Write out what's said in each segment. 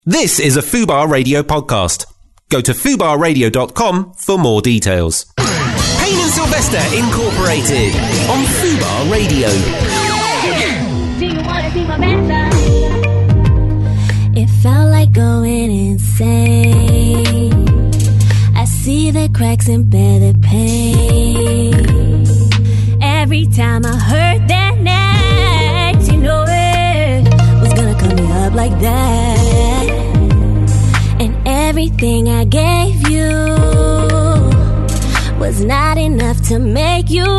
This is a Fubar Radio podcast. Go to fubarradio.com for more details. Payne and Sylvester Incorporated on Fubar Radio. Do you want to see my better? It felt like going insane. I see the cracks and bear the pain. Every time I heard that night, you know it was gonna cut me up like that. And everything I gave you was not enough to make you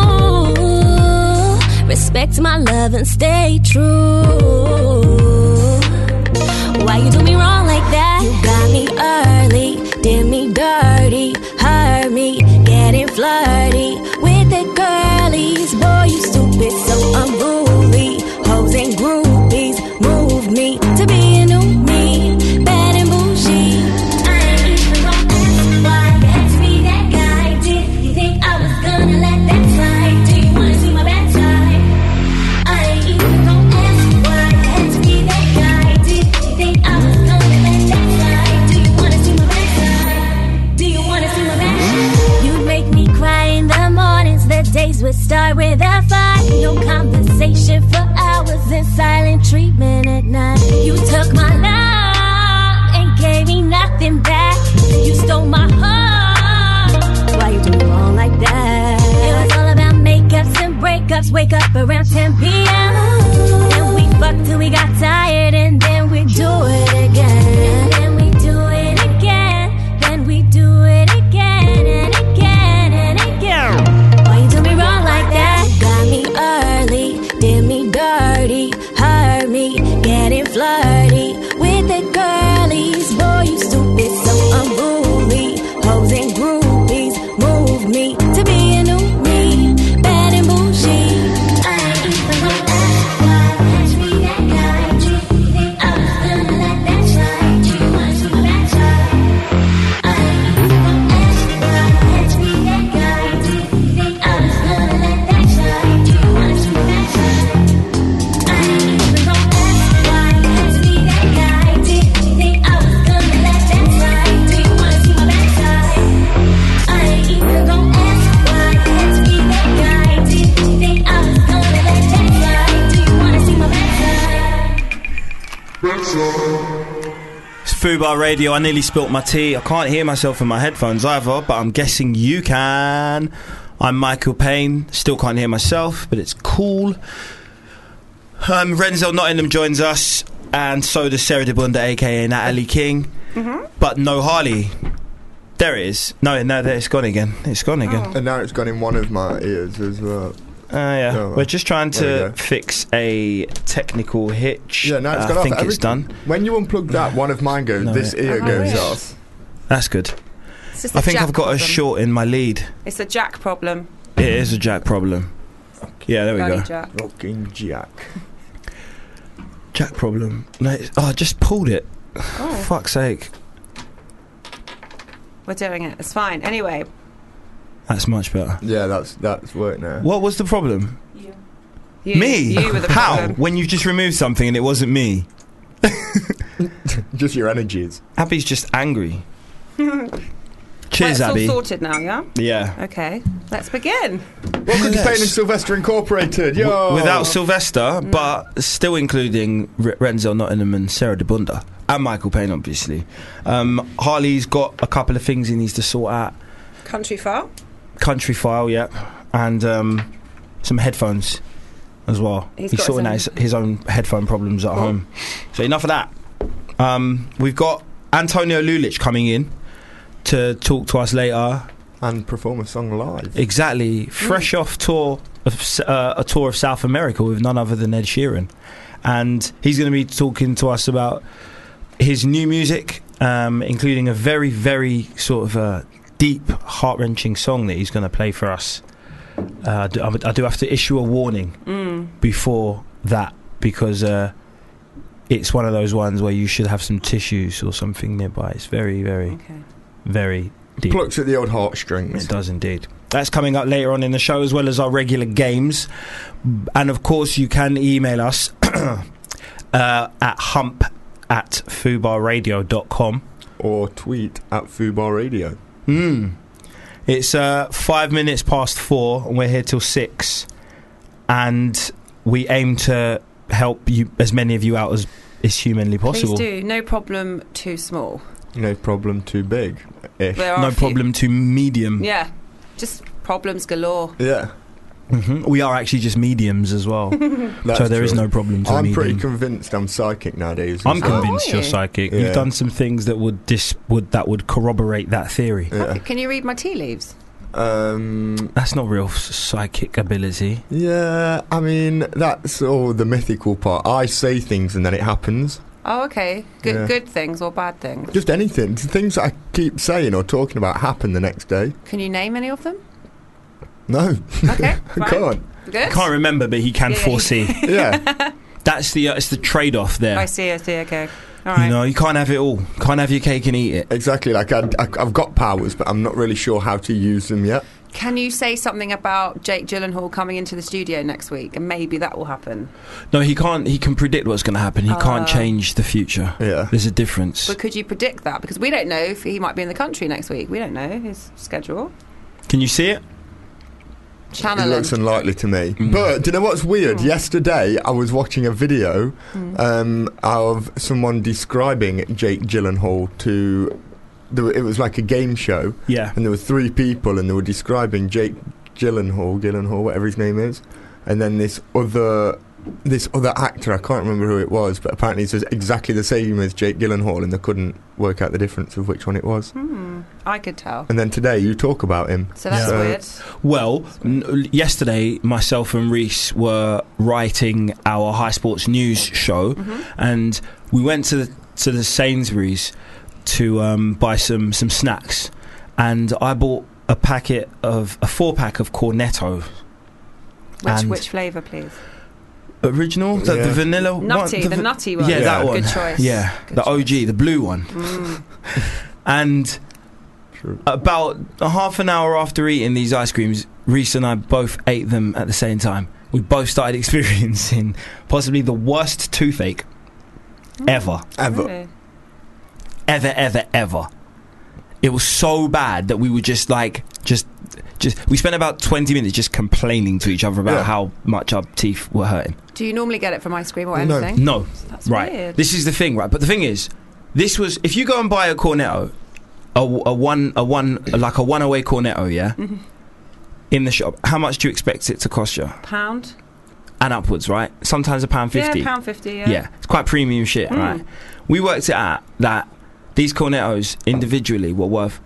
respect my love and stay true. Why you do me wrong like that? You got me early, did me dirty, hurt me, getting flirty with the girlies. Boy, you stupid, so unruly. Hoes and groupies move me to be a new me, bad and bougie. I ain't even gonna ask why. Ask me that guy. Did you think I was gonna let that slide? Do you wanna see my bad side? I ain't even gonna ask why. Ask me that guy. Did you think I was gonna let that slide? Do you wanna see my bad side? Do you wanna see my bad side? You'd make me cry in the mornings. The days would start with a fight. No conversation for hours and silent treatment at night. You took my love and gave me nothing back. You stole my heart. Why you do me wrong like that? It was all about makeups and breakups. Wake up around 10 p.m. Then we fuck till we got tired, and then we do it again. Then we do it again. Then we do it again and again and again. Why you do me wrong like that? Got me early, did me dirty, hurt me, getting flirty with the girlies. Boy, you stupid, so unruly. Hoes and groupies move me to be a new me, bad and bougie. I ain't even gonna ask why. Ask me that guy. Do you think I was gonna let that slide? Do you wanna see my bad side? I ain't even gonna ask why. Ask me that guy. Do you think I was gonna let that slide? Do you wanna see my bad side? I ain't even gonna ask why. Ask me that guy. Did you think I was gonna let that slide? Do you wanna see my bad side? I ain't even gonna ask why. Ask me that guy. Did you think I was gonna let that slide? Do you wanna see my bad side? It's Fubar Radio. I nearly spilt my tea. I can't hear myself in my headphones either, but I'm guessing you can. I'm Michael Payne. Still can't hear myself, but it's cool. Renzel Nottingham joins us, and so does Sarah DeBunda, aka Natalie King. But no Harley. There it is. No, it's gone again. It's gone again. And now it's gone in one of my ears as well. Yeah. Oh, We're just trying there we to go. fix a technical hitch. Yeah, now it's gone I off. think it's Every- done. When you unplug that, one of mine goes, No, this ear Oh, goes really? off. That's good. It's just I a think jack I've got problem. a short in my lead. It's a jack problem. It is a jack problem. Yeah, there we Bloody go. jack. Fucking jack. Jack problem. No, I just pulled it. Oh, Fuck's sake. we're doing it. It's fine. Anyway. That's much better. Yeah, that's worked now. What was the problem? You, Me? You were the How? problem. When you just removed something and it wasn't me? Just your energies. Abby's just angry. Cheers, Well, Abby. it's all sorted now, yeah? Yeah. Okay. Let's begin. Welcome to Yes. Payne and Sylvester Incorporated. Yo! Without Sylvester, but still including Renzel Nottingham and Sarah DeBunda. And Michael Payne, obviously. Harley's got a couple of things he needs to sort out. Country file. Country file, yeah. And some headphones as well. He's He's got sorting out his his own headphone problems at home. So enough of that. We've got Antonio Lulic coming in to talk to us later. And perform a song live. Exactly. Fresh off a tour of South America with none other than Ed Sheeran. And he's going to be talking to us about his new music, including a very, very sort of deep, heart-wrenching song that he's going to play for us. I do have to issue a warning before that, because it's one of those ones where you should have some tissues or something nearby. It's very, very, very deep. Plucks at the old heartstrings. It does indeed. That's coming up later on in the show, as well as our regular games. And of course, you can email us at at fubarradio.com. Or tweet at Fubar Radio. It's 5 minutes past 4, and we're here till 6. And we aim to help you, as many of you out as is humanly possible. Please do. No problem too small. No problem too big. Ish. There are No a few- problem too medium. Yeah. Just problems galore. Yeah. We are actually just mediums as well. That's So there is true. no problem to I'm medium. pretty convinced I'm psychic nowadays. I'm as well. convinced Are you're you? psychic. Yeah. You've done some things that would corroborate that theory. Yeah. Can you read my tea leaves? That's not real psychic ability. Yeah, I mean, that's all the mythical part. I say things and then it happens. Oh, okay. Good Yeah. good things or bad things? Just anything. The things that I keep saying or talking about happen the next day. Can you name any of them? No. Okay. I Right. can't. Good. Can't remember, but he can Yeah, yeah. foresee. Yeah. That's the it's the trade-off there. I see. Okay. All right. You know, you can't have it all. Can't have your cake and eat it. Exactly. Like, I've got powers, but I'm not really sure how to use them yet. Can you say something about Jake Gyllenhaal coming into the studio next week, and maybe that will happen? No, he can't. He can predict what's going to happen. He can't change the future. Yeah. There's a difference. But could you predict that? Because we don't know if he might be in the country next week. We don't know his schedule. Can you see it? Channel It looks him. unlikely to me. But do you know what's weird? Yesterday, I was watching a video of someone describing Jake Gyllenhaal to... It was like a game show, Yeah. and there were 3 people, and they were describing Jake Gyllenhaal, whatever his name is, and then this other actor, I can't remember who it was, but apparently it was exactly the same as Jake Gyllenhaal, and they couldn't work out the difference of which one it was. I could tell. And then today, you talk about him. So that's Yeah. weird. Well, yesterday, myself and Reese were writing our High Sports News show, and we went to the Sainsbury's to buy some snacks, and I bought a 4-pack of Cornetto. And Which flavour, please? Original, the Yeah. vanilla Nutty, one, the nutty one. Yeah, that one. Good choice. Yeah, Good the choice. OG, the blue one. And True. about a half an hour after eating these ice creams, Reese and I both ate them at the same time. We both started experiencing possibly the worst toothache ever. Really? Ever. It was so bad that we were just we spent about 20 minutes just complaining to each other about Yeah. how much our teeth were hurting. Do you normally get it from ice cream or No. anything? No. That's Right. weird. This is the thing, right? But the thing is, this was if you go and buy a Cornetto, a one like a 108 Cornetto, yeah, in the shop, how much do you expect it to cost you? Pound? And upwards, right? Sometimes £1.50. Yeah, £1.50, yeah. Yeah, it's quite premium shit, right? We worked it out that these Cornettos individually were worth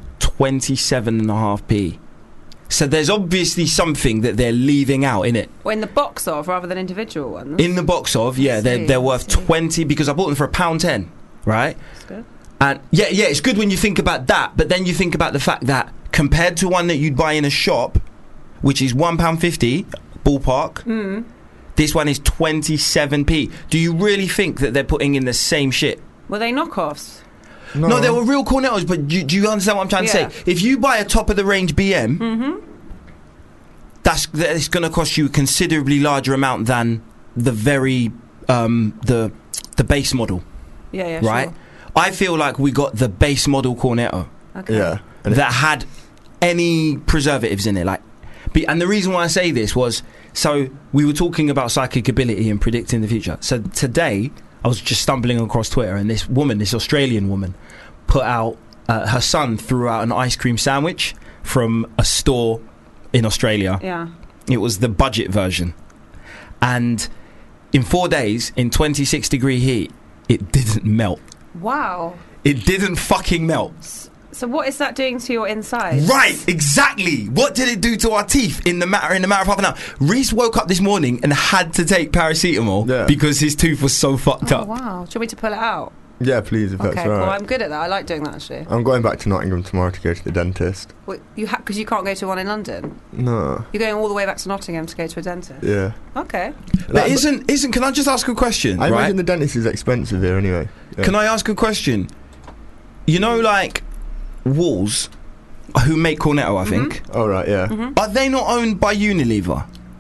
27.5p. So there's obviously something that they're leaving out in it. Well, in the box of, rather than individual ones. In the box of, yeah, see, they're worth I see. 20 because I bought them for £1.10, right? That's good. And yeah, it's good when you think about that, but then you think about the fact that compared to one that you'd buy in a shop, which is £1.50 ballpark, this one is 27p. Do you really think that they're putting in the same shit? Were they knockoffs? No, they were real Cornettos, but do you understand what I'm trying to Yeah. say? If you buy a top of the range BM, that's going to cost you a considerably larger amount than the very the base model, Yeah, right? Sure. I feel like we got the base model Cornetto Okay. Yeah. And that had any preservatives in it, and the reason why I say this was, so we were talking about psychic ability and predicting the future. So today I was just stumbling across Twitter, and this Australian woman, put out her son threw out an ice cream sandwich from a store in Australia. Yeah. It was the budget version, and in 4 days, in 26 degree heat, it didn't melt. Wow. It didn't fucking melt. So what is that doing to your inside? Right, exactly. What did it do to our teeth in the matter of half an hour? Reese woke up this morning and had to take paracetamol Yeah. because his tooth was so fucked Oh, up. wow. Do you want me to pull it out? yeah, please, if Okay, that's all well, right. I'm good at that. I like doing that, actually. I'm going back to Nottingham tomorrow to go to the dentist. Because you can't go to one in London. No. You're going all the way back to Nottingham to go to a dentist. Yeah. Okay. But isn't can I just ask a question, I right? imagine the dentist is expensive here anyway. Yeah. Can I ask a question? You know, like Walls, who make Cornetto, I think, Oh, right, yeah. are they not owned by Unilever?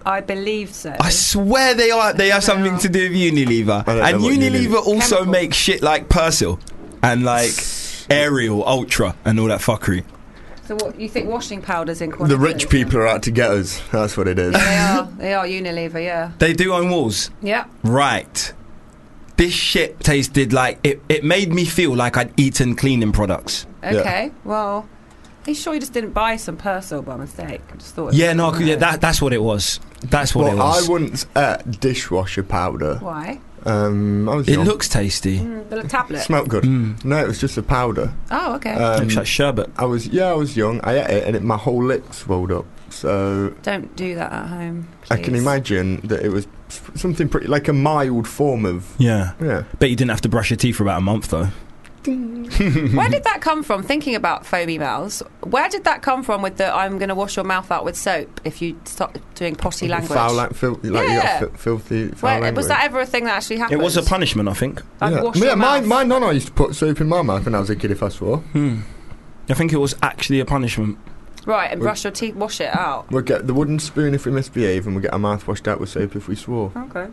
I believe so. I swear they are. They have something to do with Unilever, I don't and know what Unilever also Chemical. makes shit like Persil and like Ariel Ultra and all that fuckery. So what you think? Washing powders in The quantities? rich people are out to get us. That's what it is. They are Unilever. Yeah. They do own walls, Yeah. right? This shit tasted like it made me feel like I'd eaten cleaning products. Okay. Well, are you sure you just didn't buy some Persil by mistake? I just thought. Yeah, no, that's what it was. That's what it Well, was. I once ate dishwasher powder. Why? I was It young. looks tasty. The tablet. Smelled good. No, it was just a powder. Oh, okay. Looks like sherbet. I was young. I ate it, and my whole lip swelled up. So Don't do that at home. I can please. imagine that it was something pretty like a mild form of Yeah. yeah. Bet you didn't have to brush your teeth for about a month though. Where did that come from? Thinking about foamy mouths, where did that come from with the "I'm going to wash your mouth out with soap" if you start doing potty language? Foul, like, filthy, like Yeah. you got filthy. Foul Where, language. was that ever a thing that actually happened? It was a punishment, I think. I'd wash your my mouth. nonna used to put soap in my mouth when I was a kid if I swore. I think it was actually a punishment. Right, and brush your teeth, wash it out. We'd get the wooden spoon if we misbehave, and we'd get our mouth washed out with soap if we swore. Okay.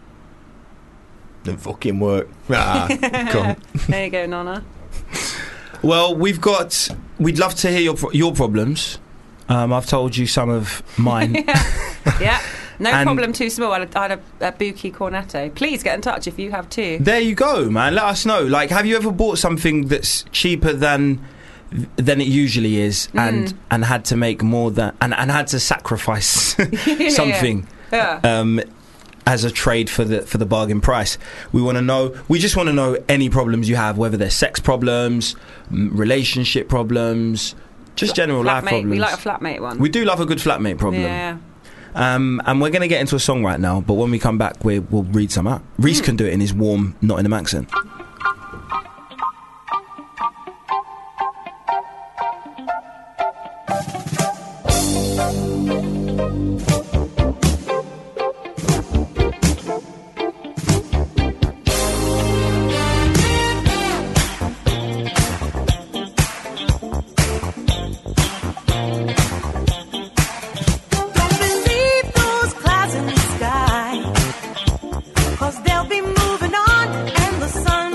Didn't fucking work. Ah, come. There you go, Nonna. Well, we'd love to hear your problems. I've told you some of mine. Yeah. No And- problem too small. I had a Buki Cornetto. Please get in touch if you have too. There you go, man. Let us know. Like, have you ever bought something that's cheaper than it usually is, and had to make more than and had to sacrifice something Yeah. as a trade for the bargain price? We want to know. We just want to know any problems you have, whether they're sex problems, relationship problems, just general life Flatmate. problems. We like a flatmate one. We do love a good flatmate problem. Yeah. And we're going to get into a song right now, but when we come back, we'll read some out. Reese can do it in his warm Nottingham accent. Don't believe those clouds in the sky, 'cause they'll be moving on and the sun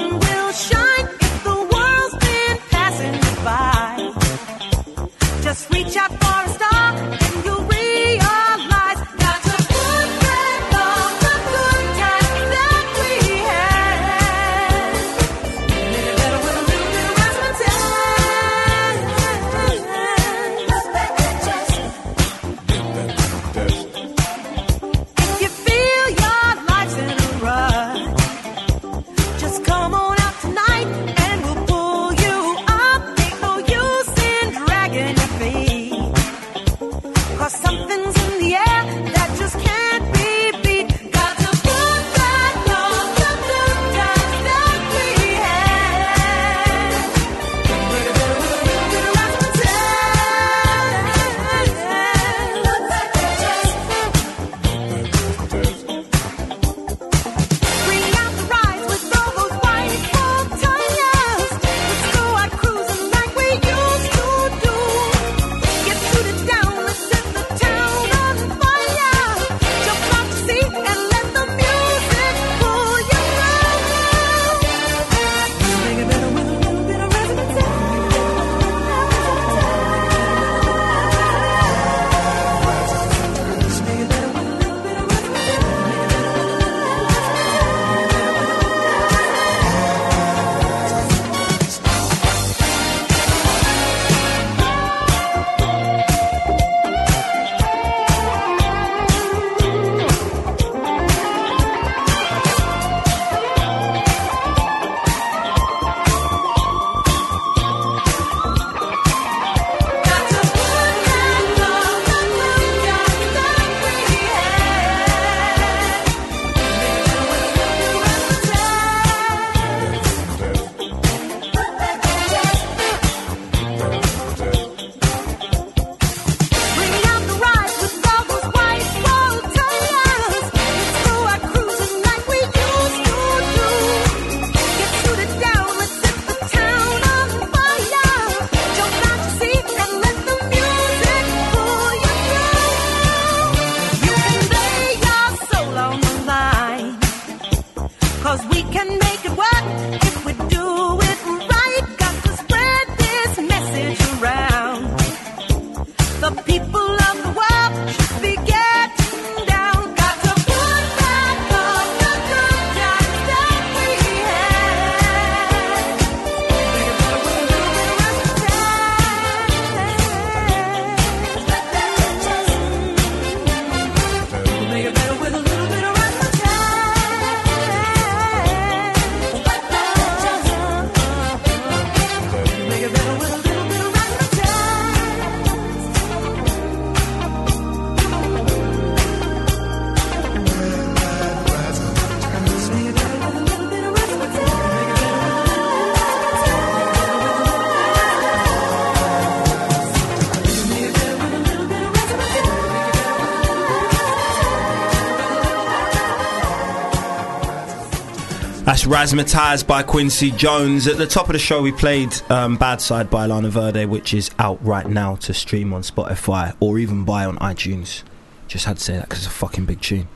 Razzmatazz by Quincy Jones. At the top of the show, we played Bad Side by Lana Verde, which is out right now to stream on Spotify or even buy on iTunes. Just had to say that because it's a fucking big tune.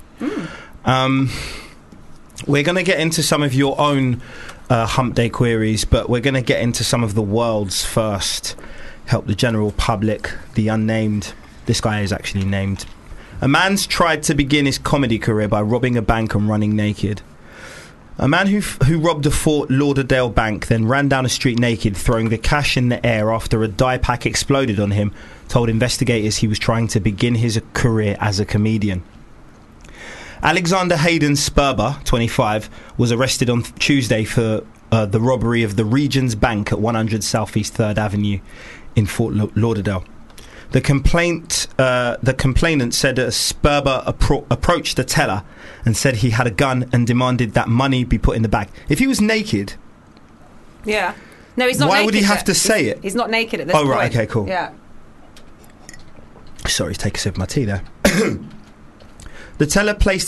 We're going to get into some of your own Hump Day queries, but we're going to get into some of the world's first. Help the general public, the unnamed. This guy is actually named. A man's tried to begin his comedy career by robbing a bank and running naked. A man who robbed a Fort Lauderdale bank, then ran down a street naked, throwing the cash in the air after a dye pack exploded on him, told investigators he was trying to begin his career as a comedian. Alexander Hayden Sperber, 25, was arrested on Tuesday for the robbery of the Regions Bank at 100 Southeast 3rd Avenue in Fort Lauderdale. The complainant said Sperber approached the teller and said he had a gun and demanded that money be put in the bag. If he was naked... Yeah. No, he's not why naked would he have yet. to say it? He's not naked at this point. Oh, right, okay, cool. Yeah. Sorry, take a sip of my tea there. The teller placed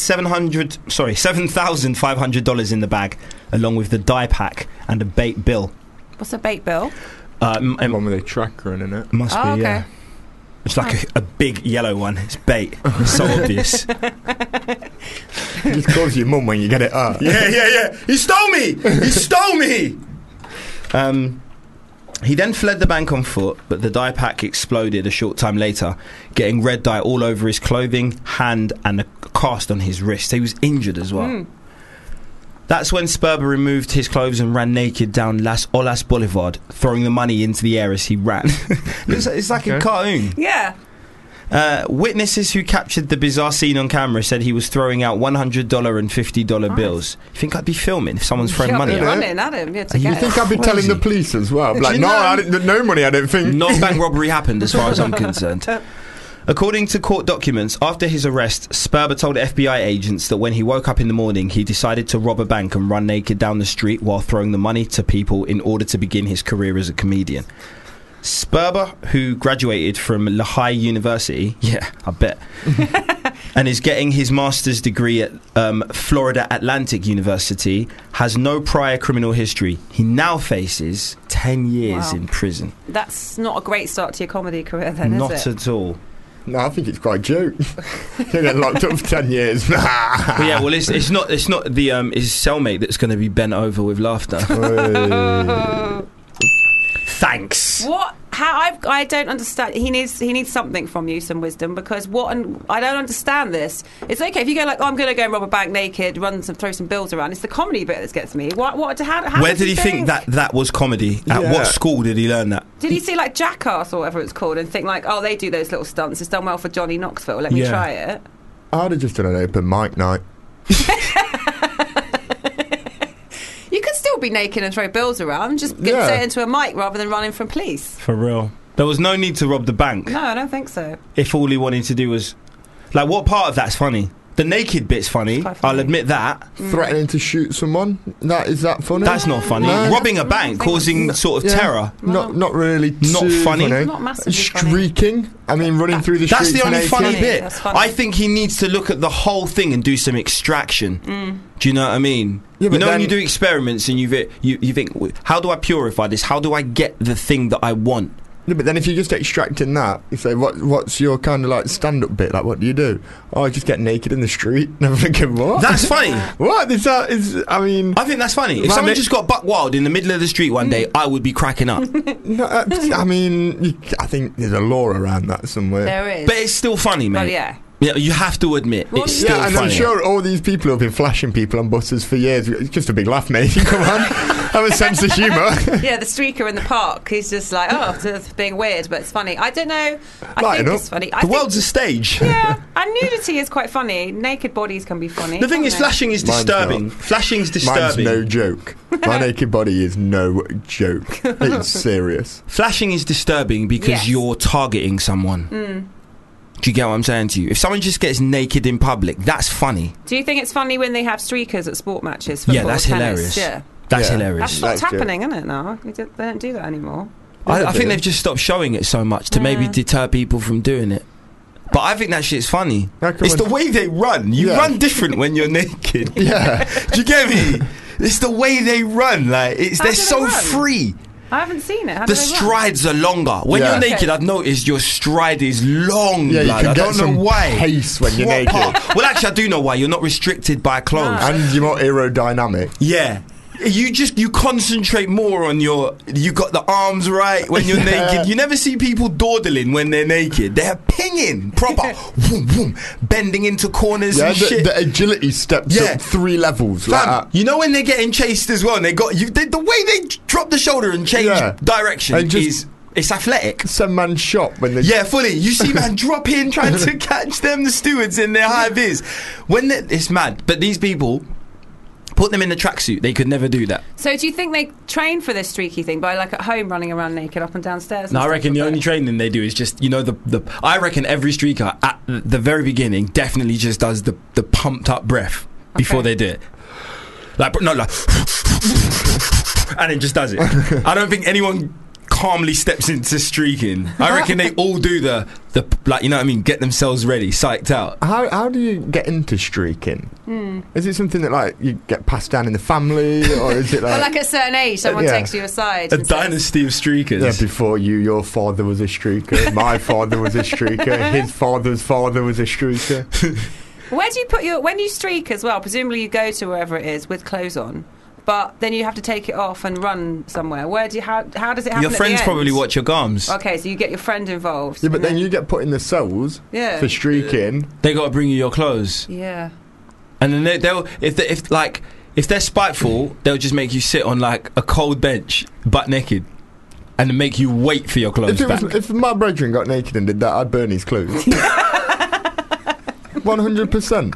$7,500 in the bag, along with the dye pack and a bait bill. What's a bait bill? One with a tracker in it. Must be, okay. yeah. It's like a big yellow one. It's bait. It's so obvious. It just calls your mum when you get it up. Yeah. He stole me! He stole me! He then fled the bank on foot, but the dye pack exploded a short time later, getting red dye all over his clothing, hand, and a cast on his wrist. He was injured as well. That's when Sperber removed his clothes and ran naked down Las Olas Boulevard, throwing the money into the air as he ran. It's like a cartoon. Yeah. Witnesses who captured the bizarre scene on camera said he was throwing out $100 and $50 bills. You think I'd be filming if someone's throwing money I'd be out? running at him. Yeah, to You get think it. I'd be telling the police as well? Like, you no, know- no money, I don't think. No bank robbery happened as far as I'm concerned. According to court documents, after his arrest, Sperber told FBI agents that when he woke up in the morning, he decided to rob a bank and run naked down the street while throwing the money to people in order to begin his career as a comedian. Sperber, who graduated from Lehigh University, yeah, I bet, and is getting his master's degree at Florida Atlantic University, has no prior criminal history. He now faces 10 years Wow. in prison. That's not a great start to your comedy career then, Not is it? at all. No, I think it's quite a joke. You get locked up for 10 years. But yeah, well, it's not his cellmate that's going to be bent over with laughter. Thanks. What? How? I don't understand. He needs something from you, some wisdom, because I don't understand this. It's okay if you go like, oh, I'm going to go and rob a bank naked, throw some bills around. It's the comedy bit that gets me. How Where did he think that was comedy? At Yeah. what school did he learn that? Did he see like Jackass or whatever it's called and think like, oh, they do those little stunts. It's done well for Johnny Knoxville. Let me Yeah. try it. I'd have just done an open mic night. You could still be naked and throw bills around. Just get Yeah. straight into a mic rather than running from police. For real. There was no need to rob the bank No, I don't think so. if all he wanted to do was... Like, what part of that's funny? The naked bit's funny. It's quite funny. I'll admit that. Threatening to shoot someone. Is that funny? That's not funny. No. Robbing a bank, causing sort of Yeah. terror. Not really. Not too funny. Not massively funny. Streaking. I mean, running through the That's streets. the only naked. funny naked. bit. That's funny. I think he needs to look at the whole thing and do some extraction. Do you know what I mean? Yeah, you but know when then- you do experiments and you think, how do I purify this? How do I get the thing that I want? Yeah, but then if you're just extracting that, you say, what's your kind of like stand-up bit? Like, what do you do? Oh, I just get naked in the street. And I'm thinking, what? That's funny. What? I mean... I think that's funny. If Man, someone it- just got buck wild in the middle of the street one day, I would be cracking up. No, I mean, I think there's a law around that somewhere. There is. But it's still funny, mate. Well, yeah. Yeah, you have to admit, Well, it's still Yeah, and funny. I'm sure all these people who've been flashing people on buses for years, it's just a big laugh, mate. Come on. Have a sense of humour. Yeah, the streaker in the park, he's just like, oh, it's being weird, but it's funny. I don't know. I Lighten think up. it's funny. The world's a stage. Yeah, and nudity is quite funny. Naked bodies can be funny. The thing can't is, they? flashing is Mine's disturbing. not. Flashing's Mine's disturbing. no joke. My naked body is no joke. It's serious. Flashing is disturbing because Yes. you're targeting someone. Do you get what I'm saying to you? If someone just gets naked in public, that's funny. Do you think it's funny when they have streakers at sport matches? Yeah, Football, that's tennis? hilarious. Yeah. That's Yeah. hilarious. That's stopped That's good. happening, isn't it, now? They don't do that anymore. I think they've just stopped showing it so much to maybe deter people from doing it. But I think that shit's funny. How come It's the when- way they run. You Yeah. run different when you're naked. Yeah. Do you get me? It's the way they run. Like How they're do they so run? free. I haven't seen it. How The do they run? strides are longer. When Yeah. you're naked, Okay. I've noticed your stride is long. Yeah, you blood. can I get don't know some why. pace when you're Proper. naked. Well, actually, I do know why. You're not restricted by clothes. No. And you're more aerodynamic. Yeah. You concentrate more on you got the arms right when you're naked. You never see people dawdling when they're naked. They're pinging proper, boom, boom, bending into corners Yeah, and shit. the agility steps Yeah. up 3 levels. Like Fam, that. you know when they're getting chased as well, and the way they drop the shoulder and change Yeah. direction And just- is it's athletic. 7-man shot when they. Yeah, fully. You see man drop in trying to catch them, the stewards in their high vis. It's mad. But these people, put them in a tracksuit, they could never do that. So do you think they train for this streaky thing by like at home running around naked up and downstairs? and No, I stuff reckon the like only that? training they do is just, I reckon every streaker at the very beginning definitely just does the pumped up breath before they do it. Like, and it just does it. I don't think anyone calmly steps into streaking. I reckon they all do the like, you know what I mean, get themselves ready, psyched out. How do you get into streaking? Is it something that like you get passed down in the family, or is it Well, like, like at a certain age, someone Yeah. takes you aside. A and says- dynasty of streakers. yeah, before your father was a streaker, my father was a streaker, his father's father was a streaker. Where do you put when you streak as well? Presumably you go to wherever it is with clothes on, but then you have to take it off and run somewhere. How does it happen? Your at the friends end? probably watch your gums. Okay, so you get your friend involved. Yeah, but and then you get put in the cells Yeah. for streaking. They got to bring you your clothes. Yeah. And then they'll if they're spiteful, they'll just make you sit on like a cold bench, butt naked, and then make you wait for your clothes back. If my brethren got naked and did that, I'd burn his clothes. 100%.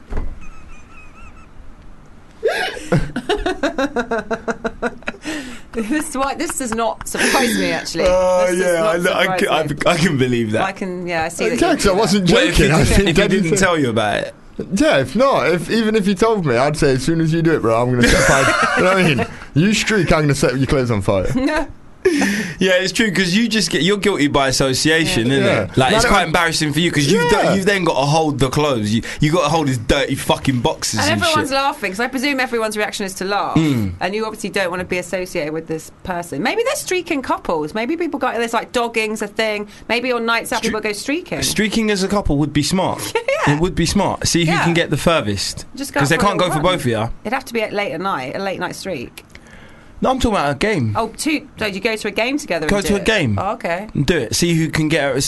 This does not surprise me actually. Oh This does not surprise me. I can believe that. I can, yeah, I see that. Okay, you 'cause I do wasn't What if joking. I he think didn't tell you about it? Yeah, if not, even if you told me, I'd say as soon as you do it, bro, I'm going to set fire. You know what I mean? You streak, I'm going to set your clothes on fire. that. Yeah, it's true because you're guilty by association, isn't Yeah. it? Like it's No, quite no. embarrassing for you because Yeah. you've then got to hold the clothes. You got to hold his dirty fucking boxes And and everyone's shit. laughing because I presume everyone's reaction is to laugh, and you obviously don't want to be associated with this person. Maybe they're streaking couples. Maybe people got this like dogging's a thing. Maybe on nights out people go streaking. Streaking as a couple would be smart. Yeah. It would be smart. See who Yeah. can get the furthest. Just go Because they out for a can't go little for run. both of you. It'd have to be at late at night, a late night streak. No, I'm talking about a game. Oh, so you go to a game together? Go and to do a it? game. Oh, okay. Do it. See who can get.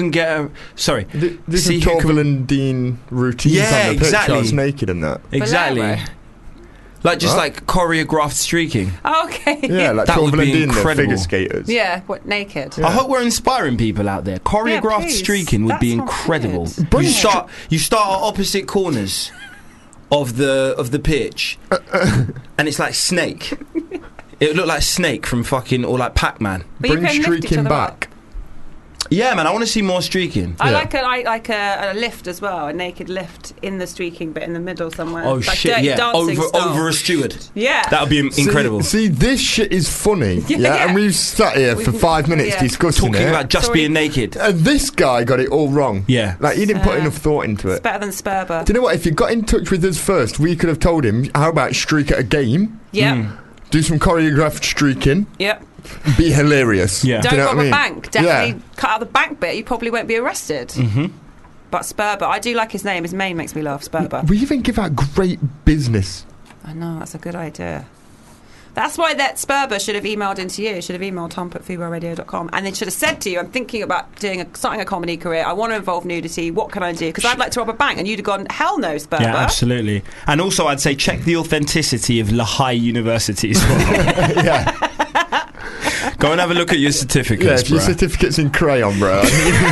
Sorry. This See is who can- Torval and Dean routines Yeah, on the pitch. exactly. I was naked in that. Exactly. Bolero. Like just What? like choreographed streaking. Oh, okay. Yeah, like That would Torval be and Dean, the incredible. figure skaters. Yeah, what naked? Yeah. I hope we're inspiring people out there. Choreographed please. streaking would That be sounds incredible. good. You start at opposite corners of the pitch, and it's like Snake. It would look like Snake from fucking or like Pac-Man. But you Bring can lift each streaking other back. Yeah, man, I want to see more streaking. I Yeah. like a lift as well, a naked lift in the streaking bit in the middle somewhere. Oh like shit! Dirty Yeah, Dancing style. over a steward. Yeah. That would be incredible. See, this shit is funny. Yeah, Yeah, yeah. and we've sat here for We've- 5 minutes yeah. discussing Talking it. about just Sorry. being naked. And this guy got it all wrong. Yeah. Like, he didn't put Uh, enough thought into It's it. better than Sperber. Do you know what? If you got in touch with us first, we could have told him, how about streak at a game? Yep. Do some choreographed streaking. Yep. Be hilarious. Yeah. Do Don't you know rob what I a mean? bank. Definitely Yeah. cut out the bank bit. You probably won't be arrested. Mm-hmm. But Sperber, I do like his name. His name makes me laugh. Sperber. We even give out great business. I know, that's a good idea. That's why that Sperber should have emailed into you. Should have emailed tom@fubarradio.com, and then should have said to you, "I'm thinking about starting a comedy career. I want to involve nudity. What can I do? Because I'd like to rob a bank." And you'd have gone, "Hell no, Sperber." Yeah, absolutely. And also, I'd say check the authenticity of Lehigh University as well. Yeah. Go and have a look at your Yeah, certificates, if your bro. certificate's in crayon, bro.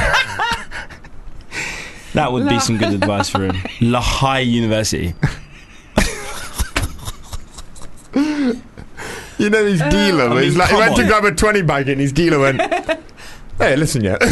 That would be some good advice for him. Lehigh University. You know his dealer. I He's mean, like, he come went to on. grab a 20 bag and his dealer went, "Hey, listen, yeah."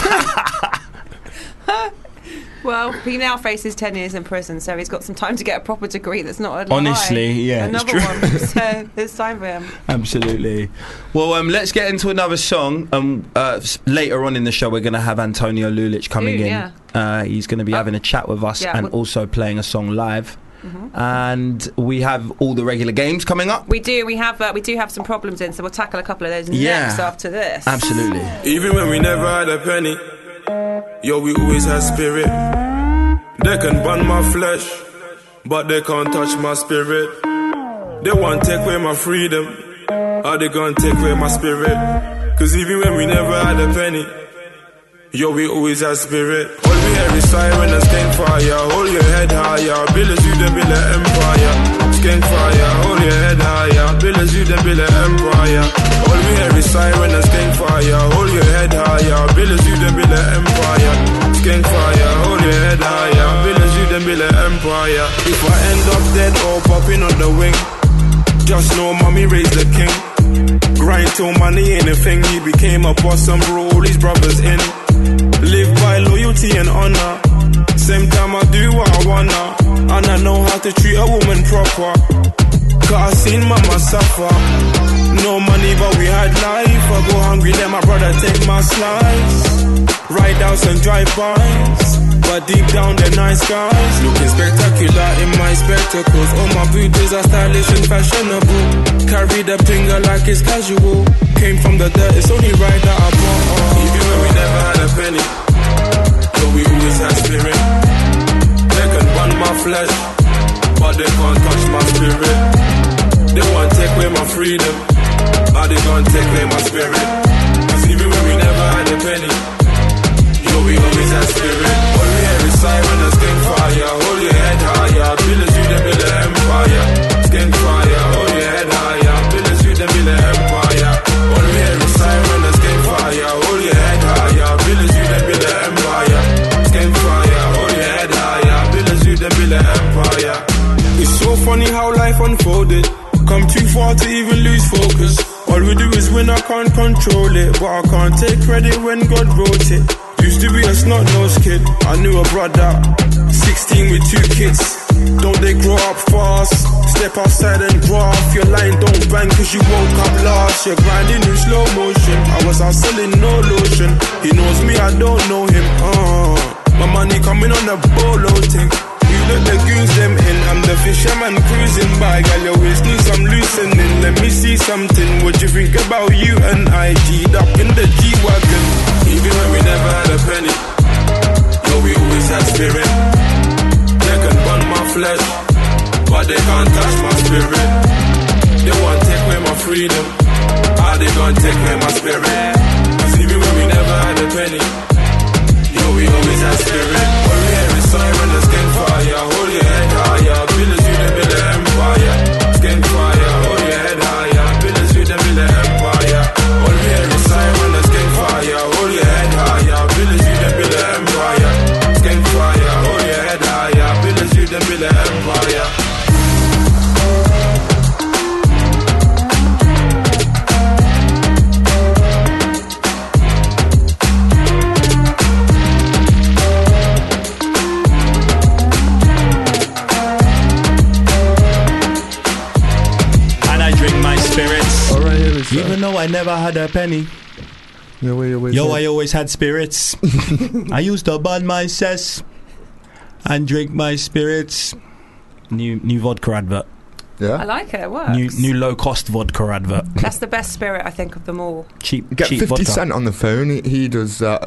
Well, he now faces 10 years in prison, so he's got some time to get a proper degree that's not a lie. Honestly, yeah, it's Another true. one. So it's time for him. Absolutely. Well, let's get into another song. Later on in the show, we're going to have Antonio Lulic coming Soon, in. yeah. He's going to be having a chat with us yeah, and we'll- also playing a song live. and we have all the regular games coming up. We do. We do have some problems in, so we'll tackle a couple of those Yeah. next after this. Absolutely. Even when we never had a penny, yo, we always had spirit. They can burn my flesh, but they can't touch my spirit. They want to take away my freedom, are they gonna take away my spirit? Cause even when we never had a penny, yo, we always had spirit. All we hear is siren and skank fire. Hold your head higher, build as you the build an empire. Skank fire, hold your head higher, build as you the build an empire. All we hear is siren and skank fire. Hold your head higher, build as you the build an empire. Skank fire, hold your head higher, build as you the build an empire. If I end up dead or popping on the wing, just know mommy raised the king. Grind till money ain't a thing. He became a boss and brought all his brothers in. Live by loyalty and honor. Same time I do what I wanna, and I know how to treat a woman proper. Cause I seen mama suffer. No money but we had life. I go hungry let my brother take my slice. Ride outs and drive-bys, but deep down they're nice guys. Looking spectacular in my spectacles. All my booties are stylish and fashionable. Carry the finger like it's casual. Came from the dirt, it's only right that I bought. Even when we never had a penny, so we always had spirit. They can burn my flesh, but they can't touch my spirit. They want to take away my freedom, are they gonna take away my spirit? Cause even when we never had a penny, we always have spirit. All we hear is siren and skank fire. Hold your head higher, build as you the build an empire. Skank fire, hold your head higher, build as you the build an empire. All we hear is siren and skank fire. Hold your head higher, build as you the build an empire. Skank fire, hold your head higher, build as you the build an empire. It's so funny how life unfolded. Come too far to even lose focus. All we do is win, I can't control it, but I can't take credit when God wrote it. Used to be a snot-nosed kid, I knew a brother, 16 with 2 kids. Don't they grow up fast? Step outside and graft. Your line don't bang cause you woke up last. You're grinding in slow motion. I was out selling no lotion. He knows me, I don't know him. My money coming on a bolo thing. You let the goons them in. I'm the fisherman cruising by. Girl, your waist needs some loosening. Let me see something. What you think about you and I? G'd up in the G-Wagon. Even when we never had a penny, yo, we always had spirit. They can burn my flesh, but they can't touch my spirit. They want to take away my freedom, are they gonna take away my spirit? Cause even when we never had a penny, yo, we always had spirit. All we hear is siren and skank fire. Hold your head higher, build as you the build an empire. Skank fire, hold your head higher, build as you the build an empire. All we hear is siren and skank fire. Hold your head higher, build as you the build an empire. Skank fire, hold your head higher, build as you the build an empire. Even though I never had a penny, Yo, I always had spirits. I used to burn my cess and drink my spirits. New vodka advert. I like it. It works. New low cost vodka advert. That's the best spirit, I think, of them all. Cheap. Get cheap 50 vodka. Cent on the phone. He does that.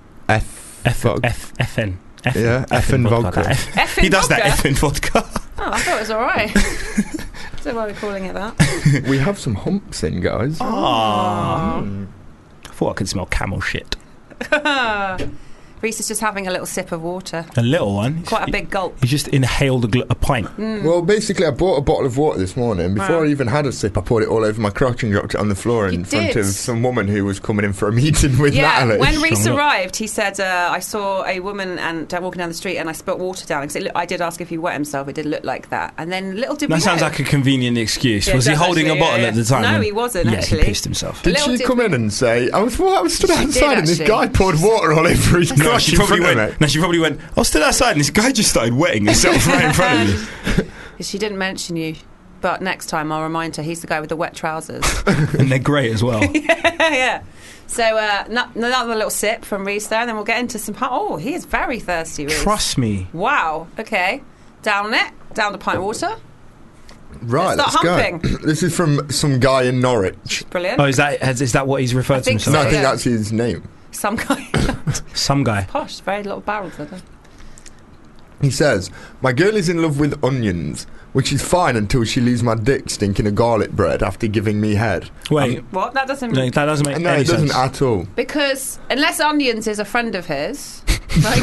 FN. Yeah, FN vodka. Effing He does vodka? that effing vodka. Oh, I thought it was all right. Don't know why we're calling it that. We have some humps in, guys. I thought I could smell camel shit. Reese is just having a little sip of water. A little one. Quite a big gulp. He just inhaled a pint. Well, basically, I bought a bottle of water this morning. Before I even had a sip, I poured it all over my crotch and dropped it on the floor in front of some woman who was coming in for a meeting with Natalie. When Reese arrived, he said, I saw a woman walking down the street and I spilt water down. Because I did ask if he wet himself. It did look like that. And then little did we That sounds know. like a convenient excuse. Yeah, was he it does holding actually, a bottle yeah, at the time? No, he wasn't, yeah, actually. he pissed himself. Did Little she did come we- in and say, I was stood She outside did, and this actually. guy poured water all over his No, crotch she in probably front of went. me? No, she probably went. I was stood outside, and this guy just started wetting himself right in front of me. She didn't mention you. But next time I'll remind her he's the guy with the wet trousers. And they're great as well. Yeah. So another little sip from Reese there, and then we'll get into some... Oh, he is very thirsty, Reese. Trust me. Wow. Okay. down it, down the pint of water. Right, Let's let's start go. humping. This is from some guy in Norwich. Brilliant. Oh, is that what he's referred to think himself? No, I So, think yeah. that's his name. Some guy. Some guy. Posh, very little barrels. I don't. He says, "My girl is in love with onions, which is fine until she leaves my dick stinking of garlic bread after giving me head." Wait, What? That doesn't. no, that doesn't make No, any it doesn't sense. at all. Because unless Onions is a friend of his, like,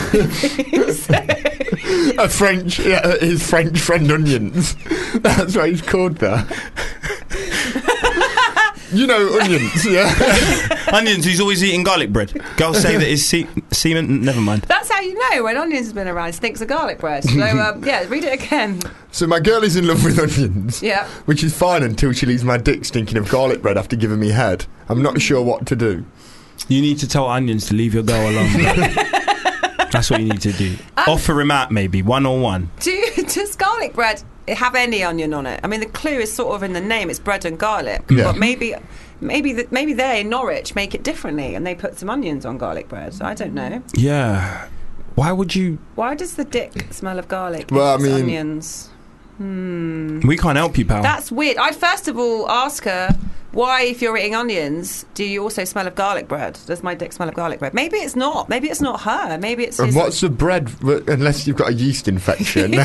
A French, his French friend Onions. That's why he's called that. You know Onions, yeah? Onions, who's always eating garlic bread. Girls say that his semen. Never mind. that's how you know when Onions has been around. He stinks of garlic bread. So yeah, read it again. So my girl is in love with onions, Yeah. which is fine until she leaves my dick stinking of garlic bread after giving me head. I'm not sure what to do. You need to tell Onions to leave your girl alone. That's what you need to do. Offer him out, maybe one-on-one. Does garlic bread have any onion on it? I mean, the clue is sort of in the name. It's bread and garlic. Yeah. But maybe they in Norwich make it differently and they put some onions on garlic bread. I don't know. Yeah. Why would you? Why does the dick smell of garlic? Well, if I it's mean- onions. We can't help you, pal. That's weird. I'd first of all ask her why, if you're eating onions, do you also smell of garlic bread? Does my dick smell of garlic bread? Maybe it's not. Maybe it's not her. Maybe it's And his. what's the bread, unless you've got a yeast infection?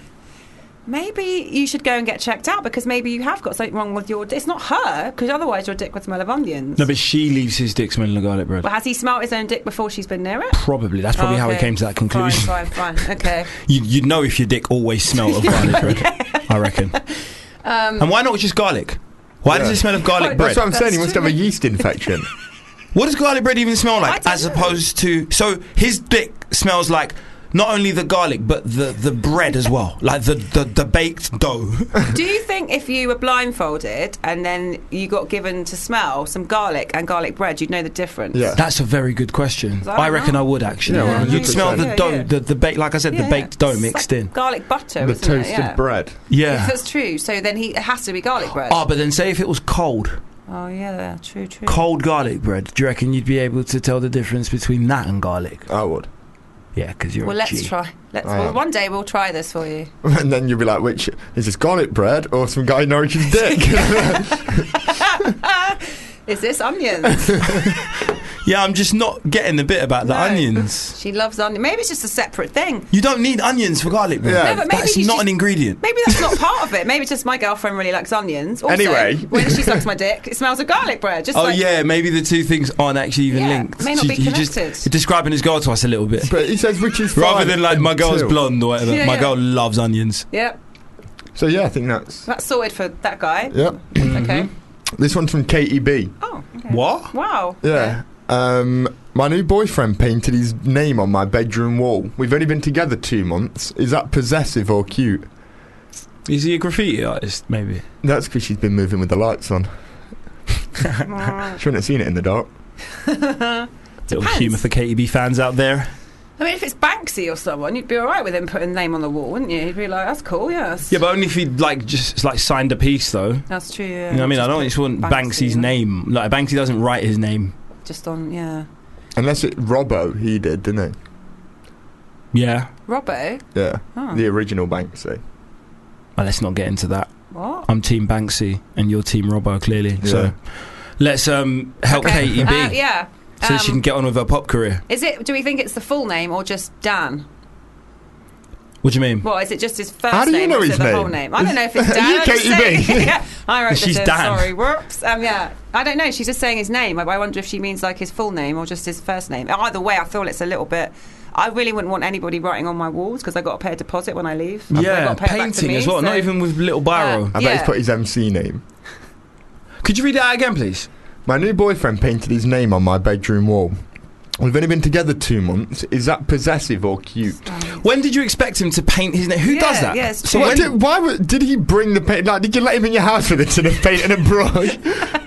Maybe you should go and get checked out because maybe you have got something wrong with your. It's not her because otherwise your dick would smell of onions. No, but she leaves his dick smelling of garlic bread. Well, has he smelt his own dick before she's been near it? Probably. That's probably how he Okay. came to that conclusion. Fine. Okay. You'd know if your dick always smelled of garlic bread. I reckon. And why not just garlic? Why does Yeah. it smell of garlic bread? That's what I'm saying, he That's must have a true. yeast infection. What does garlic bread even smell I like? don't As know. opposed to. So his dick smells like not only the garlic, but the bread as well. Like the baked dough. Do you think if you were blindfolded and then you got given to smell some garlic and garlic bread, you'd know the difference? Yeah. That's a very good question. I don't I reckon know. I would actually. Yeah, well, You'd 100%. smell the Yeah, dough, yeah. the baked, like I said, the baked dough It's mixed like in. garlic butter, The isn't toasted it? Yeah. bread. Yeah. If that's true, so then it has to be garlic bread. Oh, but then say if it was cold, Oh yeah, true. cold garlic bread. Do you reckon you'd be able to tell the difference between that and garlic? I would. Yeah, because you're Well, a let's G. try. I Well, am. one day we'll try this for you. And then you'll be like, which is this, garlic bread or some guy in Norwich's dick? Is this onions? Yeah, I'm just not getting the bit about the No. onions. She loves onions. Maybe it's just a separate thing. You don't need onions for garlic bread. Yeah. No, but maybe That's you not just- an ingredient. Maybe that's not part of it. Maybe it's just my girlfriend really likes onions. Also, Anyway. when she sucks my dick, it smells of garlic bread. Just Oh like, yeah, maybe the two things aren't actually even Yeah, linked. may not be You just- connected. you're describing his girl to us a little bit. But he says which is Rather fine than like my girl's until- blonde or whatever. Yeah, my yeah. girl loves onions. Yep, So yeah, I think that's sorted for that guy. yep. Okay. This one's from Katie B. Oh, okay. What? Wow. Yeah. My new boyfriend painted his name on my bedroom wall. We've only been together 2 months. Is that possessive or cute? Is he a graffiti artist? Maybe. That's because she's been moving with the lights on. She wouldn't have seen it in the dark. Little Depends. humour for KTB fans out there. I mean, if it's Banksy or someone, you'd be all right with him putting a name on the wall, wouldn't you? You'd be like, that's cool, yes. Yeah, but only if he like just like signed a piece though. That's true. Yeah. You know what I mean? I don't put just want Banksy, Banksy's yeah. name. Like Banksy doesn't write his name. Just on, yeah. Unless it Robbo, he did, didn't Yeah. Robbo? he? Yeah. Oh. The original Banksy. Well, let's not get into that. What? I'm Team Banksy and you're Team Robbo, clearly. Yeah. So let's help Okay. Katie B Yeah. so that she can get on with her pop career. Is it? Do we think it's the full name or just Dan? What do you mean? What is it? Just his first How do you name know or is his it the name? whole name? I don't know if it's Are Dan. you I'm just Katie saying- B? Yeah, I wrote She's this in. Dan. Sorry, whoops. Yeah, I don't know. She's just saying his name. I wonder if she means like his full name or just his first name. Either way, I feel it's a little bit. I really wouldn't want anybody writing on my walls because I got to pay a deposit when I leave. I've Yeah, got to pay it back to painting me, as well. so- Not even with little biro. I bet Yeah. he's put his MC name. Could you read that out again, please? My new boyfriend painted his name on my bedroom wall. We've only been together 2 months. Is that possessive or cute? When did you expect him to paint his name? Who Yeah, does that? yeah, it's so true. when Why did he bring the paint? Like, did you let him in your house with a tin of paint and a brush?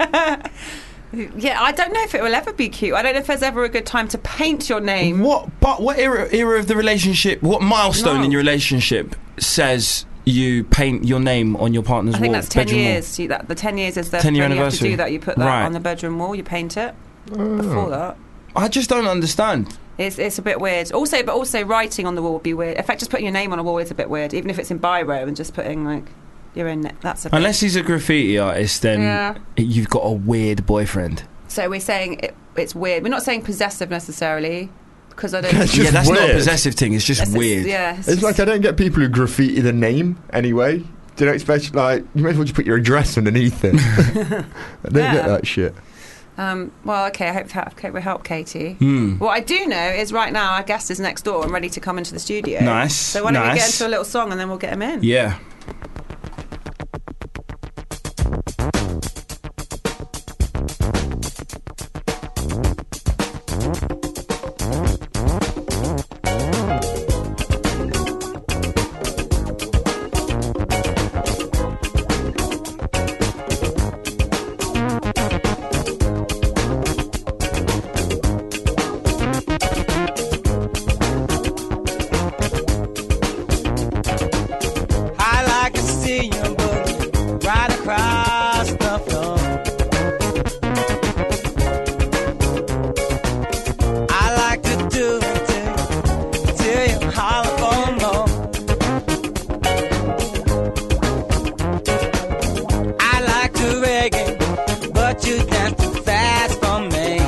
Yeah, I don't know if it will ever be cute. I don't know if there's ever a good time to paint your name. what era of the relationship? What milestone No. in your relationship says you paint your name on your partner's I think wall? that's 10 bedroom wall? years. See, the 10 years is the 10-year when you have to anniversary. do that. You put that Right. on the bedroom wall, you paint it. Before that. I just don't understand. It's a bit weird. Also, but also writing on the wall would be weird. In fact, just putting your name on a wall is a bit weird, even if it's in biro and just putting like your own. That's a bit. Unless he's a graffiti artist, then Yeah. you've got a weird boyfriend. So we're saying it's weird. We're not saying possessive necessarily, because I don't. It's Yeah, just that's not a weird. possessive thing. It's just It's- weird. Yeah. It's like I don't get people who graffiti the name anyway. Do you know, especially like you may as well just put your address underneath it. I don't Yeah. get that shit. Well, okay. I hope we help Katie. Hmm. What I do know is right now our guest is next door and ready to come into the studio. Nice, So why don't we get nice. into a little song and then we'll get him in? Yeah. I like to see you move right across the floor. I like to do it till you holler for more. I like to reggae, but you dance too fast for me.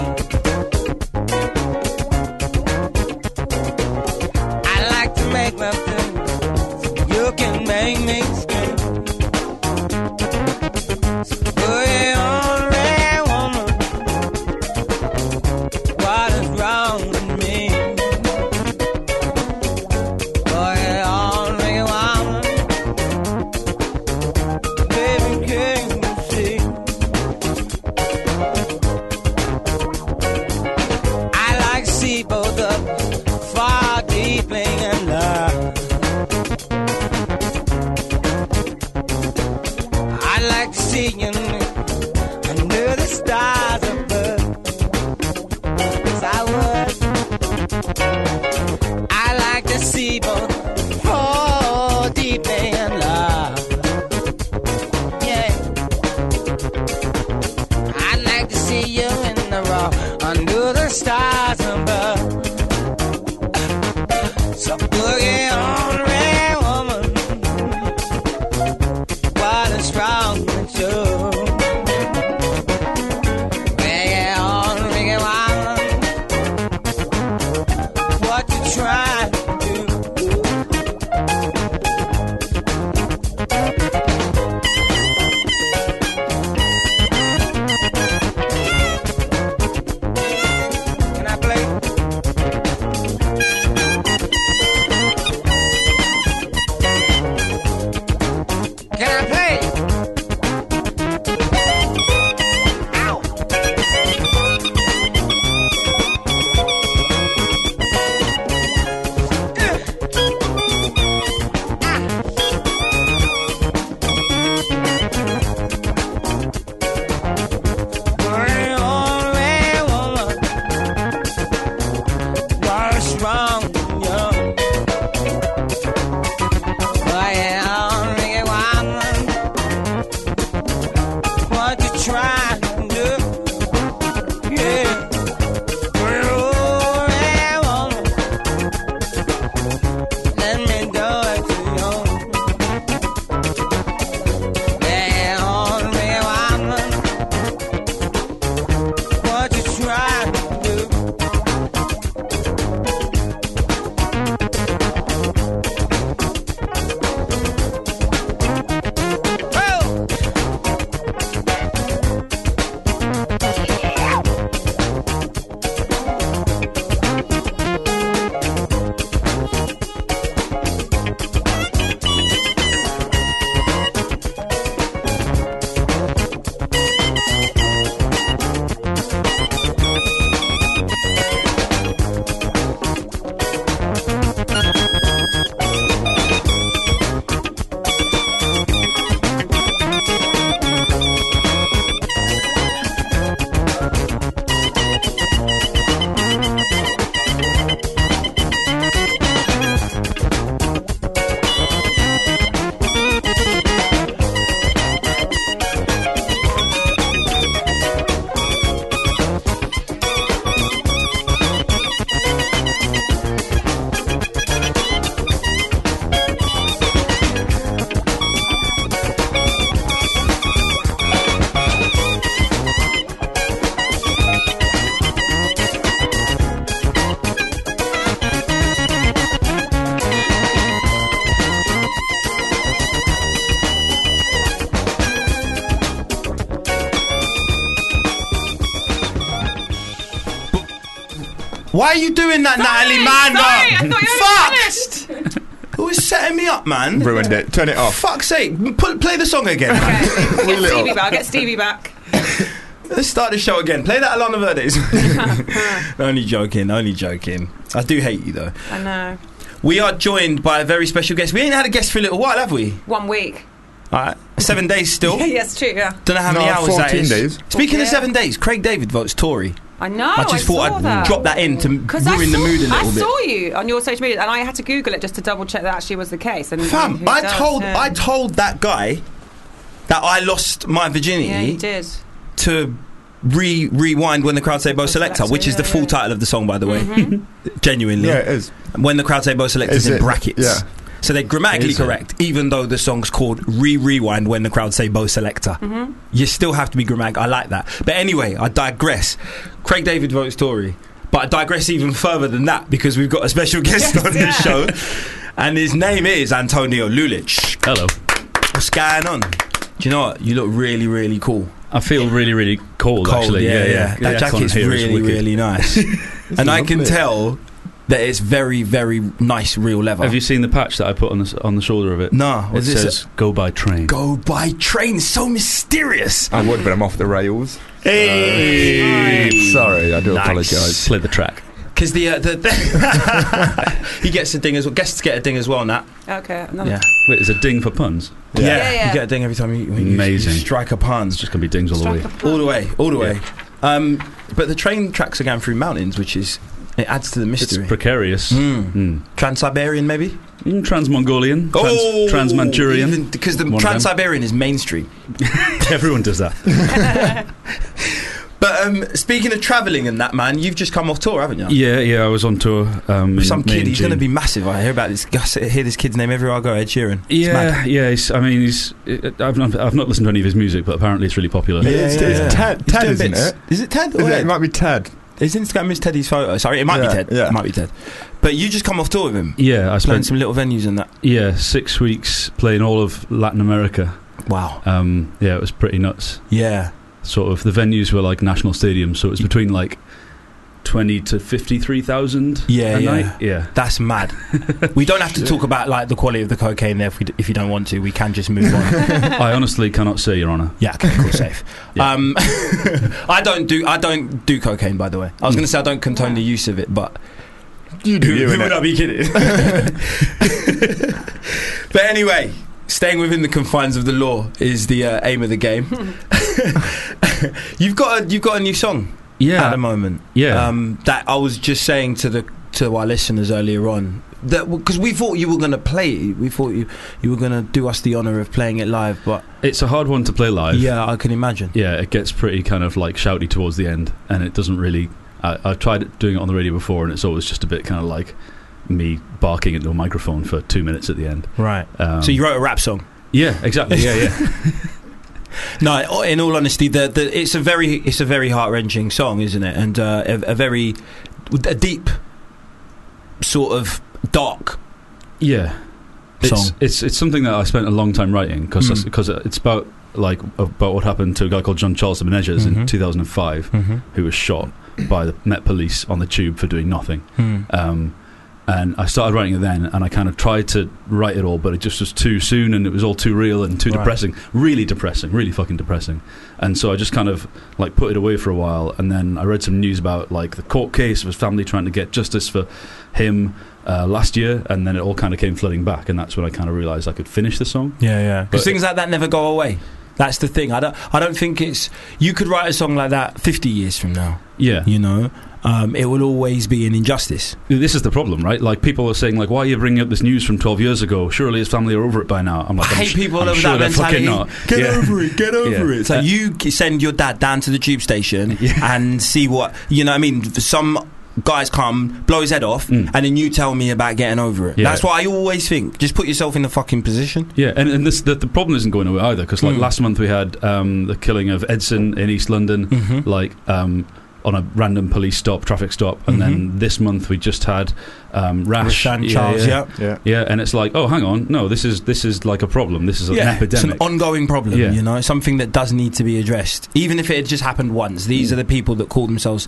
I like to make love to you. You can make me scream. So put it on, red woman. What is wrong with me? Put it on, red woman. Baby, can you see? I like to see both of us far deeply in love. I like to see you under the stars above. Yes, I would. I like to see both fall deeply in love. Yeah. I like to see you in the raw under the stars above. So boogie on, red woman. What is wrong with you? Reggae on, reggae on. What you trying to do? Can I play? Why are you doing that, Natalie Sorry, Manga? I thought you were finished. Who is setting me up, man? Ruined it. Turn it off. Fuck's sake. Play the song again. Okay, Reel it Stevie up. back. I'll get Stevie back. Let's start the show again. Play that Alana Verdes. Only joking. I do hate you, though. I know. We are joined by a very special guest. We ain't had a guest for a little while, have we? 1 week. All right. 7 days still. Yes, true, yeah. Don't know how many No, hours that 14 is. days. Speaking of Yeah. 7 days, Craig David votes Tory. I know, I just thought saw I'd that. drop that in to Because ruin the mood a little I bit. saw you on your social media, and I had to Google it just to double check that actually was the case. And Fam, who I does, told that guy that I lost my virginity Yeah, you did. to rewind When the Crowd Say Bo Selector, which is the full title of the song, by the way. Genuinely. Yeah, it is. When the Crowd Say Bo Selector is Is in it? brackets. Yeah. So they're grammatically Is it? correct, even though the song's called Rewind When the Crowd Say Bo Selector. You still have to be grammatical. I like that. But anyway, I digress. Craig David votes Tory. But I digress even further than that because we've got a special guest on this show. And his name is Antonio Lulic. Hello. What's going on? Do you know what? You look really, really cool. I feel really, really cold, actually. yeah. The That aircon jacket's here is really, wicked. really nice. And I can tell that it's very, very nice real leather. Have you seen the patch that I put on the shoulder of it? No. It Was this says, go by train. Go by train? So mysterious. I would, but I'm off the rails. Hey. Sorry, I do Nice. apologise. Play the track. Because the he gets a ding as well. Guests get a ding as well, Nat. Okay, another. Yeah. Wait, is a ding for puns? Yeah. You get a ding every time you Amazing. strike a pun. It's just going to be dings all the way. All the way. But the train tracks are going through mountains, which is it adds to the It's mystery. precarious. Trans-Siberian, maybe. Trans-Mongolian. Trans-Manchurian. Because the One of Trans-Siberian is Main Street. Everyone does that. But speaking of travelling and that, man, you've just come off tour, haven't you? Yeah, I was on tour. With some in May kid, and he's going to June. be massive. I hear about this. I hear this kid's name everywhere I go. Ed Sheeran. It's mad. I've not listened to any of his music, but apparently it's really popular. It's Ted, He's doing isn't bits. it? Is it Ted? Is it might be Ted. His Instagram is Teddy's photo. Sorry, it might be Yeah, Ted. yeah. It might be Ted. But you just come off tour with him. Yeah, I Playing spent some little venues and that. 6 weeks playing all of Latin America. Wow. It was pretty nuts. Yeah. Sort of the venues were like national stadiums, so it was between like 20 to 53,000 a night. Yeah, That's mad. We don't have to talk about like the quality of the cocaine there if you don't want to. We can just move on. I honestly cannot say, Your Honour. Yeah, okay, cool, safe. Yeah. I don't do cocaine, by the way. I was going to say I don't condone the use of it, but You do, you who would innit? I be kidding? But anyway, staying within the confines of the law is the aim of the game. You've got a new song at the moment. Yeah. That I was just saying to our listeners earlier on, that because we thought you were going to play it, we thought you were going to do us the honour of playing it live, but It's a hard one to play live. yeah, I can imagine. Yeah, it gets pretty kind of like shouty towards the end, and it doesn't really. I've tried doing it on the radio before, and it's always just a bit kind of like me barking into a microphone for 2 minutes at the end. Right. So you wrote a rap song? Yeah, exactly. Yeah. No, in all honesty, it's a very heart-wrenching song, isn't it? And a deep, sort of dark Yeah. song. It's something that I spent a long time writing because it's about what happened to a guy called John Charles Menezes in 2005, who was shot by the Met Police on the tube for doing nothing. And I started writing it then, and I kind of tried to write it all, but it just was too soon, and it was all too real and too depressing. Really depressing, really fucking depressing. And so I just kind of like put it away for a while, and then I read some news about like the court case of his family trying to get justice for him last year, and then it all kind of came flooding back, and that's when I kind of realised I could finish the song. Yeah. Because But- things like that never go away. That's the thing. I don't think it's. You could write a song like that 50 years from now. Yeah. You know, it will always be an injustice. This is the problem, right? Like, people are saying, like, why are you bringing up this news from 12 years ago? Surely his family are over it by now. I'm like, I hate people I'm over sure that they're fucking mentality. not. Get Yeah. over it. Get over Yeah. it. So you send your dad down to the tube station and see what you know. What I mean, some guys come, blow his head off, and then you tell me about getting over it. Yeah. That's what I always think. Just put yourself in the fucking position. Yeah, and the problem isn't going away either, because like last month we had the killing of Edson in East London, like on a random police stop, traffic stop, and then this month we just had Rash Rashan Charles, yeah, and it's like, oh, hang on, no, this is like a problem. This is an epidemic. It's an ongoing problem. Yeah. You know, it's something that does need to be addressed, even if it had just happened once. These are the people that call themselves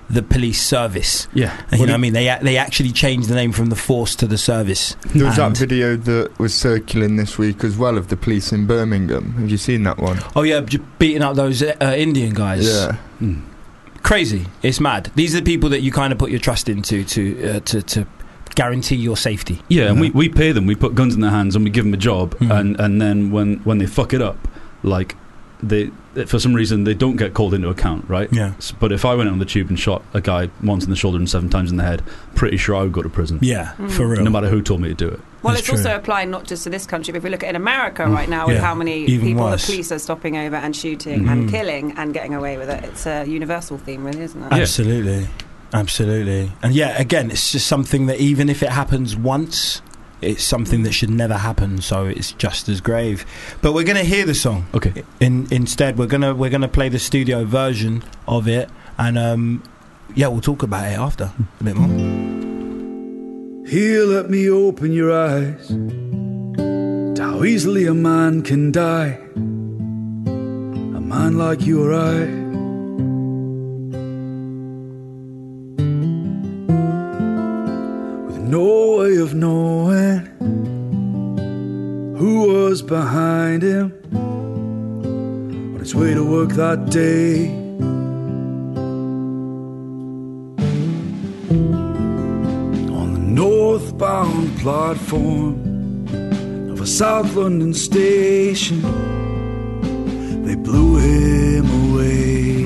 the police service. Yeah. You know what I mean? They actually changed the name from the force to the service. There was And- that video that was circulating this week as well of the police in Birmingham. Have you seen that one? Oh yeah, beating up those Indian guys. Yeah. Crazy. It's mad. These are the people that you kind of put your trust into to guarantee your safety. Yeah, and you know? we pay them. We put guns in their hands and we give them a job. And then when they fuck it up, like they for some reason they don't get called into account, right? Yeah. But if I went on the tube and shot a guy once in the shoulder and 7 times in the head, pretty sure I would go to prison. Yeah, for real. No matter who told me to do it. Well, That's it's also true. applying not just to this country, but if we look at in America right now with Yeah, how many even people worse. the police are stopping over and shooting and killing and getting away with it, it's a universal theme, really, isn't it? Absolutely. And yeah, again, it's just something that even if it happens once, it's something that should never happen, so it's just as grave. But we're going to hear the song. Okay. Instead, we're gonna play the studio version of it, and we'll talk about it after a bit more. Here, let me open your eyes to how easily a man can die. A man like you or I. With no way of knowing who was behind him on his way to work that day. Northbound platform of a South London station, they blew him away.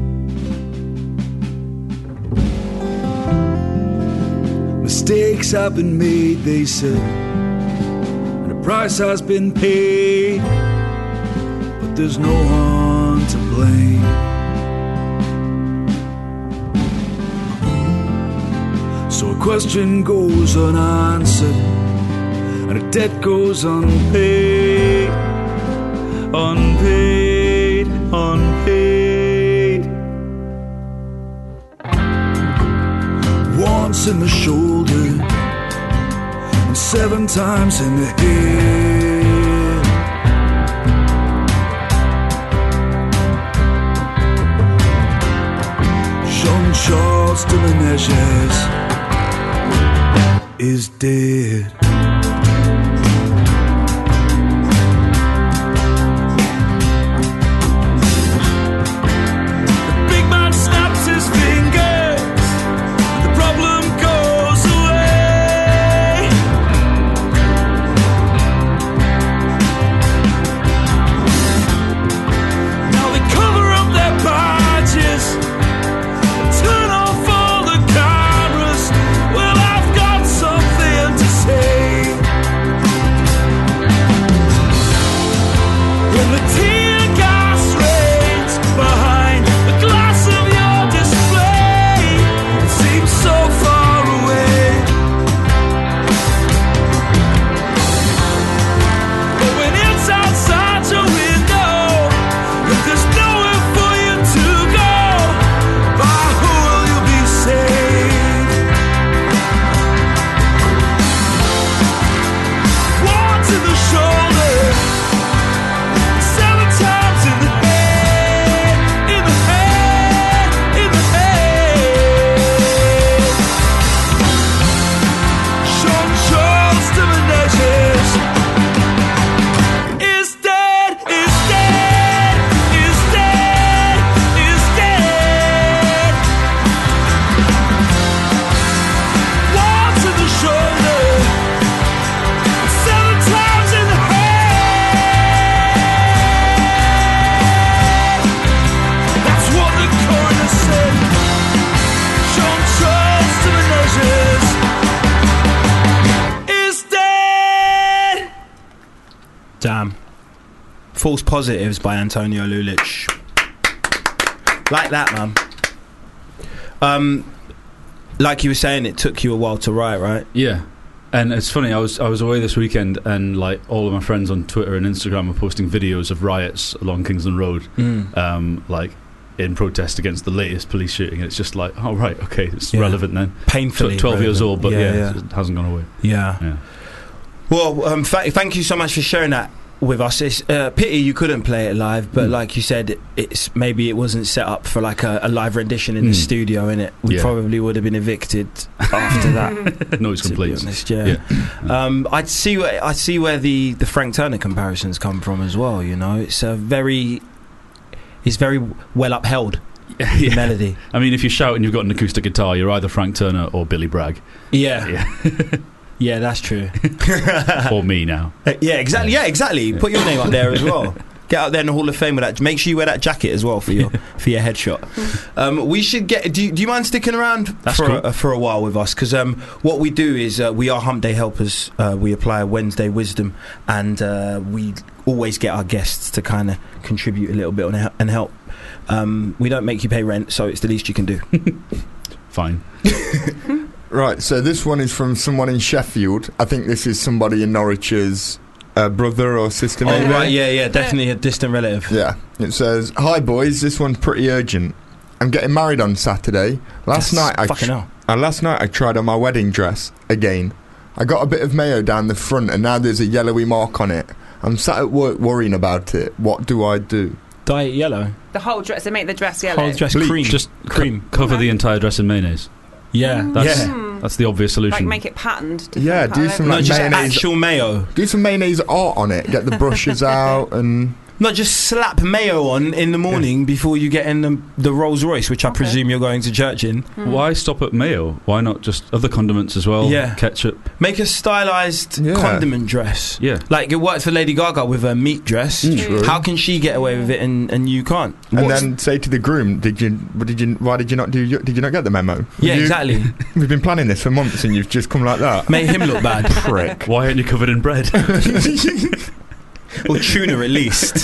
Mistakes have been made, they said, and a price has been paid, but there's no one to blame. So a question goes unanswered, and a debt goes unpaid, unpaid, unpaid. Once in the shoulder, and 7 times in the head. Jean-Charles de Menezes is dead. The big man snaps his fingers, and the problem goes away. Now they cover up their badges and turn off all the cameras. Well, I've got something to say. When the tear gas rains behind the glass of your display, it seems so far away. But when it's outside your window, if there's nowhere for you to go, by who will you be saved? Once in the shoulder, 7 times in the head, in the head, in the head. Jean-Charles de Menezes is dead, is dead, is dead, is dead. Once in the shoulder, 7 times in the head. That's what the coroner said. Jean-Charles de Menezes is dead. Damn. False Positives by Antonio Lulich. Like that, man. Like you were saying, it took you a while to write, right? Yeah. And it's funny, I was away this weekend, and like all of my friends on Twitter and Instagram were posting videos of riots along Kingsland Road, like in protest against the latest police shooting. And it's just like, oh right, okay, it's Yeah. relevant then. Painfully 12 years relevant. old, but Yeah. it hasn't gone away. Yeah. Yeah. Well, thank you so much for sharing that. with us. It's pity you couldn't play it live, but like you said, maybe it wasn't set up for like a live rendition in the studio. Innit? We probably would have been evicted after that. Noise complete. I see where the Frank Turner comparisons come from as well. You know, it's very well upheld. The melody. I mean, if you shout and you've got an acoustic guitar, you're either Frank Turner or Billy Bragg. Yeah, that's true. Or me now. Yeah, exactly. Yeah, exactly. Put your name up there as well. Get out there in the Hall of Fame with that. Make sure you wear that jacket as well for your headshot. We should get. Do you mind sticking around for a while with us? Because what we do is we are Hump Day helpers. We apply Wednesday wisdom, and we always get our guests to kind of contribute a little bit and help. We don't make you pay rent, so it's the least you can do. Fine. Right, so this one is from someone in Sheffield. I think this is somebody in Norwich's brother or sister, maybe. Oh, right, yeah, definitely a distant relative. Yeah. It says, "Hi boys, this one's pretty urgent. I'm getting married on Saturday. Last night I tried on my wedding dress again. I got a bit of mayo down the front and now there's a yellowy mark on it. I'm sat at work worrying about it. What do I do?" Dye it yellow. The whole dress. They make the dress yellow. Whole dress cream. Just cover the entire dress in mayonnaise. Yeah, that's the obvious solution. Like make it patterned. Yeah, do some not just mayonnaise. actual mayo. Do some mayonnaise art on it. Get the brushes out and. Not just slap mayo on in the morning before you get in the Rolls Royce, which I presume you're going to church in. Why stop at mayo? Why not just other condiments as well? Yeah. Ketchup. Make a stylized condiment dress. Yeah. Like it worked for Lady Gaga with her meat dress. True. How can she get away with it and you can't? And then say to the groom, did you not get the memo? Yeah, exactly. We've been planning this for months and you've just come like that. Made him look bad. Prick. Why aren't you covered in bread? Or tuna at least.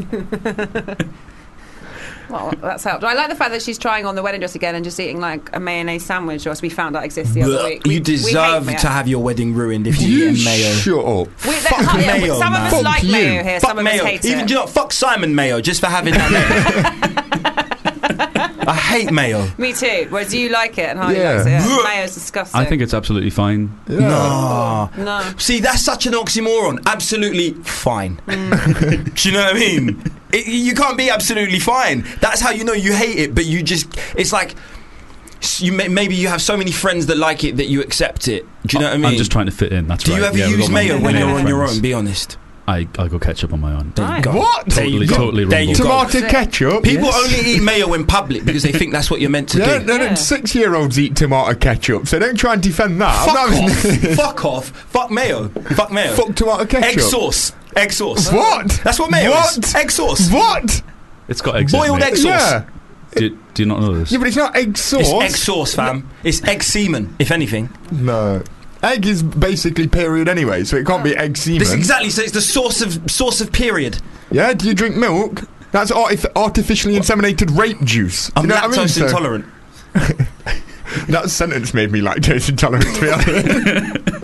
Well, that's helped. I like the fact that she's trying on the wedding dress again and just eating like a mayonnaise sandwich, or as we found out exists the other week. You deserve to have your wedding ruined if you eat mayo. Shut up. Fuck mayo, some of us man. like Fuck mayo you. here, Fuck some of mayo. us hate Even it. do you know, fuck Simon Mayo just for having that mayo. I hate mayo. Me too. Whereas you like it and Harley Yeah. likes it. Mayo's disgusting. I think it's absolutely fine. Yeah. No. See, that's such an oxymoron. Absolutely fine. Do you know what I mean? You can't be absolutely fine. That's how you know you hate it, but you just... It's like... maybe you have so many friends that like it that you accept it. Do you know what I mean? I'm just trying to fit in, that's Do right. you ever Yeah, we've use got my mayo when you're on your friends. own? Be honest. I go ketchup on my own. There you go. What? There you go. Totally There you rumble. go. Tomato ketchup? People Yes. only eat mayo in public because they think that's what you're meant to Yeah, do. no, 6-year-olds eat tomato ketchup, so don't try and defend that. Fuck off. Fuck mayo. Fuck mayo. Fuck tomato ketchup. Egg sauce. Egg sauce. What? That's what mayo is. What? Egg sauce. What? It's got eggs in it, Boiled mate. egg sauce. Yeah. Do you not know this? Yeah, but it's not egg sauce. It's egg sauce, fam. It's egg semen, if anything. No. Egg is basically period anyway, so it can't be egg semen. This exactly. So it's the source of period. Yeah, do you drink milk? That's artificially inseminated rape juice. I'm You know what I mean? lactose So- intolerant. That sentence made me lactose intolerant, to be honest.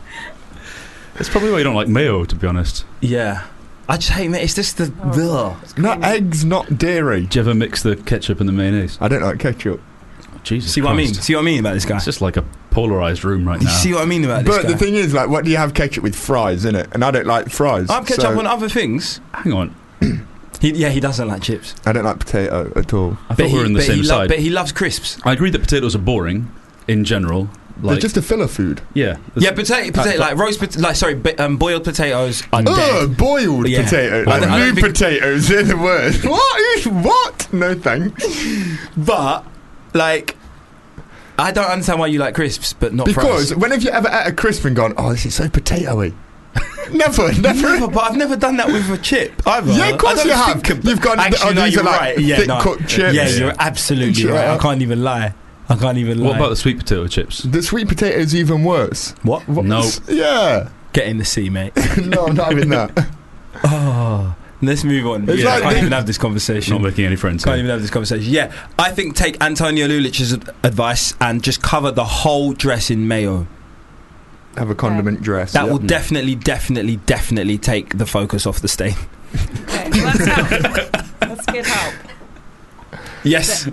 It's probably why you don't like mayo, to be honest. Yeah. I just hate it. It's just the... Not eggs, not dairy. Do you ever mix the ketchup and the mayonnaise? I don't like ketchup. Jesus See what I mean? Christ. See what I mean about this guy? It's just like a polarised room right You now. see what I mean about this But guy? the thing is, like, what do you have ketchup with? Fries, innit? And I don't like fries. I have ketchup so on other things. Hang on. He doesn't like chips. I don't like potato at all. I thought we were on the same side. But he loves crisps. I agree that potatoes are boring in general. They're just a filler food. Yeah. Yeah, potato like roast, boiled potatoes are dead. Boiled Yeah. potatoes. I Like don't new think- potatoes, they're the worst. What? No thanks. But like, I don't understand why you like crisps, but not Because fries. when have you ever ate a crisp and gone, oh, this is so potatoey? Never. But I've never done that with a chip either. Yeah, of course I don't you have. think You've gone, Actually, no, these you're are like right. Yeah, thick no. cooked chips. Yeah, you're absolutely Yeah. right. I can't even lie. What about the sweet potato chips? The sweet potato is even worse. What? No. Yeah. Get in the sea, mate. No, I'm not having that. Oh, let's move on. It's Yeah, like I can't the- even have this conversation. Not making any friends. Can't here. even have this conversation. Yeah, I think take Antonio Lulich's advice and just cover the whole dress in mayo. Have a condiment dress. That yeah. will definitely take the focus off the stain. Okay, well, that's help. That's good help. Yes.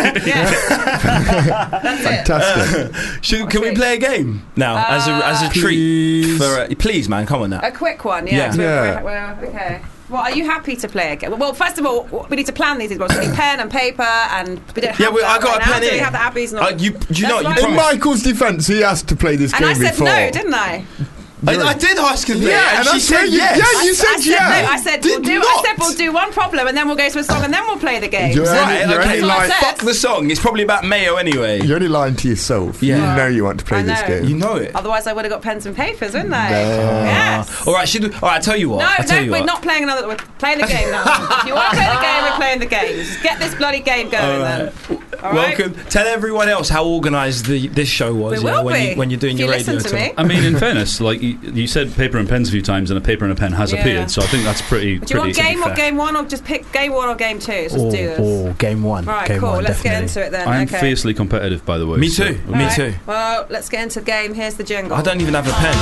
That's it. Fantastic. Can we play a game now as a treat? Please, man, come on now. A quick one, yeah. Yeah. Well, okay. Well, are you happy to play a game? Well, first of all, we need to plan these. We need pen and paper, and we don't have I that got right a pen now, so here. we have the Abbeys. And all. Do you know? You That's In right. Michael's defence, he asked to play this And game I said before. no, didn't I? I did ask her. Yeah, and she I said swear yes. you said No, I said Did not. we'll do one problem, and then we'll go to a song, and then we'll play the game. You're Right, only okay, lying- fuck the song. It's probably about Mayo anyway. You're only lying to yourself. Yeah. You know you want to play I this know. game. You know it. Otherwise, I would have got pens and papers, wouldn't I? No. Yes. All right, I tell you what. I tell you we're what. not playing another. We're playing the game now. If you want to play the game, we're playing the game. Just get this bloody game going, then. All right? Welcome. Tell everyone else how organised this show was. We will be. when you're doing If your you radio listen to tour. me. I mean, in fairness, like you said, paper and pens a few times, and a paper and a pen has Yeah. appeared. So I think that's pretty. Do you want pretty game or game one, or just pick game one or game two? Let's just do this. Game one. Right, game cool. one, Let's get definitely. into it then. I am okay. fiercely competitive, by the way. Me so- too. All Me right. too. Well, let's get into the game. Here's the jingle. I don't even have a pen.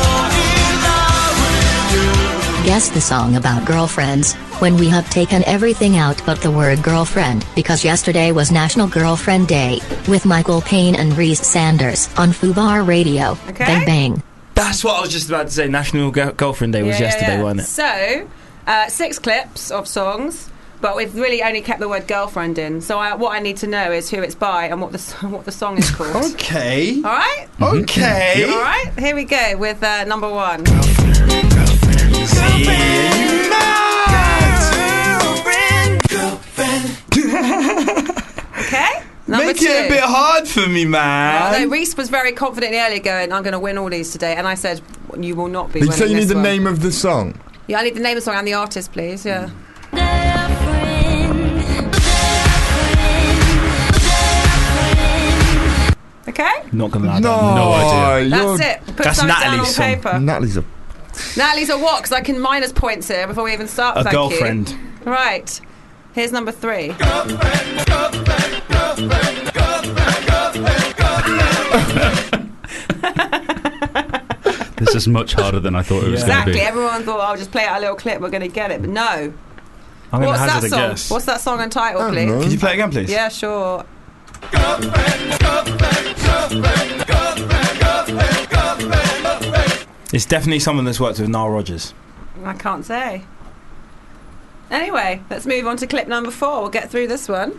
Guess the song about girlfriends, when we have taken everything out but the word girlfriend, because yesterday was National Girlfriend Day, with Michael Payne and Reese Sanders on Fubar Radio. Okay. Bang bang. That's what I was just about to say. National Girlfriend Day was yesterday, wasn't it? So, 6 clips of songs, but we've really only kept the word girlfriend in. So what I need to know is who it's by and what the song is called. Okay. All right? Okay. All right, here we go with number 1. Okay? Number Make 2. it a bit hard for me, man. Although Reese was very confident earlier going, I'm going to win all these today. And I said, you will not be Did you winning say you need this the one. name of the song? Yeah, I need the name of the song and the artist, please. Yeah. Okay? Not gonna lie. No idea. That's it. Put That's something Natalie's down on song. paper. Natalie's a... Natalie's a what? Because I can minus points here before we even start. A Thank girlfriend. you. Right. Here's number 3. This is much harder than I thought it was going to Exactly. be. Everyone thought, I'll just play out a little clip, we're going to get it. But no. I'm gonna What's that hazard a song? guess. What's that song and title, please? know. Can you play it again, please? Yeah, sure. It's definitely someone that's worked with Nile Rodgers. I can't say. Anyway, let's move on to clip number 4. We'll get through this one.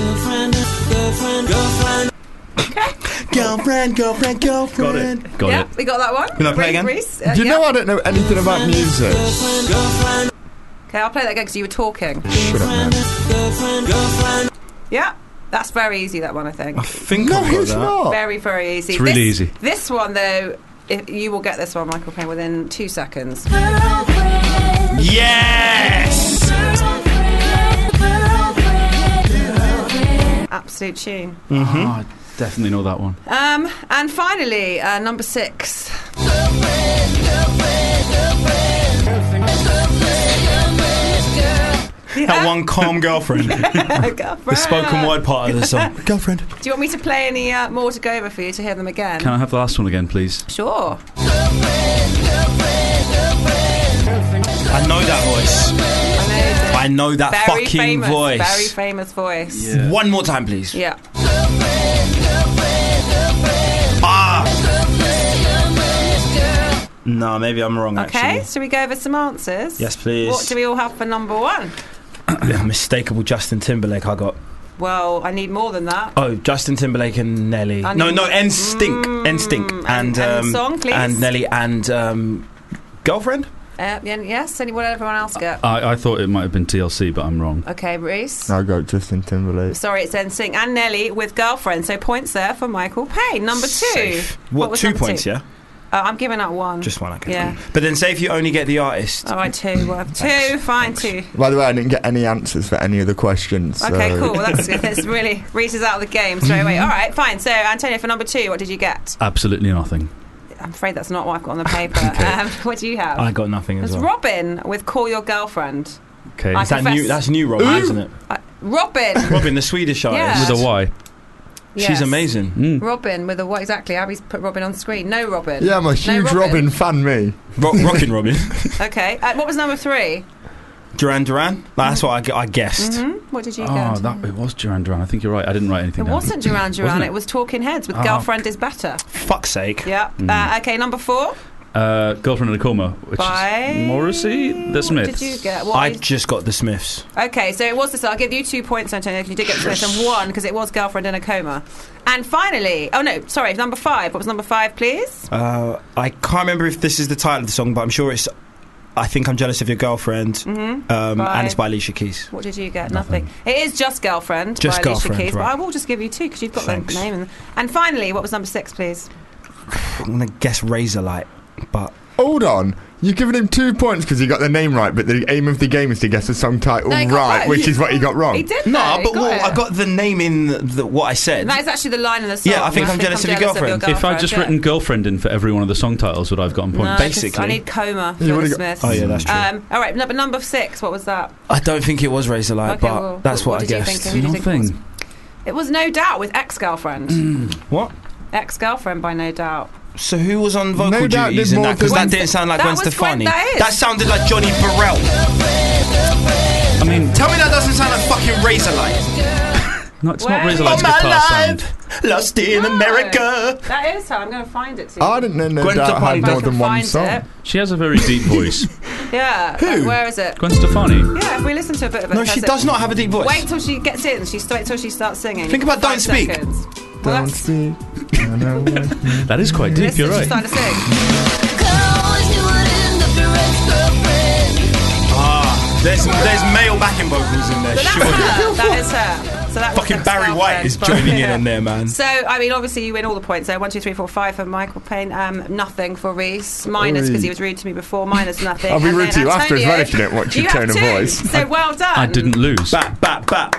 Girlfriend. Got it. Got Yeah, it. we got that one. Can I play again? Reese? Do you know I don't know anything about music? Okay, I'll play that again because you were talking. Shut up, man. Yeah, that's very easy, that one, I think. I think No, I've got it's that. not. Very, very easy. It's really This- easy. This one, though, you will get this one, Michael Payne, within 2 seconds. Yes! Absolute tune. Oh, I definitely know that one. And finally, number 6. That one calm girlfriend. Girlfriend. The spoken word part of the song. Girlfriend. Do you want me to play any more to go over for you to hear them again? Can I have the last one again, please? Sure. I know that voice. I know that Very fucking famous, voice. Very famous voice. Yeah. One more time, please. Yeah. No, maybe I'm wrong, Okay, actually. so we go over some answers. Yes, please. What do we all have for number 1? Mistakable Justin Timberlake, I got. Well, I need more than that. Oh, Justin Timberlake and Nelly. I No, need- NSYNC. and the song, please. And Nelly and Girlfriend? Yes, what did everyone else get? I thought it might have been TLC, but I'm wrong. Okay, Reese. I got Justin Timberlake. Sorry, it's NSYNC and Nelly with Girlfriend. So points there for Michael Payne. Number 2. Safe. What, was 2 number points, 2? yeah? I'm giving out 1. Just 1, okay. Yeah. But then say if you only get the artist. All right, 2. We'll have 2. Fine, 2. By the way, I didn't get any answers for any of the questions. Okay, so- cool. That's good. That's really Reese is out of the game straight away. All right, fine. So, Antonio, for number 2, what did you get? Absolutely nothing. I'm afraid that's not what I've got on the paper. What do you have? I got nothing as It's well. Robin with Call Your Girlfriend. Okay. I Is that confess- new? That's new Robin, isn't it? Robin. Robin, the Swedish artist. Yeah. With a Y. Yes. She's amazing. Mm. Robin with a what exactly? Abby's put Robin on screen. No Robin. Yeah, I'm a huge Robin. Robin fan, me. Rockin' Robin. Okay. What was number 3? Duran Duran? That's what I guessed. What did you Oh, get? it was Duran Duran. I think you're right. I didn't write anything It down. wasn't Duran Duran. Wasn't It was Talking Heads with Girlfriend is Better. Fuck's sake. Yeah. Okay, number 4. Girlfriend in a Coma, which By is Morrissey, The Smiths. What did you get? I just got the Smiths. Okay, so it was this. I'll give you 2 points, Antonio, because you did get the Smiths, and 1 because it was Girlfriend in a Coma. And finally, number 5. What was number 5, please? I can't remember if this is the title of the song, but I'm sure it's I Think I'm Jealous of Your Girlfriend, and it's by Alicia Keys. What did you get? Nothing. It is Just Girlfriend by Alicia Keys, but I will just give you 2 because you've got the name. And finally, what was number 6, please? I'm going to guess Razorlight, but... Hold on. You've given him 2 points because he got the name right, but the aim of the game is to guess the song title right, which is what he got wrong. He did. No, but I got the name in what I said. And that is actually the line in the song. Yeah, I think I'm jealous of your girlfriend. If I'd just written Girlfriend in for every one of the song titles, would I have gotten points? No, basically. I need Coma for the Smiths. Oh, yeah, that's true. All right, number 6, what was that? I don't think it was Razorlight, Okay, but well, that's what I did you guessed. think? Who do you think it was? It was No Doubt with Ex-Girlfriend. What? Ex-Girlfriend by No Doubt. So who was on vocal No Doubt duties did in more that? Because than- that didn't sound like That Gwen was Stefani. Gwen- that is. That sounded like Johnny Burrell. I mean, Tell me that doesn't sound like fucking Razorlight. no, it's Where not is Razorlight's All my guitar sound. life, lost in No. America. That is her. I'm going to find it to you. I didn't know No Gwen Doubt Stefani had more I can than one find song. it. She has a very deep voice. Yeah. Who? Where is it? Gwen Stefani. Yeah, if we listen to a bit of it. No, she that's does it. not have a deep voice. Wait till she gets in. Wait till she starts singing. Think about 5 Don't Speak. seconds. Well, Don't that's- speak. I know what- That is quite deep, Listen, you're she's right. starting to sing. There's male backing vocals in there. So that's Sure. her. That is her. So that was Fucking Ex Barry White is Girlfriend. joining in on there, man. So, I mean, obviously you win all the points. So 1, 2, 3, 4, 5 for Michael Payne. Nothing for Reese. Minus because he was rude to me before. Minus nothing. I'll be And rude then to you after as Antonio, well if you don't watch your you tone have of 2. voice. So well done. I didn't lose. Bat.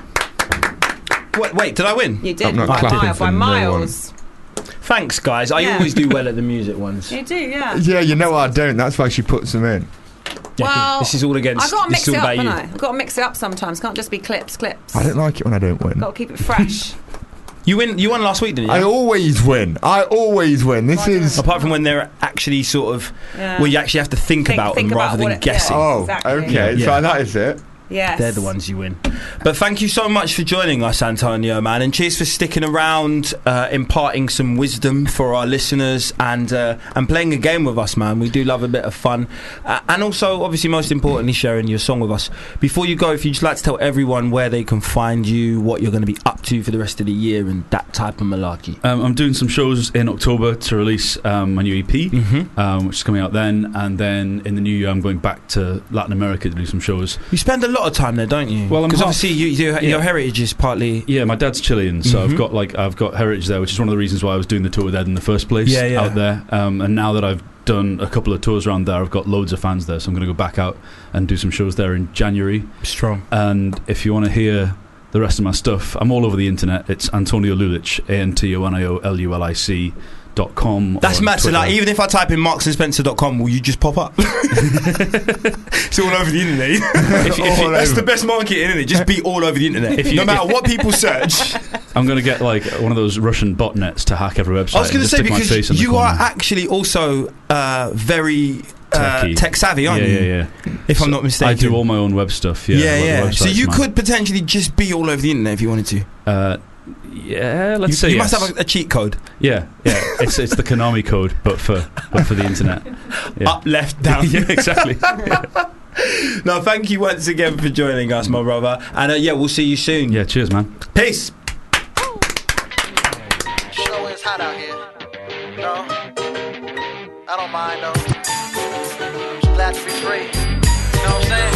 Wait, did I win? You did. I'm not By clapping mile, for by no miles. Thanks, guys. I Yeah. always do well at the music ones. You do, yeah. Yeah, you know I don't. That's why she puts them in. Well, this is all against. I've got to this mix is it all up, about haven't you. I? I've got to mix it up sometimes. Can't just be clips. I don't like it when I don't win. Got to keep it fresh. You won last week, didn't you? I always win. This is. Apart from when they're actually sort of Yeah. where you actually have to think about them rather what than it- guessing. yeah. Oh, Exactly. okay. Yeah. So that is it. Yes. They're the ones you win. But thank you so much for joining us, Antonio, man, and cheers for sticking around, imparting some wisdom for our listeners, and playing a game with us, man. We do love a bit of fun, and also, obviously, most importantly, sharing your song with us. Before you go, if you'd just like to tell everyone where they can find you, what you're going to be up to for the rest of the year, and that type of malarkey. I'm doing some shows in October to release my new EP, which is coming out then, and then in the new year I'm going back to Latin America to do some shows. You spend a lot of time there, don't you? Well, I'm because half- obviously your heritage is partly. Yeah, my dad's Chilean, so I've got heritage there, which is one of the reasons why I was doing the tour with Ed in the first place. Yeah. Out there, and now that I've done a couple of tours around there, I've got loads of fans there, so I'm going to go back out and do some shows there in January. Strong. And if you want to hear the rest of my stuff, I'm all over the internet. It's Antonio Lulic, ANTONIOLULIC.com. That's or on mad. So, Twitter. like, even if I type in marksandspencer.com, will you just pop up? It's all over the internet. That's the best marketing, isn't it? Just be all over the internet. No matter what people search. I'm going to get like one of those Russian botnets to hack every website. I was going to say, because you are are actually also very Techie. tech savvy, aren't you? Yeah. If I'm not mistaken. I do all my own web stuff. Yeah. Like So you websites, could potentially just be all over the internet if you wanted to. Yeah, let's say you yes. must have a cheat code. Yeah. It's the Konami code, but for the internet. Yeah. Up, left, down. Yeah, exactly. No, thank you once again for joining us, my brother. And we'll see you soon. Yeah, cheers, man. Peace. Sure is hot out here. No, I don't mind though. Just glad to be free. You know what I'm saying?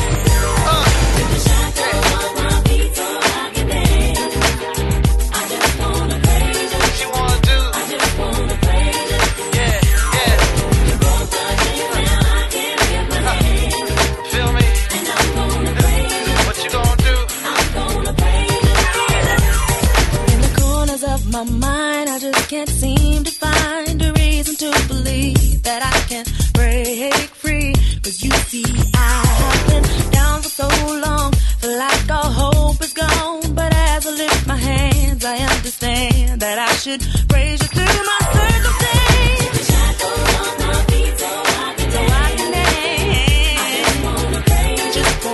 What you wanna do? Yeah. Feel me? What you gonna do? In the corners of my mind, I just can't seem to find a reason to believe that I can break free. 'Cause you see, I have been down for so long, feel like all hope is gone. But as I lift my hands, I understand that I should praise you through my circumstance. So I can dance. Just wanna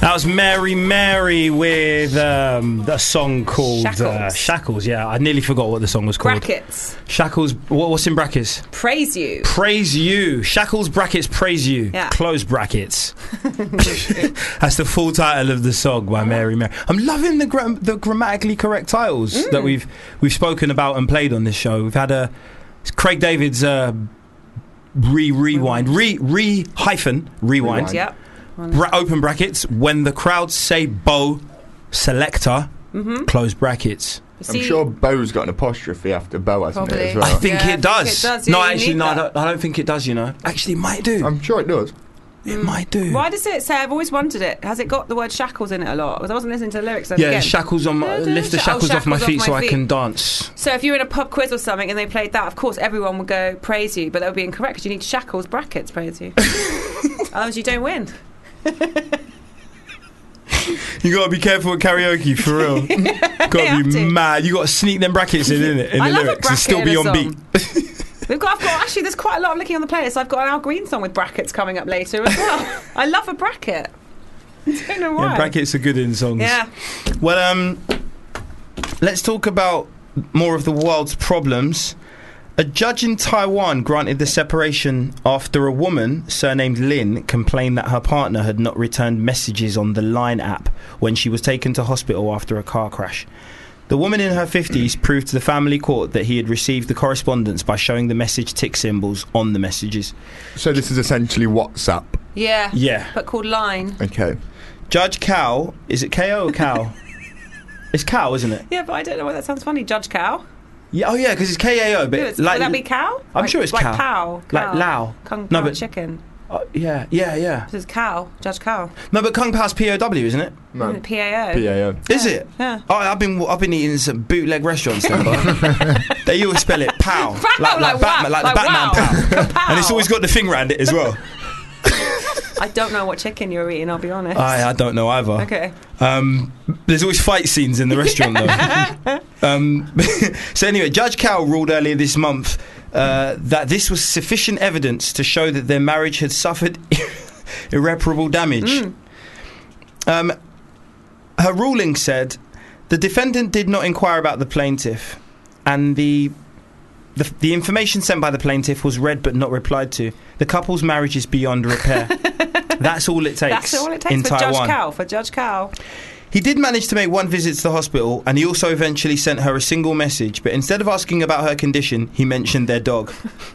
That was Mary Mary with a song called Shackles. Shackles. Yeah, I nearly forgot what the song was called. Brackets. Shackles. What's in brackets? Praise you. Praise you. Shackles brackets praise you. Yeah. Close brackets. That's the full title of the song by Mary Mary. I'm loving the grammatically correct titles that we've spoken about and played on this show. We've had Craig David's rewind. Yep. Open brackets. When the crowd say Bo selector, close brackets. I'm sure Bo's got an apostrophe after Bo, hasn't it, as well? I think it does. Yeah, No, you actually, need no, that. I don't think it does, you know. Actually, it might do. I'm sure it does. It might do. Why does it say? I've always wondered it. Has it got the word shackles in it a lot? Because I wasn't listening to the lyrics. Yeah, again. shackles on my, lift the shackles off my feet so I can dance. So if you're in a pub quiz or something and they played that, of course everyone would go praise you, but that would be incorrect because you need shackles brackets praise you. Otherwise you don't win. You gotta be careful with karaoke, for real. Gotta be mad. You gotta sneak them brackets in it? In I the love a lyrics and still bracket be in a on beat. I've got actually there's quite a lot I'm looking on the playlist. I've got an Al Green song with brackets coming up later as well. I love a bracket. I don't know why. Yeah, brackets are good in songs. Yeah. Well, let's talk about more of the world's problems. A judge in Taiwan granted the separation after a woman, surnamed Lin, complained that her partner had not returned messages on the Line app when she was taken to hospital after a car crash. The woman in her 50s proved to the family court that he had received the correspondence by showing the message tick symbols on the messages. So this is essentially WhatsApp. Yeah. Yeah. But called Line. Okay. Judge Cow, is it KO or Cow? It's Cow, isn't it? Yeah, but I don't know why that sounds funny. Judge Cow. Yeah, oh yeah, because it's KAO, but Yeah, would that be cow? I'm sure it's like cow. Pow. Like Lao. Kung No, Pao but- chicken. Yeah. This is cow. Judge Cow. No, but Kung Pao's POW, isn't it? No. PAO. PAO. Is it? Yeah. Oh, I've been eating some bootleg restaurants. Then, they always spell it Pow, like Batman, wow, like the Batman wow. Pow, and it's always got the thing around it as well. I don't know what chicken you're eating, I'll be honest. I don't know either. Okay. There's always fight scenes in the restaurant though. So anyway, Judge Cow ruled earlier this month that this was sufficient evidence to show that their marriage had suffered irreparable damage. Her ruling said the defendant did not inquire about the plaintiff, and the information sent by the plaintiff was read but not replied to. The couple's marriage is beyond repair. That's all it takes. That's all it takes in for Taiwan. Judge Cow. He did manage to make one visit to the hospital, and he also eventually sent her a single message, but instead of asking about her condition, he mentioned their dog.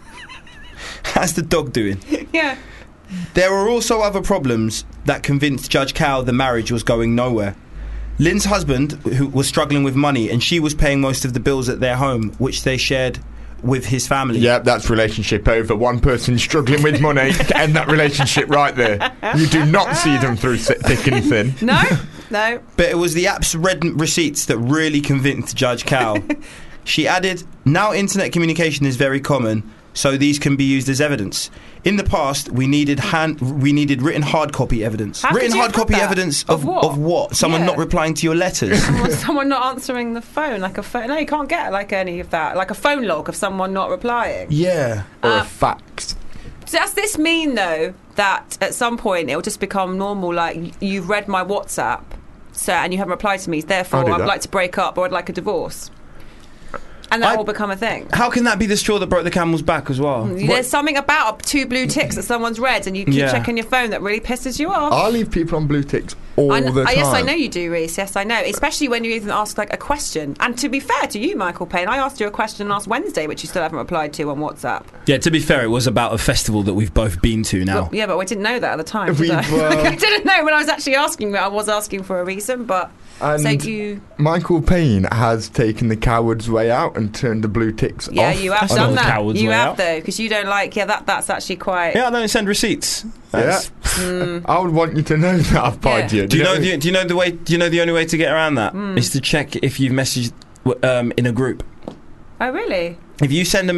How's the dog doing? Yeah. There were also other problems that convinced Judge Cow the marriage was going nowhere. Lynn's husband, who was struggling with money, and she was paying most of the bills at their home, which they shared with his family. Yep, that's relationship over. One person struggling with money to end that relationship right there. You do not see them through thick and thin. No. But it was the app's red receipts that really convinced Judge Cow. She added, now internet communication is very common, so these can be used as evidence. In the past, we needed written hard copy evidence. How could Written you hard have copy that? evidence Of what? Someone Yeah. not replying to your letters. Someone not answering the phone, like a phone. No, you can't get like any of that, like a phone log of someone not replying. Yeah. Or a fax. So does this mean though that at some point it will just become normal? Like you've read my WhatsApp, so and you haven't replied to me. Therefore, I'll do I'd that. like to break up or I'd like a divorce, and that will become a thing. How can that be the straw that broke the camel's back as well? There's something about two blue ticks that someone's read, and you keep Yeah. checking your phone that really pisses you off. I leave people on blue ticks all the time. Yes, I know you do, Reese. Yes, I know. Especially when you even ask like a question. And to be fair to you, Michael Payne, I asked you a question last Wednesday, which you still haven't replied to on WhatsApp. Yeah, to be fair, it was about a festival that we've both been to now. Well, yeah, but I didn't know that at the time. We- Did I? well- I didn't know when I was actually asking. I was asking for a reason, but And so you. Michael Payne has taken the coward's way out and turned the blue ticks Yeah, off. you have That's done not the that. coward's You way have out. though, because you don't like. Yeah, that's actually quite. Yeah, I don't send receipts. That's- I would want you to know that I've pied you. Do you know the only way to get around that is to check if you've messaged in a group. Oh, really? If you send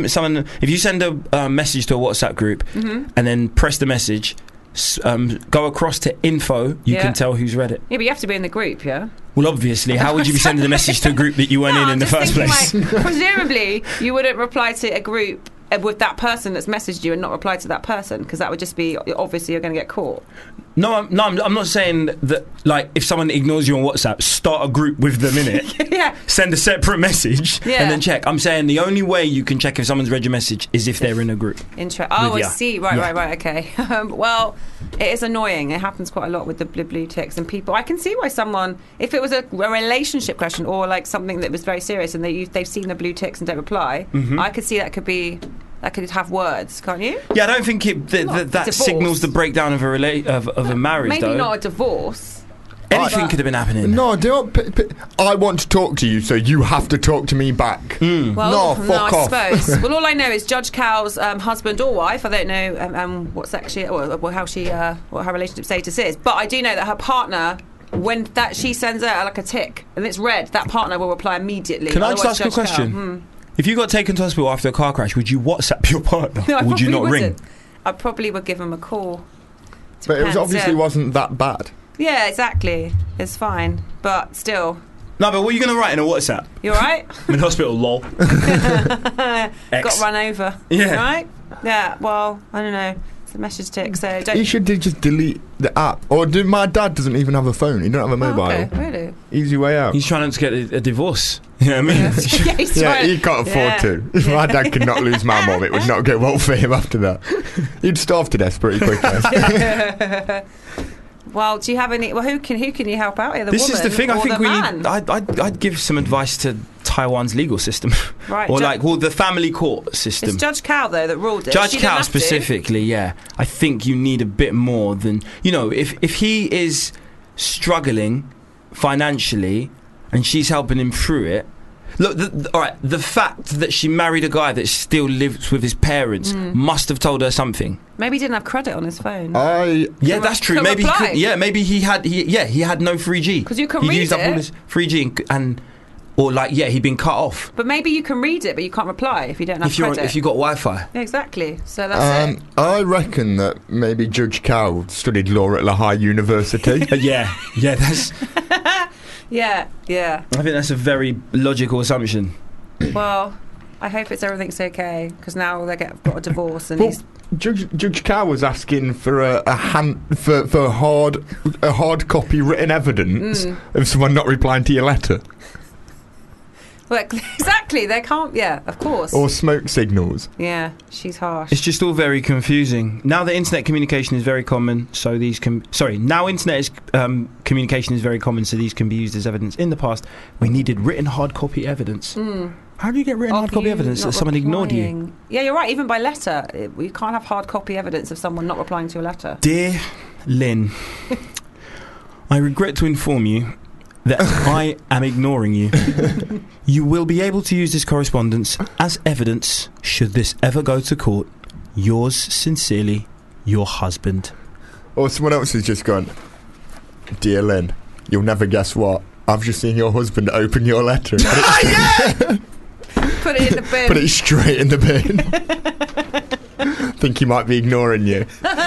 a message to a WhatsApp group and then press the message, go across to info, you Yeah. can tell who's read it. Yeah, but you have to be in the group, yeah. Well, obviously, how would you be sending a message to a group that you weren't in I'm the just first thinking, place? like, presumably, you wouldn't reply to a group with that person that's messaged you and not reply to that person because that would just be obviously you're going to get caught. I'm not saying that. Like, if someone ignores you on WhatsApp, start a group with them in it. Yeah. Send a separate message Yeah. and then check. I'm saying the only way you can check if someone's read your message is if they're in a group. Oh, I ya. see. Right, Yeah. right. Okay. Well, it is annoying. It happens quite a lot with the blue ticks and people. I can see why someone, if it was a relationship question or like something that was very serious and they've seen the blue ticks and don't reply, I could see that could have words, can't you? Yeah, I don't think that divorce. signals the breakdown of a marriage. Maybe though. not a divorce. Anything could have been happening. No, I want to talk to you, so you have to talk to me back. Well, fuck I off. suppose. Well, all I know is Judge Cow's husband or wife. I don't know what's actually what her relationship status is, but I do know that her partner, when that she sends out like a tick and it's red, that partner will reply immediately. Can I just Otherwise, ask you a Judge Cow- question? If you got taken to hospital after a car crash, would you WhatsApp your partner? No, I or would you not probably ring? wouldn't. I probably would give him a call. But it Depends, obviously yeah. wasn't that bad. Yeah, exactly. It's fine, but still. No, but what are you going to write in a WhatsApp? You all right? I'm in hospital, lol. Got run over. Yeah. Right? Yeah, well, I don't know. It's a message tick, so don't... You should just delete the app. Or my dad doesn't even have a phone. He don't have a mobile. Oh, okay, really? Easy way out. He's trying not to get a divorce. You know what I mean? Yeah, he's Yeah, trying- he can't afford Yeah. to. If my dad could not lose my mum, it would not go well for him after that. He'd starve to death pretty quickly. Well, do you have any... Well, who can you help out here? The This woman is the thing. I or think the we man? need. I'd give some advice to Taiwan's legal system, Right, or Ju- the family court system. It's Judge Cow, though, that ruled it. Judge She didn't Cow have to. specifically, yeah. I think you need a bit more than if he is struggling financially and she's helping him through it. Look, all right. The fact that she married a guy that still lives with his parents must have told her something. Maybe he didn't have credit on his phone. Yeah, that's true. Couldn't Maybe reply. maybe he had 3G 'Cause you can he read used up all it. his 3G he'd been cut off. But maybe you can read it, but you can't reply if you don't have If you credit. got Wi-Fi. Yeah, exactly. So that's it. I reckon that maybe Judge Cow studied law at Lehigh University. yeah, that's. Yeah. I think that's a very logical assumption. Well, I hope everything's okay, because now got a divorce and Well, he's... Judge Cow was asking for a hard copy written evidence of someone not replying to your letter, Well, exactly, they can't... Yeah, of course. or smoke signals. Yeah, she's harsh. It's just all very confusing. Now that internet communication is very common, so these can... now internet communication is very common, so these can be used as evidence. In the past, we needed written hard copy evidence. How do you get written Of hard copy you evidence not that someone ignored you? replying. Yeah, you're right, even by letter. We can't have hard copy evidence of someone not replying to a letter. Dear Lynn, I regret to inform you that I am ignoring you. You will be able to use this correspondence as evidence should this ever go to court. Yours sincerely, your husband. Or someone else has just gone, Dear Lynn, you'll never guess what. I've just seen your husband open your letter. Put it in the bin. Put it straight in the bin. Think he might be ignoring you.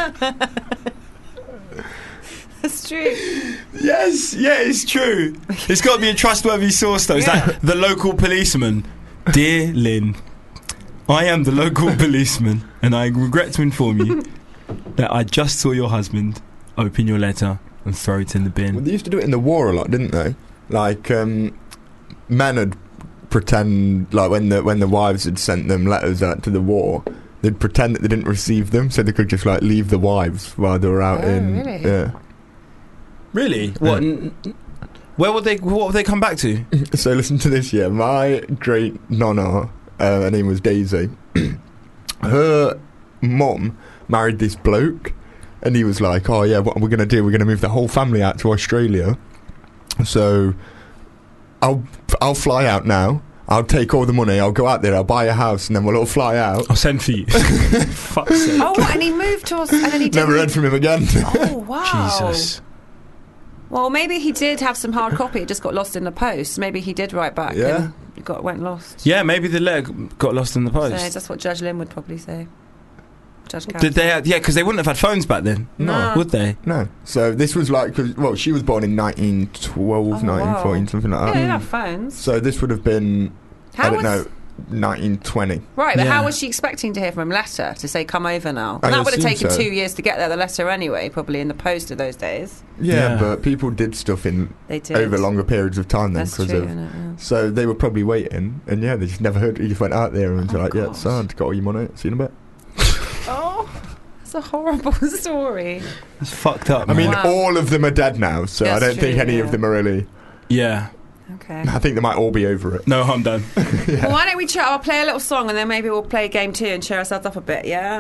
That's true. Yes, yeah, it's true. It's got to be a trustworthy source, though. It's like the local policeman. Dear Lynn, I am the local policeman, and I regret to inform you that I just saw your husband open your letter and throw it in the bin. Well, they used to do it in the war a lot, didn't they? Like, men would pretend, like when the wives had sent them letters out to the war, they'd pretend that they didn't receive them, so they could just like leave the wives while they were out in. Really? Yeah. Really? What? Where would they? What would they come back to? So listen to this. Yeah, my great nonna, her name was Daisy. Her mum married this bloke, and he was like, "Oh yeah, what we're gonna do? We're gonna move the whole family out to Australia. So I'll fly out now. I'll take all the money. I'll go out there. I'll buy a house, and then we'll all fly out." I'll send for you. Fuck's sake. Oh, what? And he moved to us, and then he didn't. Never heard from him again. Oh, wow. Jesus. Well, maybe he did have some hard copy. It just got lost in the post. Maybe he did write back. Yeah. And it went lost. Yeah, maybe the letter got lost in the So post. that's what Judge Lynn would probably say. Judge Cow. Did they? Yeah, because they wouldn't have had phones back then. No. Would they? No. So this was like, well, she was born in 1912, Oh, 1914, wow. something like Yeah, that. they didn't have phones. So this would have been, I How don't was- know, 1920. Right, but Yeah. how was she expecting to hear from him? Letter to say, come over now? I And that would have assume taken so. 2 years to get there, the letter anyway, probably in the post of those days. Yeah, but people did stuff in They did. over longer periods of time then That's because true, of. isn't it? Yeah. So they were probably waiting, and yeah, they just never heard. He just went out there and was like, "Yeah, gosh. sound, got all your money. See you in a bit." Oh, it's a horrible story. It's fucked up. I mean, Wow. all of them are dead now, so I That's don't think true, any yeah. of them are really. yeah. Okay. I think they might all be over it. No, I'm done. Well, why don't we chat? I'll play a little song and then maybe we'll play game 2 and cheer ourselves up a bit, yeah?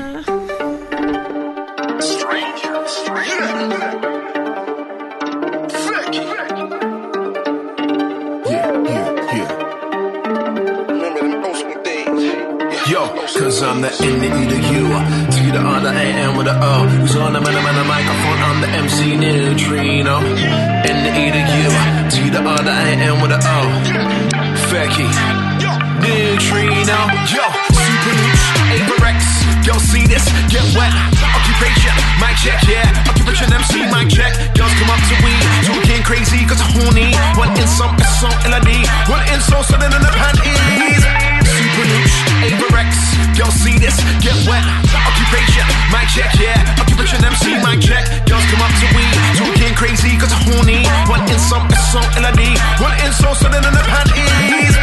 Yo, cause I'm the N, the E, the U to the R, the A-N with the O. Who's on the microphone, I'm the MC Neutrino. N, the E, the U to the R, the A-N with the O. Fecky, Neutrino. Yo, Super Nooch, Averex. Yo, see this, get wet. Occupation, mic check, yeah. Occupation MC, mic check. Girls come up to we, talking crazy cause I'm horny. One in some LD. One in so sudden in the panties. Super Nooch, Averex. Girls see this, get wet. Occupation, mic check, yeah. Occupation MC, mic check. Girls come up to we, talking crazy cause I'm horny. One in some LD. One in so sudden in the panties.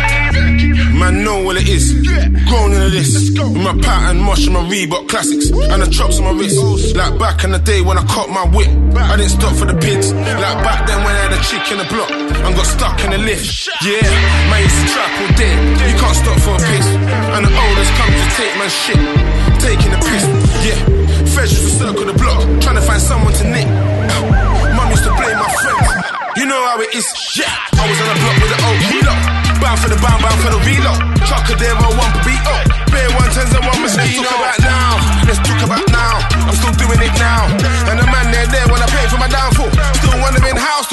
Man know what it is. Grown into this. With my pattern, mosh and my Reebok classics. And the chops on my wrist. Like back in the day when I caught my whip. I didn't stop for the pigs. Like back then when I had a chick in the block and got stuck in the lift. Yeah, man used to trap all day. You can't stop for a piss. And the oldest come to take my shit. Taking the piss. Yeah, Feds used to circle the block. Trying to find someone to nick. Mum used to blame my friends. You know how it is. Yeah, I was on the block with the old kilo. Bound for the bound for the reload. Trocadero, one burrito. Bear 110s and one mosquito. Let's talk about now. I'm still doing it now. And the man there when I pay for my downfall. Still wondering how.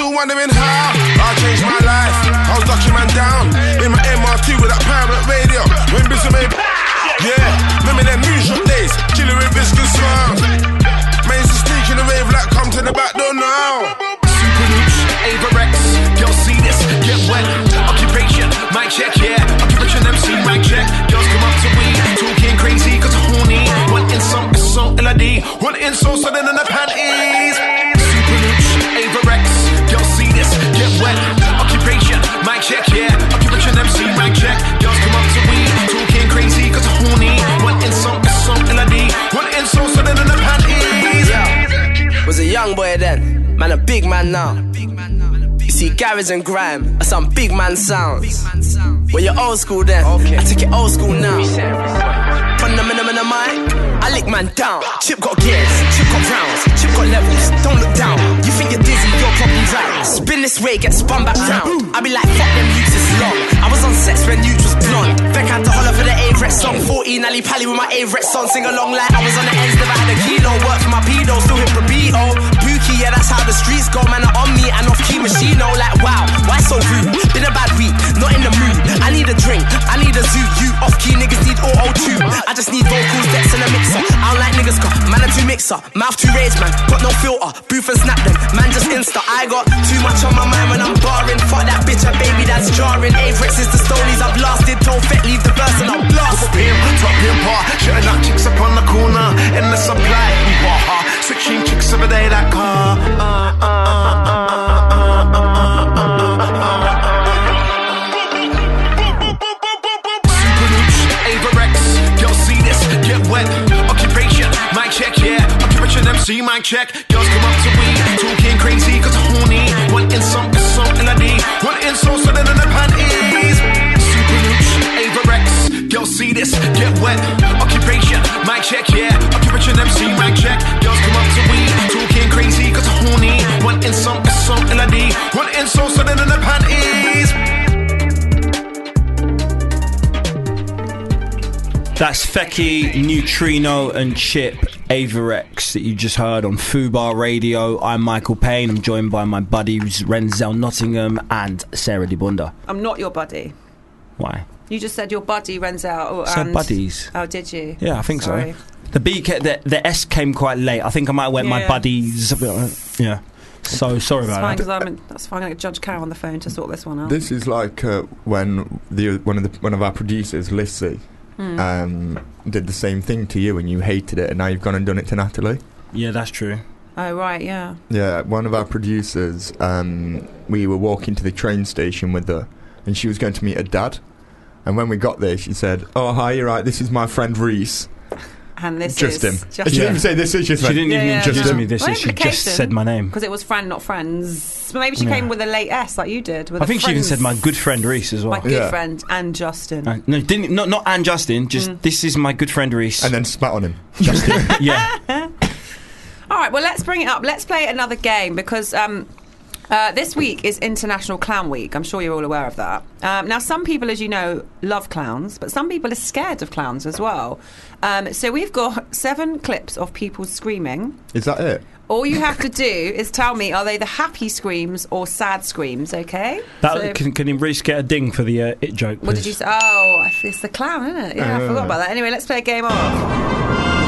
I changed my life. I was ducking man down. In my MR2 with that pirate radio. When Bishop made. Yeah, remember them music days. Chilling with biscuits smiles. Man used to sneak in the rave like come to the back door now. Super Nooch, Averex. Girls see this, get wet. Occupation, mic check, yeah. Occupation MC, mic check. Girls come up to we, talking crazy cause I'm horny. One in some LD. One in so sudden in the panties. Super Nooch, Averex. Girls see this, get wet. Occupation, mic check, yeah. Occupation MC, mic check. Girls come up to we, talking crazy cause I'm horny. One in some LD. One in so sudden in the panties. Yeah. Was a young boy then, man a big man now. You see Garage and Grime are some big man sounds. When you're old school then, I take it old school now. From the minimum of mine, I lick man down. Chip got gears, Chip got rounds, Chip got levels, don't look down. You think you're dizzy, you're probably right. Spin this way, get spun back round. I be like, fuck them youths, it's long. I was on sets when youth was blonde. Beck had to holler for the Averex song. 14, Ali Pally with my Averex song. Sing along like I was on the ends, never had a kilo. Work for my pedo, still hit for B.O. Bookie, yeah, that's how the streets go. Man are on me and off key machine. Like, wow, why so rude? Been a bad week, not in the mood. I need a drink, I need a zoo. You off key niggas need auto-tune. I just need vocals, decks and a mixer. I don't like niggas got man a two mixer. Mouth too rage, man, got no filter. Booth and snap them, man just insta. I got too much on my mind when I'm barring. Fuck that bitch, a baby that's jarring. Averex is the stonies I've blasted. Told Fet leave the verse and I'll blast. Top in bar, shutting up chicks up on the corner. In the supply, switching chicks every day that car. Super Nooch, Averex, girls see this, get wet. Occupation, mic check, yeah. Occupation MC, mic check. Girls come up to we, talking crazy cause I'm horny. One in some LD. One in so sudden in the panties. Super Nooch, Averex, girls see this, get wet. Occupation, mic check, yeah. Occupation MC, mic check. Girls come up to we, talking crazy cause I'm horny. One in some LD. One in so sudden in the panties. That's Fecky, Neutrino, and Chip Averex that you just heard on Fubar Radio. I'm Michael Payne. I'm joined by my buddies Renzel Nottingham and Sarah DeBunda. I'm not your buddy. Why? You just said your buddy, Renzel. Said and buddies. Oh, did you? Yeah, I think Sorry. so. The S came quite late. I think I might have went my Yeah. buddies. Yeah. So sorry That's about fine, that. because that's fine. I'm going to Judge Carol on the phone to sort this one out. This is like when one of our producers, Lissy, did the same thing to you and you hated it, and now you've gone and done it to Natalie. Yeah, that's true. Oh, right, yeah. Yeah, one of our producers, we were walking to the train station with her, and she was going to meet her dad. And when we got there, she said, "Oh, hi, you're right, this is my friend Reese." And this Justin. is... She didn't even say this is your friend. She didn't even introduce me. This Well, is. She just said my name. Because it was friend, not friends. But maybe she Yeah. came with a late S like you did. With I think she even said my good friend Reese as well. My good friend and Justin. No, didn't not and Justin. Just this is my good friend Reese. And then spat on him. Justin. Yeah. All right, well, let's bring it up. Let's play another game because this week is International Clown Week. I'm sure you're all aware of that. Now, some people, as you know, love clowns, but some people are scared of clowns as well. So we've got 7 clips of people screaming. Is that it? All you have to do is tell me, are they the happy screams or sad screams, okay? That, can Reese get a ding for the it joke? What did you say? Oh, it's the clown, isn't it? Yeah, I forgot about that. Anyway, let's play a game of...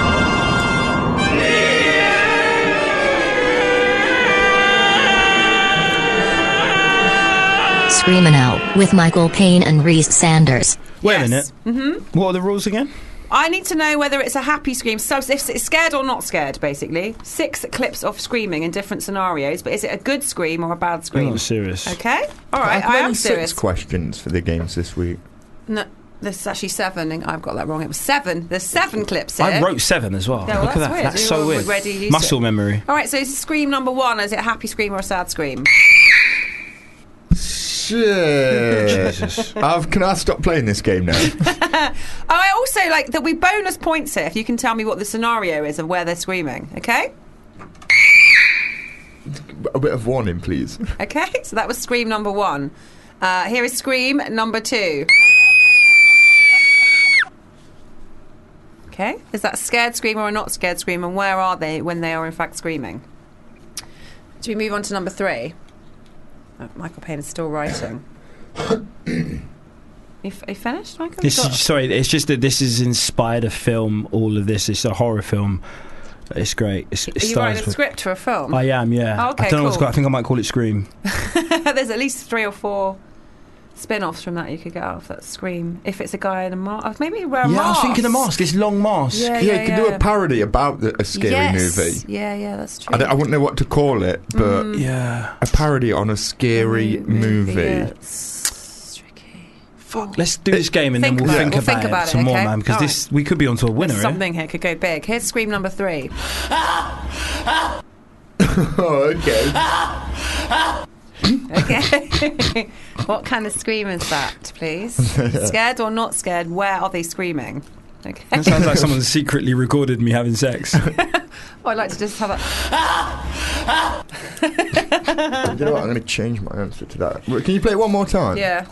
Screamin' Out with Michael Payne and Reese Sanders. Wait a minute. Mm-hmm. What are the rules again? I need to know whether it's a happy scream, so if it's scared or not scared, basically. 6 clips of screaming in different scenarios, but is it a good scream or a bad scream? I'm not serious. Okay, all right, I am serious. 6 questions for the games this week. No, this is actually 7. I've got that wrong. It was 7. There's 7 clips here. I wrote 7 as well. Yeah, well, Look at that's that. weird. That's so weird. Where do you use Muscle it? memory. All right, so is scream number 1, is it a happy scream or a sad scream? Shit. Jesus. Can I stop playing this game now? I also like that we bonus points here if you can tell me what the scenario is of where they're screaming, okay? A bit of warning, please. Okay, so that was scream number 1. Here is scream number 2. Okay, is that a scared scream or a not scared scream, and where are they when they are in fact screaming? Do we move on to number 3? Oh, Michael Payne is still writing. You finished, Michael? Sorry, it's just that this is inspired a film. All of this, it's a horror film. It's great. It Are you stars writing a with- script for a film? I am, yeah. Oh, okay, I don't know what's cool. called. I think I might call it Scream. There's at least 3 or 4 spin-offs from that you could get out of that scream. If it's a guy in a mask, maybe wear a mask. Yeah, I was thinking a mask. This long mask. Yeah, you could do a parody about a scary Yes. movie. Yeah, that's true. I wouldn't know what to call it, but yeah, a parody on a scary movie. Fuck, let's do this game and Think then we'll about it. think We'll about think it about it, some more, okay? man. Because All this we could be onto a winner. There's eh? something here could go big. Here's scream number 3. Oh, okay. Okay. What kind of scream is that, please? Scared or not scared? Where are they screaming? Okay. That sounds like someone secretly recorded me having sex. Oh, I'd like to just have a... You know what? I'm going to change my answer to that. Can you play it one more time? Yeah.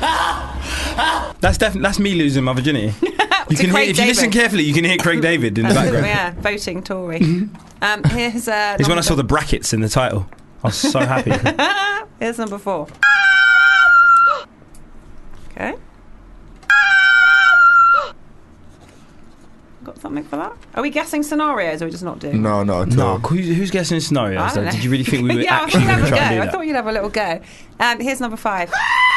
That's me losing my virginity. You can hear, Craig if you listen David. carefully, you can hear Craig David in the background. Yeah, voting Tory. Here's It's when I saw the brackets in the title. I was so happy. Here's number 4. Okay. Got something for that? Are we guessing scenarios or are we just not doing No, not at all. Who's guessing scenarios? I don't Though? know. Did you really think we were yeah, actually I going to thought you'd try have and a do go. I that? thought you'd have a little go. Here's number 5.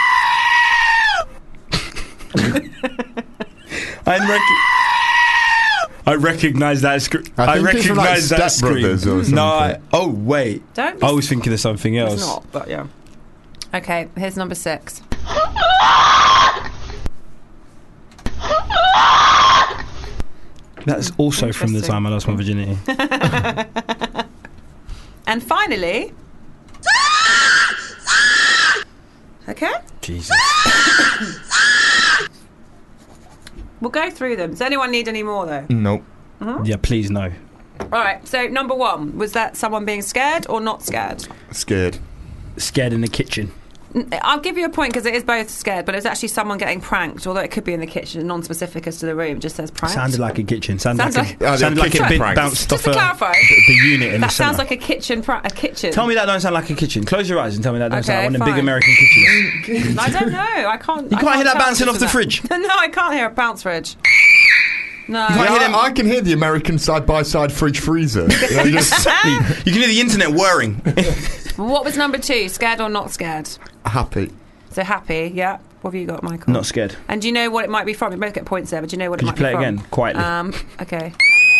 I recognise that scream. I think it's from, like, recognise that Step Brothers scream. or something. Oh wait. Don't be I was thinking of something else. It's not, but yeah. Okay, here's number 6. That's also from the Interesting. time I lost my virginity. And finally... Okay? Jesus. We'll go through them. Does anyone need any more, though? Nope. Yeah, please no. All right, so number 1, was that someone being scared or not scared? Scared. Scared in the kitchen. I'll give you a point because it is both scared, but it's actually someone getting pranked, although it could be in the kitchen, non-specific as to the room, just says pranked. Sounded like a kitchen. Sounded like Oh, sounded like kitchen it pranks. bounced Just off to clarify, the unit in that the sounds centre. like a kitchen. A kitchen. Tell me that don't sound like a kitchen. Close your eyes and tell me that don't sound Okay, like one of the big fine. American kitchens. I don't know. I can't. You can't hear that tell bouncing this off the is fridge? that. No, I can't hear a bounce fridge. No. I can hear the American side-by-side fridge freezer. You know, just- You can hear the internet whirring. What was number 2? Scared or not scared? Happy. So happy, yeah. What have you got, Michael? Not scared. And do you know what it might be from? You both get points there, but do you know what Could it you might play be from? again, quietly? Okay.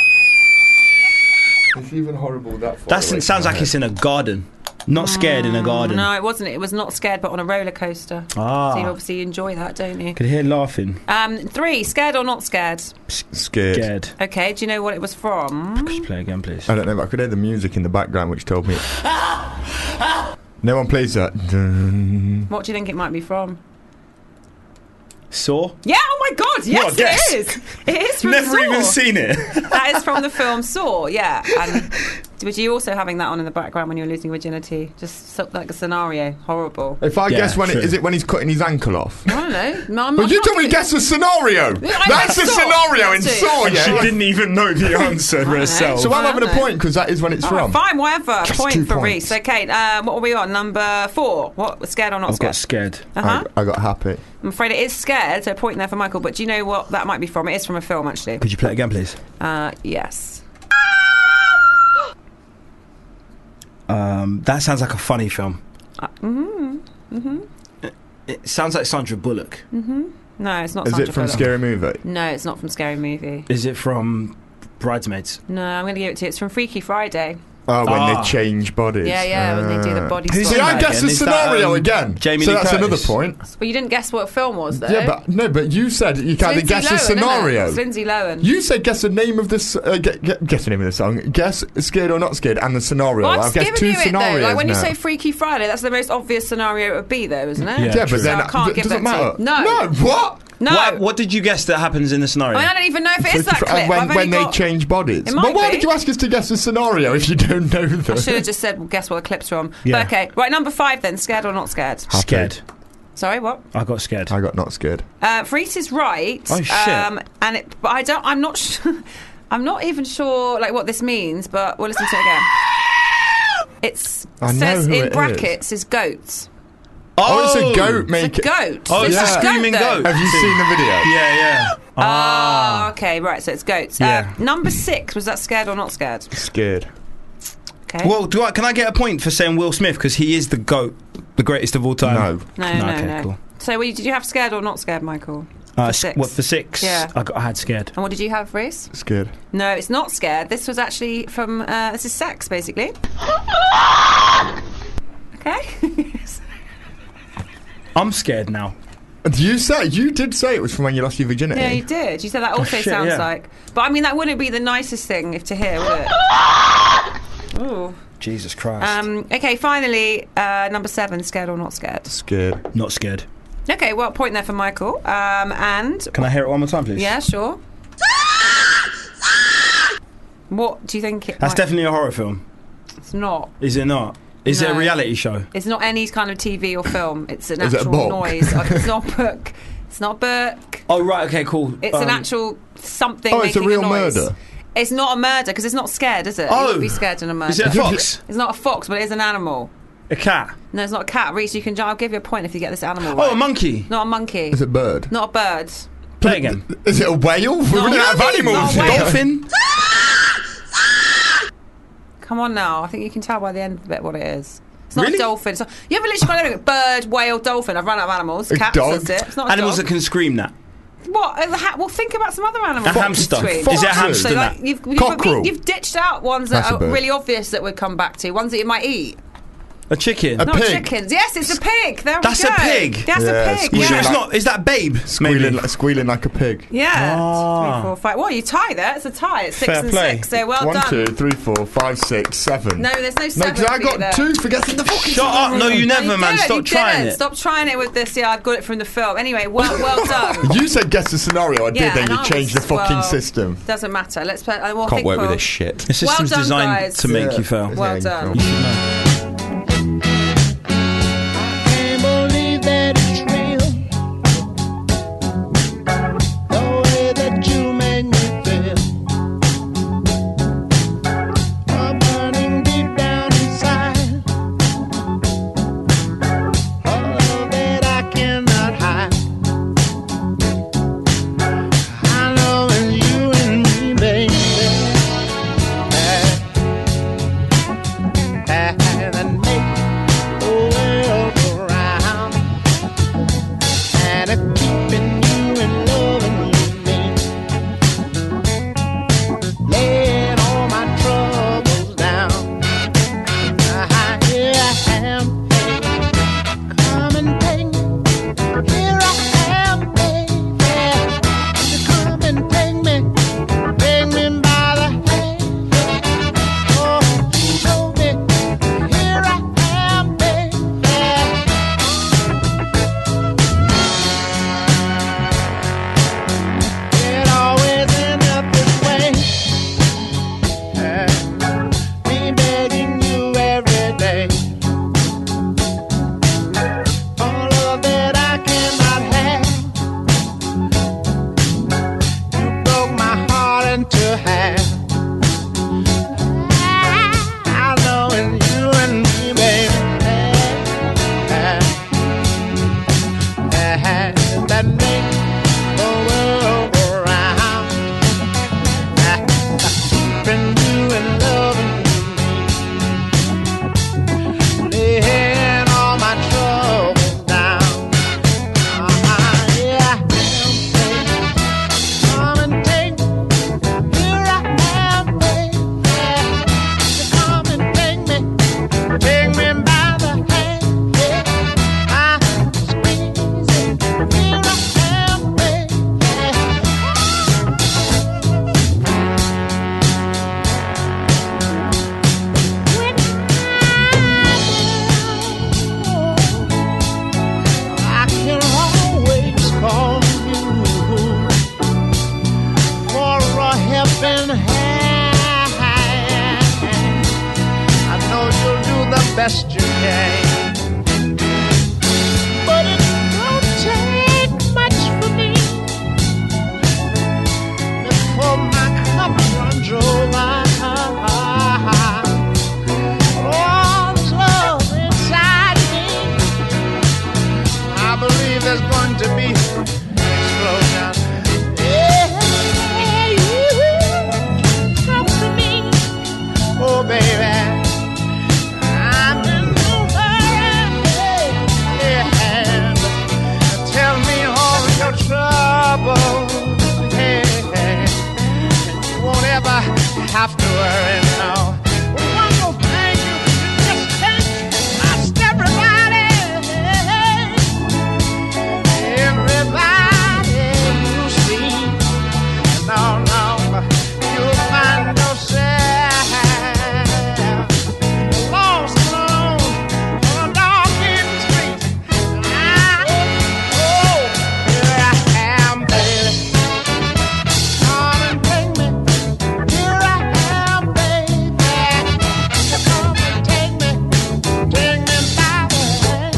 It's even horrible that far That away sounds from like my it's head. in a garden. Not scared in a garden. No, it wasn't. It was not scared, but on a roller coaster. Ah. So you obviously enjoy that, don't you? Could hear laughing. 3, scared or not scared? Scared. Scared. Okay, do you know what it was from? Could you play again, please? I don't know, but I could hear the music in the background which told me. No one plays that. Dun. What do you think it might be from? Saw? Yeah, oh my god, yes What a guess. it is. It is from Never Saw. even seen it. That is from the film Saw, yeah. And was you also having that on in the background when you were losing virginity? Just like a scenario. Horrible. If I Yeah, guess when true. is it when he's cutting his ankle off? I don't know. No, I'm But not you told me giving- guess the scenario. That's the Saw. scenario in That's it. Saw, She yeah. didn't even know the answer herself. So I'm I having a don't know. point because that is when it's All right, from. fine, whatever. Just Point 2 for points. Reese. Okay, what are we on? Number 4. What? Scared or not I've scared? got scared. Uh-huh. I got happy. I'm afraid it is scared, so a point there for Michael. But do you know what that might be from? It is from a film, actually. Could you play it again, please? Yes. That sounds like a funny film. Mm-hmm. It sounds like Sandra Bullock. Mm-hmm. No, it's not. Is Sandra it from Bullock. Scary Movie? No, it's not from Scary Movie. Is it from Bridesmaids? No, I'm going to give it to you. It's from Freaky Friday. Oh, when Ah. they change bodies. Yeah, when they do the body Who's swap. See, in I that guessed again? the Is that, scenario again. Jamie so Lee that's Curtis? another point. But you didn't guess what film was, though. Yeah, but you said you can't Lindsay guess the Lohan, isn't it? scenario. It's Lindsay Lohan. You said guess the name of this. Guess the name of the song. Guess scared or not scared, and the scenario. Well, I've I've guessed given 2 you it, though. scenarios Like, when you now. say Freaky Friday, that's the most obvious scenario it would be, though, isn't it? Yeah, yeah, but true. then So I can't give doesn't that to matter. you. No. No, what? No. What did you guess that happens in the scenario? I mean, I don't even know if it is that clip. when I've only they got... change bodies. It might But why be. did you ask us to guess the scenario if you don't know them? I should have just said, well, guess what the clip's from. Yeah. But okay, right, number 5 then. Scared or not scared? Scared. Sorry, what? I got scared. I got not scared. Reese is right. Oh, shit. But I'm not I'm not even sure like what this means, but we'll listen to it again. It I know says who in it is. brackets is goats. Oh, it's a goat It's a making. goat. Oh, it's a a screaming goat. Have you seen the video? Yeah. Oh, okay, right, so it's goats. Yeah. Number 6, was that scared or not scared? Scared. Okay. Well, can I get a point for saying Will Smith because he is the GOAT, the greatest of all time? No. No. Okay, cool. So did you have scared or not scared, Michael? For 6. What, for 6? Yeah. I had scared. And what did you have, Reese? Scared. No, it's not scared. This was actually from, this is sex, basically. Okay. I'm scared now. You did say it was from when you lost your virginity. Yeah, you did. You said that also shit, sounds yeah. like... But, I mean, that wouldn't be the nicest thing to hear, would it? Ooh. Jesus Christ. Okay, finally, number 7, scared or not scared? Scared. Not scared. Okay, well, point there for Michael. And... Can I hear it one more time, please? Yeah, sure. What do you think it That's might- definitely a horror film. It's not. Is it not? Is it a No. reality show? It's not any kind of TV or film. It's an Is it a actual book? noise. It's not a book. It's not a book. Oh, right, okay, cool. It's an actual something Oh, it's a making real noise. murder. It's not a murder because it's not scared, is it? Oh. You wouldn't be scared in a murder. Is it a fox? It's not a fox, but it is an animal. A cat? No, it's not a cat. Reese, I'll give you a point if you get this animal Oh, right. a monkey? Not a monkey. Is it a bird? Not a bird. Play again. Is it a whale? We're running out of not animals. a whale. Dolphin? Come on now. I think you can tell by the end of it what it is. It's not Really? a dolphin. It's not, you haven't literally got everything. Bird, whale, dolphin. I've run out of animals. A Cat, dog? that's it. It's not a Animals dog. that can scream that. What? Well, think about some other animals. A hamster. Between. Is it a Foxes. hamster? So, like, that? you've ditched out ones that That's a are bird. really obvious that we'd come back to. Ones that you might eat. A chicken? A Not pig. chickens. Yes, it's a pig. There That's we a go. pig? That's Yeah, a pig. You Yeah. sure it's not? Is that Babe? Squealing like a pig. Yeah. Ah. 3, 4, 5. Well, you tie there. It's a tie. It's 6 Fair and play. 6. So well 1, done. 2, 3, 4, 5, 6, 7. No, there's no 7. No, because I for you there. got 2 for guessing the fucking. Shut up. No, you never, You man. didn't, Stop you trying didn't. it. Stop trying it with this. Yeah, I've got it from the film. Anyway, well done. You said guess the scenario. I did. Yeah, Then and you I changed the was- fucking well, system. Doesn't matter. Let's play. We'll Can't think work with we'll- this shit. The system's done, designed guys. to make Yeah. you fail. Well Yeah, done. you You should know. Can't believe that it's real. The way that you made me feel. I'm burning deep down inside. A love that I cannot hide. I know it's you and me, baby. best you can. But it don't take much for me before my cup runs over. All this love inside me, I believe there's going to be an explosion. Yeah, you come to me, oh baby. I'm in the world, yeah. Tell me all your troubles, yeah. And you won't ever have to worry now. One more thing, you just can't trust everybody. Everybody you see, no, you'll find yourself lost alone on a dark empty street. Oh, here I am, baby. Come and take me. Here I am, baby. Come and take me by the hand.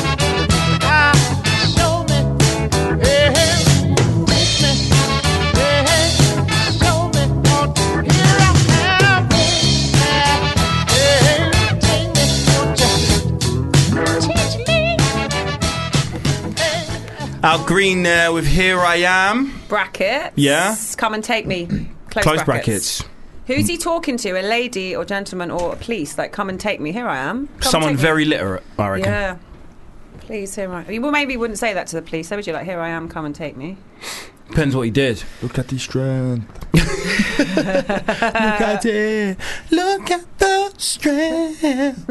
Show me, hey, make me, hey, show me. Here I am, baby. Hey, take me, won't you teach me? Al Green there with Here I Am. Brackets. Yeah. Come and take me. Close brackets. Who's he talking to? A lady or gentleman or a police? Like, come and take me. Here I am. Come Someone and take very literate, I me. reckon. Yeah. Please, here I am. Well, maybe you wouldn't say that to the police. How would you like, here I am, come and take me? Depends what he did. Look at the strength. Look at it. Look at the strength.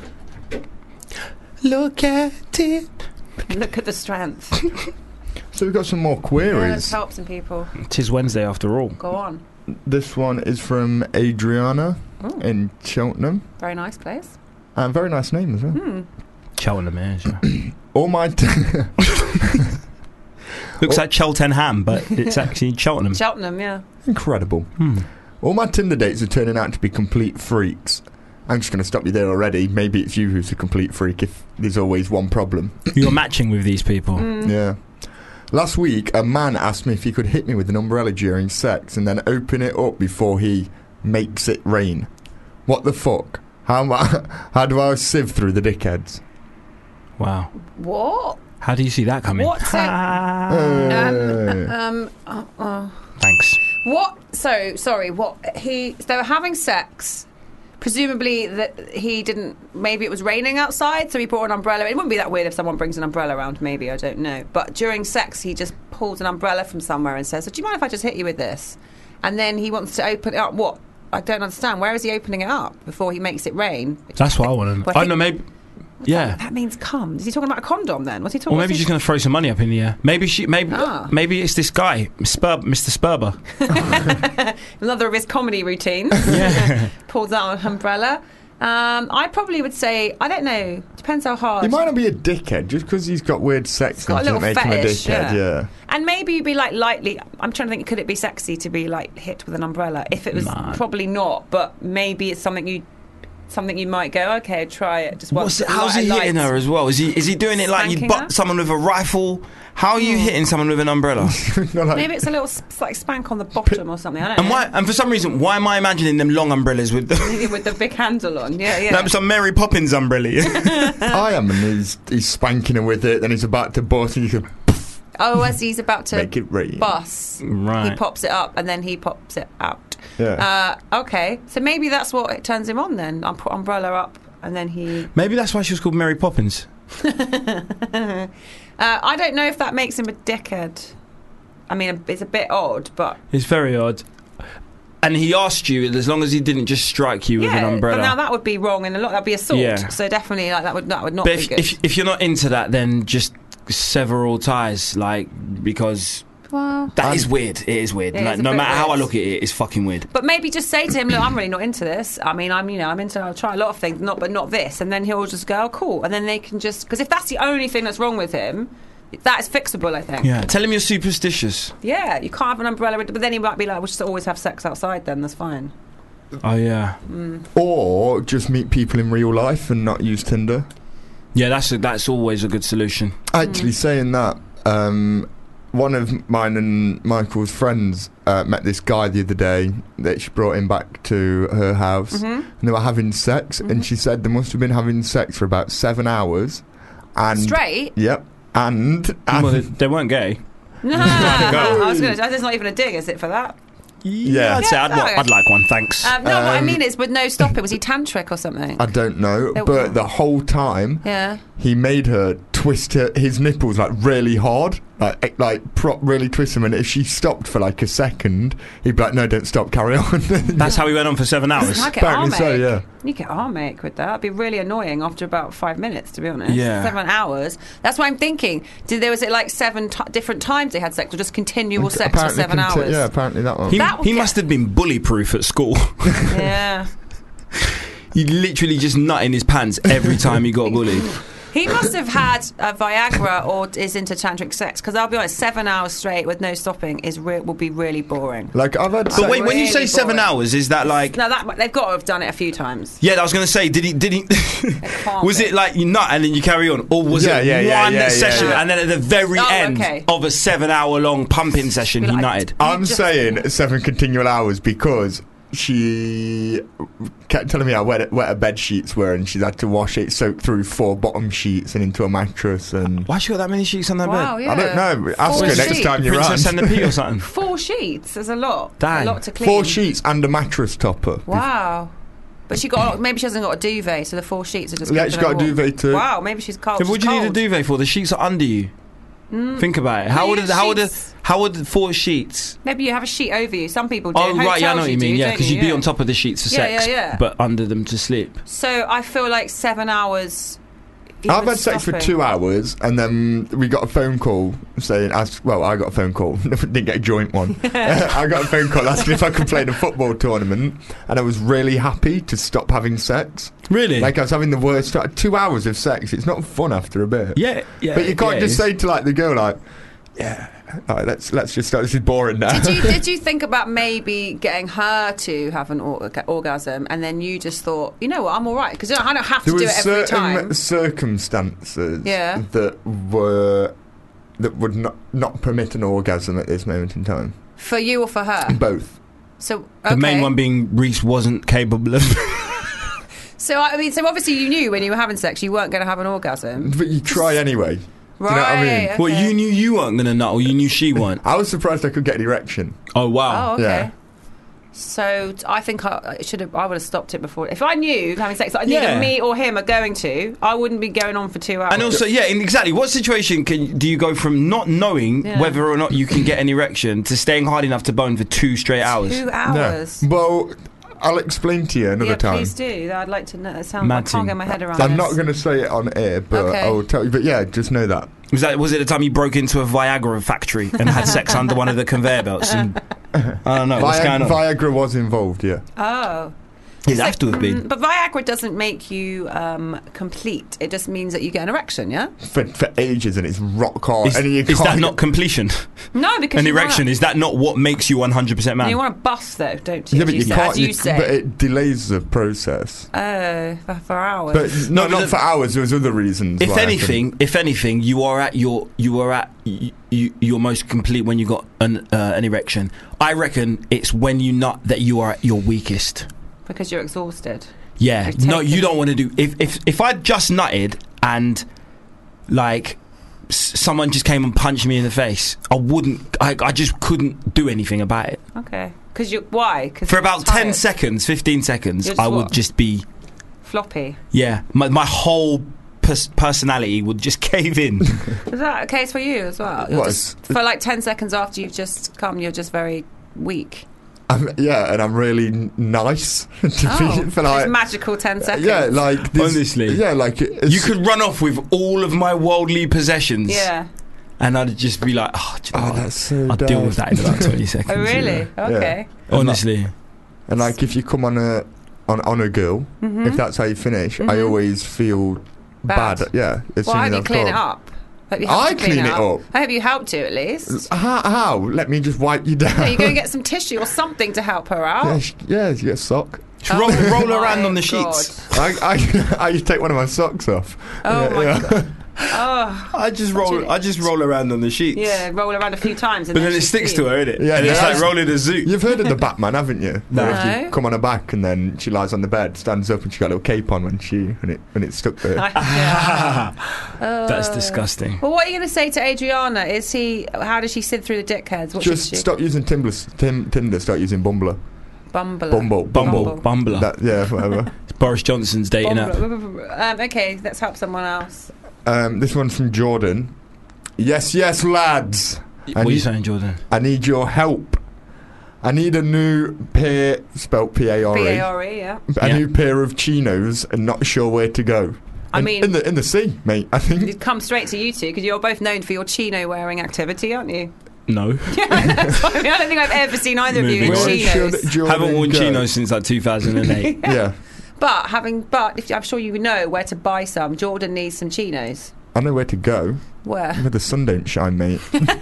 Look at it. Look at the strength. So we've got some more Yeah, queries. let's help some people. Tis Wednesday after all. Go on. This one is from Adriana Ooh. in Cheltenham. Very nice place. Very nice name as well. Hmm. Cheltenham is, yeah. All my Looks like Cheltenham, but it's actually Cheltenham. Cheltenham, yeah. Incredible. All my Tinder dates are turning out to be complete freaks. I'm just going to stop you there already. Maybe it's you who's a complete freak if there's always one problem. You're matching with these people. Yeah. Last week, a man asked me if he could hit me with an umbrella during sex and then open it up before he makes it rain. What the fuck? How do I sieve through the dickheads? Wow. What? How do you see that coming? What's it? Thanks. What? So, sorry, what? They were having sex. Presumably that he didn't, maybe it was raining outside, so he brought an umbrella. It wouldn't be that weird if someone brings an umbrella around, maybe, I don't know. But during sex, he just pulls an umbrella from somewhere and says, do you mind if I just hit you with this? And then he wants to open it up. What? I don't understand. Where is he opening it up before he makes it rain? That's what I want to know. Well, I don't know, maybe... Yeah. That means cum. Is he talking about a condom then? What's he talking Or maybe what's she's he- going to throw some money up in the air. Maybe it's this guy, Mr. Sperber. Another of his comedy routines. Yeah. Pulls out an umbrella. I probably would say, I don't know. Depends how hard. He might not be a dickhead just because he's got weird sex got a things that little make him a fetish, dickhead. Yeah. And maybe you'd be like lightly. I'm trying to think. Could it be sexy to be like hit with an umbrella? If it was, Nah. probably not. But maybe it's something you might go. Okay, try it. Just once. How's he hitting her as well? Is he doing it like you Spanking butt her? someone with a rifle? How are you hitting someone with an umbrella? Maybe it's a little like spank on the bottom or something. I don't And know. why? And for some reason, why am I imagining them long umbrellas with the With the big handle on. Yeah. like some Mary Poppins umbrella? I am, and he's spanking her with it, then he's about to bust, and you can Oh, as he's about to make it rain. bus, Right. he pops it up and then he pops it out. Yeah. Okay, so maybe that's what turns him on then. I'll put umbrella up and then he... Maybe that's why she was called Mary Poppins. I don't know if that makes him a dickhead. I mean, it's a bit odd, but... It's very odd. And he asked you, as long as he didn't just strike you with an umbrella. but now that would be wrong in a lot. That'd be assault. Yeah. So definitely, like that would not But be good. if you're not into that, then just sever all ties, like, because Well, that is weird. It is weird. It Like, is a no bit matter how I weird. look at it, it's fucking weird. but maybe just say to him, look, I'm really not into this. I mean, I'm into. I'll try a lot of things, but not this. And then he'll just go, oh, cool. And then they can just because if that's the only thing that's wrong with him, that is fixable. I think. Yeah. Tell him you're superstitious. Yeah, you can't have an umbrella, but then he might be like, we'll just always have sex outside. Then that's fine. Oh yeah. Or just meet people in real life and not use Tinder. Yeah, that's always a good solution. Actually, saying that, one of mine and Michael's friends met this guy the other day that she brought him back to her house, and they were having sex, and she said they must have been having sex for about 7 hours. And Straight? Yep. And well, they weren't gay. No, I was going to. That's not even a dig, is it, for that? Yeah. I'd say I'd like one, thanks. No, what I mean is with no stopping. Was he tantric or something? I don't know, but the whole time, Yeah. he made her twist his nipples like really hard, really twist them, and if she stopped for like a second, he'd be like, "No, don't stop, carry on." That's how he went on for 7 hours. I get Apparently so, arm-ache. yeah. You get arm-ache with that. It'd be really annoying after about 5 minutes, to be honest. Yeah. 7 hours. That's what I'm thinking. Was it like 7 different times they had sex, or just continual sex for 7 hours? Yeah, apparently that one. He must have been bully-proof at school. Yeah. He literally just nut in his pants every time he got bullied. He must have had a Viagra or is into tantric sex, because I'll be honest, 7 hours straight with no stopping will be really boring. Like I've had. But wait, when you say Really 7 boring. hours, is that like? No, they've got to have done it a few times. Yeah, I was going to say, did he? can't Was be. it like you nut and then you carry on, or was it one session and then at the very end of a 7 hour long pumping session he nutted? I'm saying 7 continual hours because she kept telling me how wet her bed sheets were, and she's had to wash it, soak through 4 bottom sheets and into a mattress. And why she got that many sheets on her Wow, bed? yeah. I don't know. Ask 4 her next sheets. time you're Princess around. and the Pea or something. 4 sheets is a lot. Dang. A lot to clean. 4 sheets and a mattress topper. Wow. But maybe she hasn't got a duvet, so the 4 sheets are just. Yeah, keeping she's got her a warm. duvet too. Wow, maybe she's cold. Yeah, what do you need a duvet for? The sheets are under you. Think about it. How would 4 sheets? Maybe you have a sheet over you. Some people do. Oh right, yeah, I know Hotels what you mean. Yeah, don't because you? you'd be on top of the sheets for Yeah, sex, yeah. but under them to sleep. So I feel like 7 hours. even I've had sex for stopping. 2 hours, and then we got a phone call saying, I got a phone call, didn't get a joint one. I got a phone call asking if I could play in a football tournament, and I was really happy to stop having sex. Really? Like I was having the worst 2 hours of sex. It's not fun after a bit. Yeah. But you can't yeah, just it say to like the girl like, yeah, all right, let's just start. This is boring now. Did you think about maybe getting her to have an orgasm, and then you just thought, you know what, I'm all right, because I don't have to There do was it every certain time. circumstances Yeah. that would not permit an orgasm at this moment in time. For you or for her? Both. So The main one being Reese wasn't capable of. So I mean, so obviously you knew when you were having sex you weren't going to have an orgasm. But you try anyway. Right. Do you know what I mean? Okay. Well, you knew you weren't going to nut, or you knew she weren't. I was surprised I could get an erection. Oh wow. Oh, okay. Yeah. So I think I would have stopped it before. If I knew having sex that either me or him are going to, I wouldn't be going on for 2 hours. And also, exactly. What situation do you go from not knowing whether or not you can get an erection to staying hard enough to bone for 2 straight hours? 2 hours. No. Well, I'll explain to you another time. Please do. I'd like to know. It sounds. Mad I can't thing. get my head around. I'm this. not going to say it on air, but Okay. I will tell you. But yeah, just know that. Was it the time you broke into a Viagra factory and had sex under one of the conveyor belts? And, I don't know what's going on. Viagra was involved, yeah. Oh. It'd have to have been. But Viagra doesn't make you complete. It just means that you get an erection, yeah? For ages, and it's rock hard. Is, and you is can't that not completion? No, because An you erection, wanna, is that not what makes you 100% man? you want to bust though, don't you? Yeah, but you can't. As you say. But it delays the process. Oh, for hours. But not for hours. There was other reasons. If why I anything, you are at your most complete when you got an erection. I reckon it's when you nut that you are at your weakest. Because you're exhausted. Yeah, You're no, you taken- don't want to do. If I just nutted and like someone just came and punched me in the face, I wouldn't. I just couldn't do anything about it. Okay. Because why? Cause For you're about tired. 10 seconds, 15 seconds, You're just I would what? just be. Floppy. Yeah, my whole personality would just cave in. Is that a case for you as well? You're What just, for like 10 seconds after you've just come, you're just very weak. yeah, and I'm really nice to be for like it's magical 10 seconds. Yeah, like this, Honestly. yeah, like You could run off with all of my worldly possessions. Yeah. And I'd just be like, do you know what? that's so I'll deal with that in about 20 seconds. Oh, really? Yeah. Okay. Honestly. And like if you come on a girl, if that's how you finish, I always feel bad. Yeah. As Well, soon how as do you I've clean it come. up? Hope you helped I to clean clean it up. I hope you helped to at least. How? Let me just wipe you down. No, you go and get some tissue or something to help her out. Yeah, she gets a sock. Roll Oh around on the my sheets. I used to take one of my socks off. Oh my God. Oh, I just roll around on the sheets. yeah, roll around a few times. And But then it she's sticks clean. to her, innit? Yeah, and it's yeah. like rolling a zoo. You've heard of the Batman, haven't you? No. Where if No. you come on her back and then she lies on the bed, stands up, and she got a little cape on when it's stuck there. Yeah. That's disgusting. Well, what are you going to say to Adriana? How does she sift through the dickheads? What Just should she? stop using Tinder. Start using Bumbler. Bumble. Bumbler. Yeah, whatever. Boris Johnson's dating app. Okay, let's help someone else. This one's from Jordan. Yes, lads. What are you saying, Jordan? I need your help. I need a new pair, spelt P-A-R-E. P-A-R-E, yeah. A new pair of chinos, and not sure where to go. I mean- in the sea, mate. I think. You'd come straight to you two because you're both known for your chino wearing activity, aren't you? No. Yeah, that's what I mean. I don't think I've ever seen either of you in Where chinos. should Jordan Haven't worn go? chinos since like 2008. Yeah, But if I'm sure you know where to buy some. Jordan needs some chinos. I know where to go. Where? Where the sun don't shine, mate.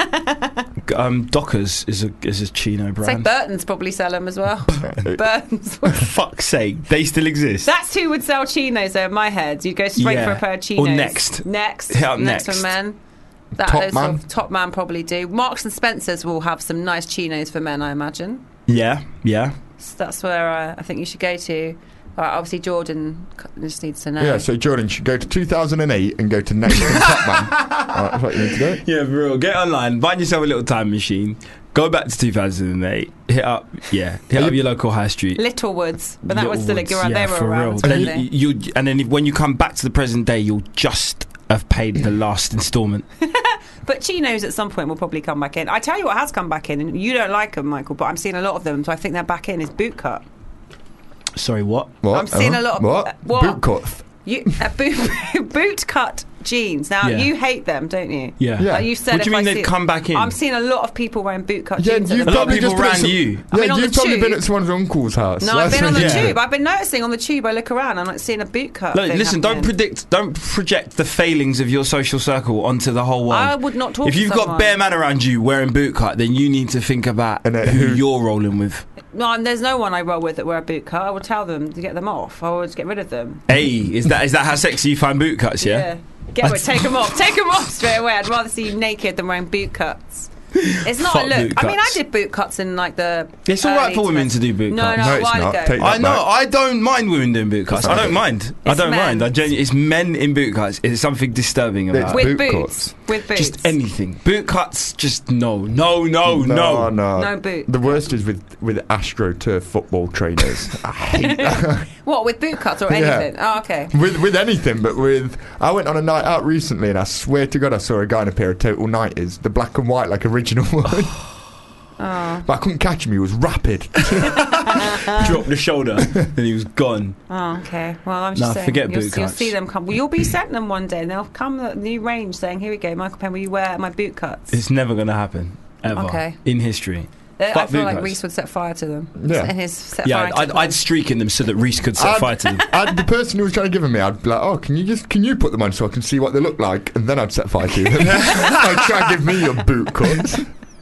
Dockers is a chino Say brand. Burton's probably sell them as well. Burton's. Fuck's sake, they still exist. That's who would sell chinos though in my head. You'd go straight Yeah. for a pair of chinos. Or Next. Next. Hit up Next Next. for men. Top Man. Top Man probably do. Marks and Spencer's will have some nice chinos for men, I imagine. Yeah. So that's where I think you should go to. Obviously, Jordan just needs to know. Yeah, so Jordan should go to 2008 and go to Next and Top Man. That's what you need to do. Yeah, for real. Get online, find yourself a little time machine, go back to 2008, hit up your local high street. Littlewoods, but that was still Littlewoods, around. yeah, They were for around. real. weren't And, they? and then when you come back to the present day, you'll just have paid the last instalment. But chinos at some point will probably come back in. I tell you what has come back in, and you don't like them, Michael, but I'm seeing a lot of them, so I think they're back in. Is boot cut. Sorry, what? What? I'm seeing a lot of what? Boot cut. Boot cut jeans. Now Yeah. you hate them, don't you? Yeah. Yeah. Like you said, What do you if mean I they've see- come back in? I'm seeing a lot of people wearing boot cut Yeah, jeans. at you've the A lot of probably people just been ran at you. I mean, on you've the probably been tube. at someone's uncle's house. No, I've been on the Yeah. tube. I've been noticing on the tube. I look around. I'm like seeing a boot cut. Look, thing listen, happening. don't project the failings of your social circle onto the whole world. I would not talk If to you've someone. got bare man around you wearing boot cut, then you need to think about And then who who- you're rolling with. No, and there's no one I roll with that wear a boot cut. I would tell them to get them off. I would get rid of them. Hey, is that how sexy you find boot cuts? Yeah. Get rid, take them off. Take them off straight away. I'd rather see you naked than wearing boot cuts. It's not Fuck a look. boot I mean, I cuts. did boot cuts in like the. It's all right early for women 20s. to do boot No, cuts. no, No, a it's while not. ago. Take I that know. back. I don't mind women doing boot cuts. I don't mind. I It's don't men. mind. It's men in boot cuts. It's something disturbing about It's it. With boot boots. cuts. With boots. Just anything. Boot cuts. Just no. No boot. The worst is with AstroTurf football trainers. I hate that. What, with boot cuts or Yeah. anything? Oh, okay. with anything, but I went on a night out recently, and I swear to God, I saw a guy in a pair of Total 90s, the black and white, like original one. Oh. But I couldn't catch him. He was rapid. Dropped the shoulder, and he was gone. Oh, okay. Well, I'm just Nah, saying. forget You'll boot you'll cuts. see them come. Well, you'll be sent them one day, and they'll come the new range saying, "Here we go, Michael Penn. Will you wear my boot cuts?" It's never going to happen ever Okay. in history. I Fuck feel boot like cuts. Reese would set fire to them. Yeah. And his set Yeah, fire to I'd streak in them so that Reese could set fire to them. The person who was trying to give them me, I'd be like, "Oh, can you put them on so I can see what they look like?" And then I'd set fire to them. I'd try and give me your boot cuts.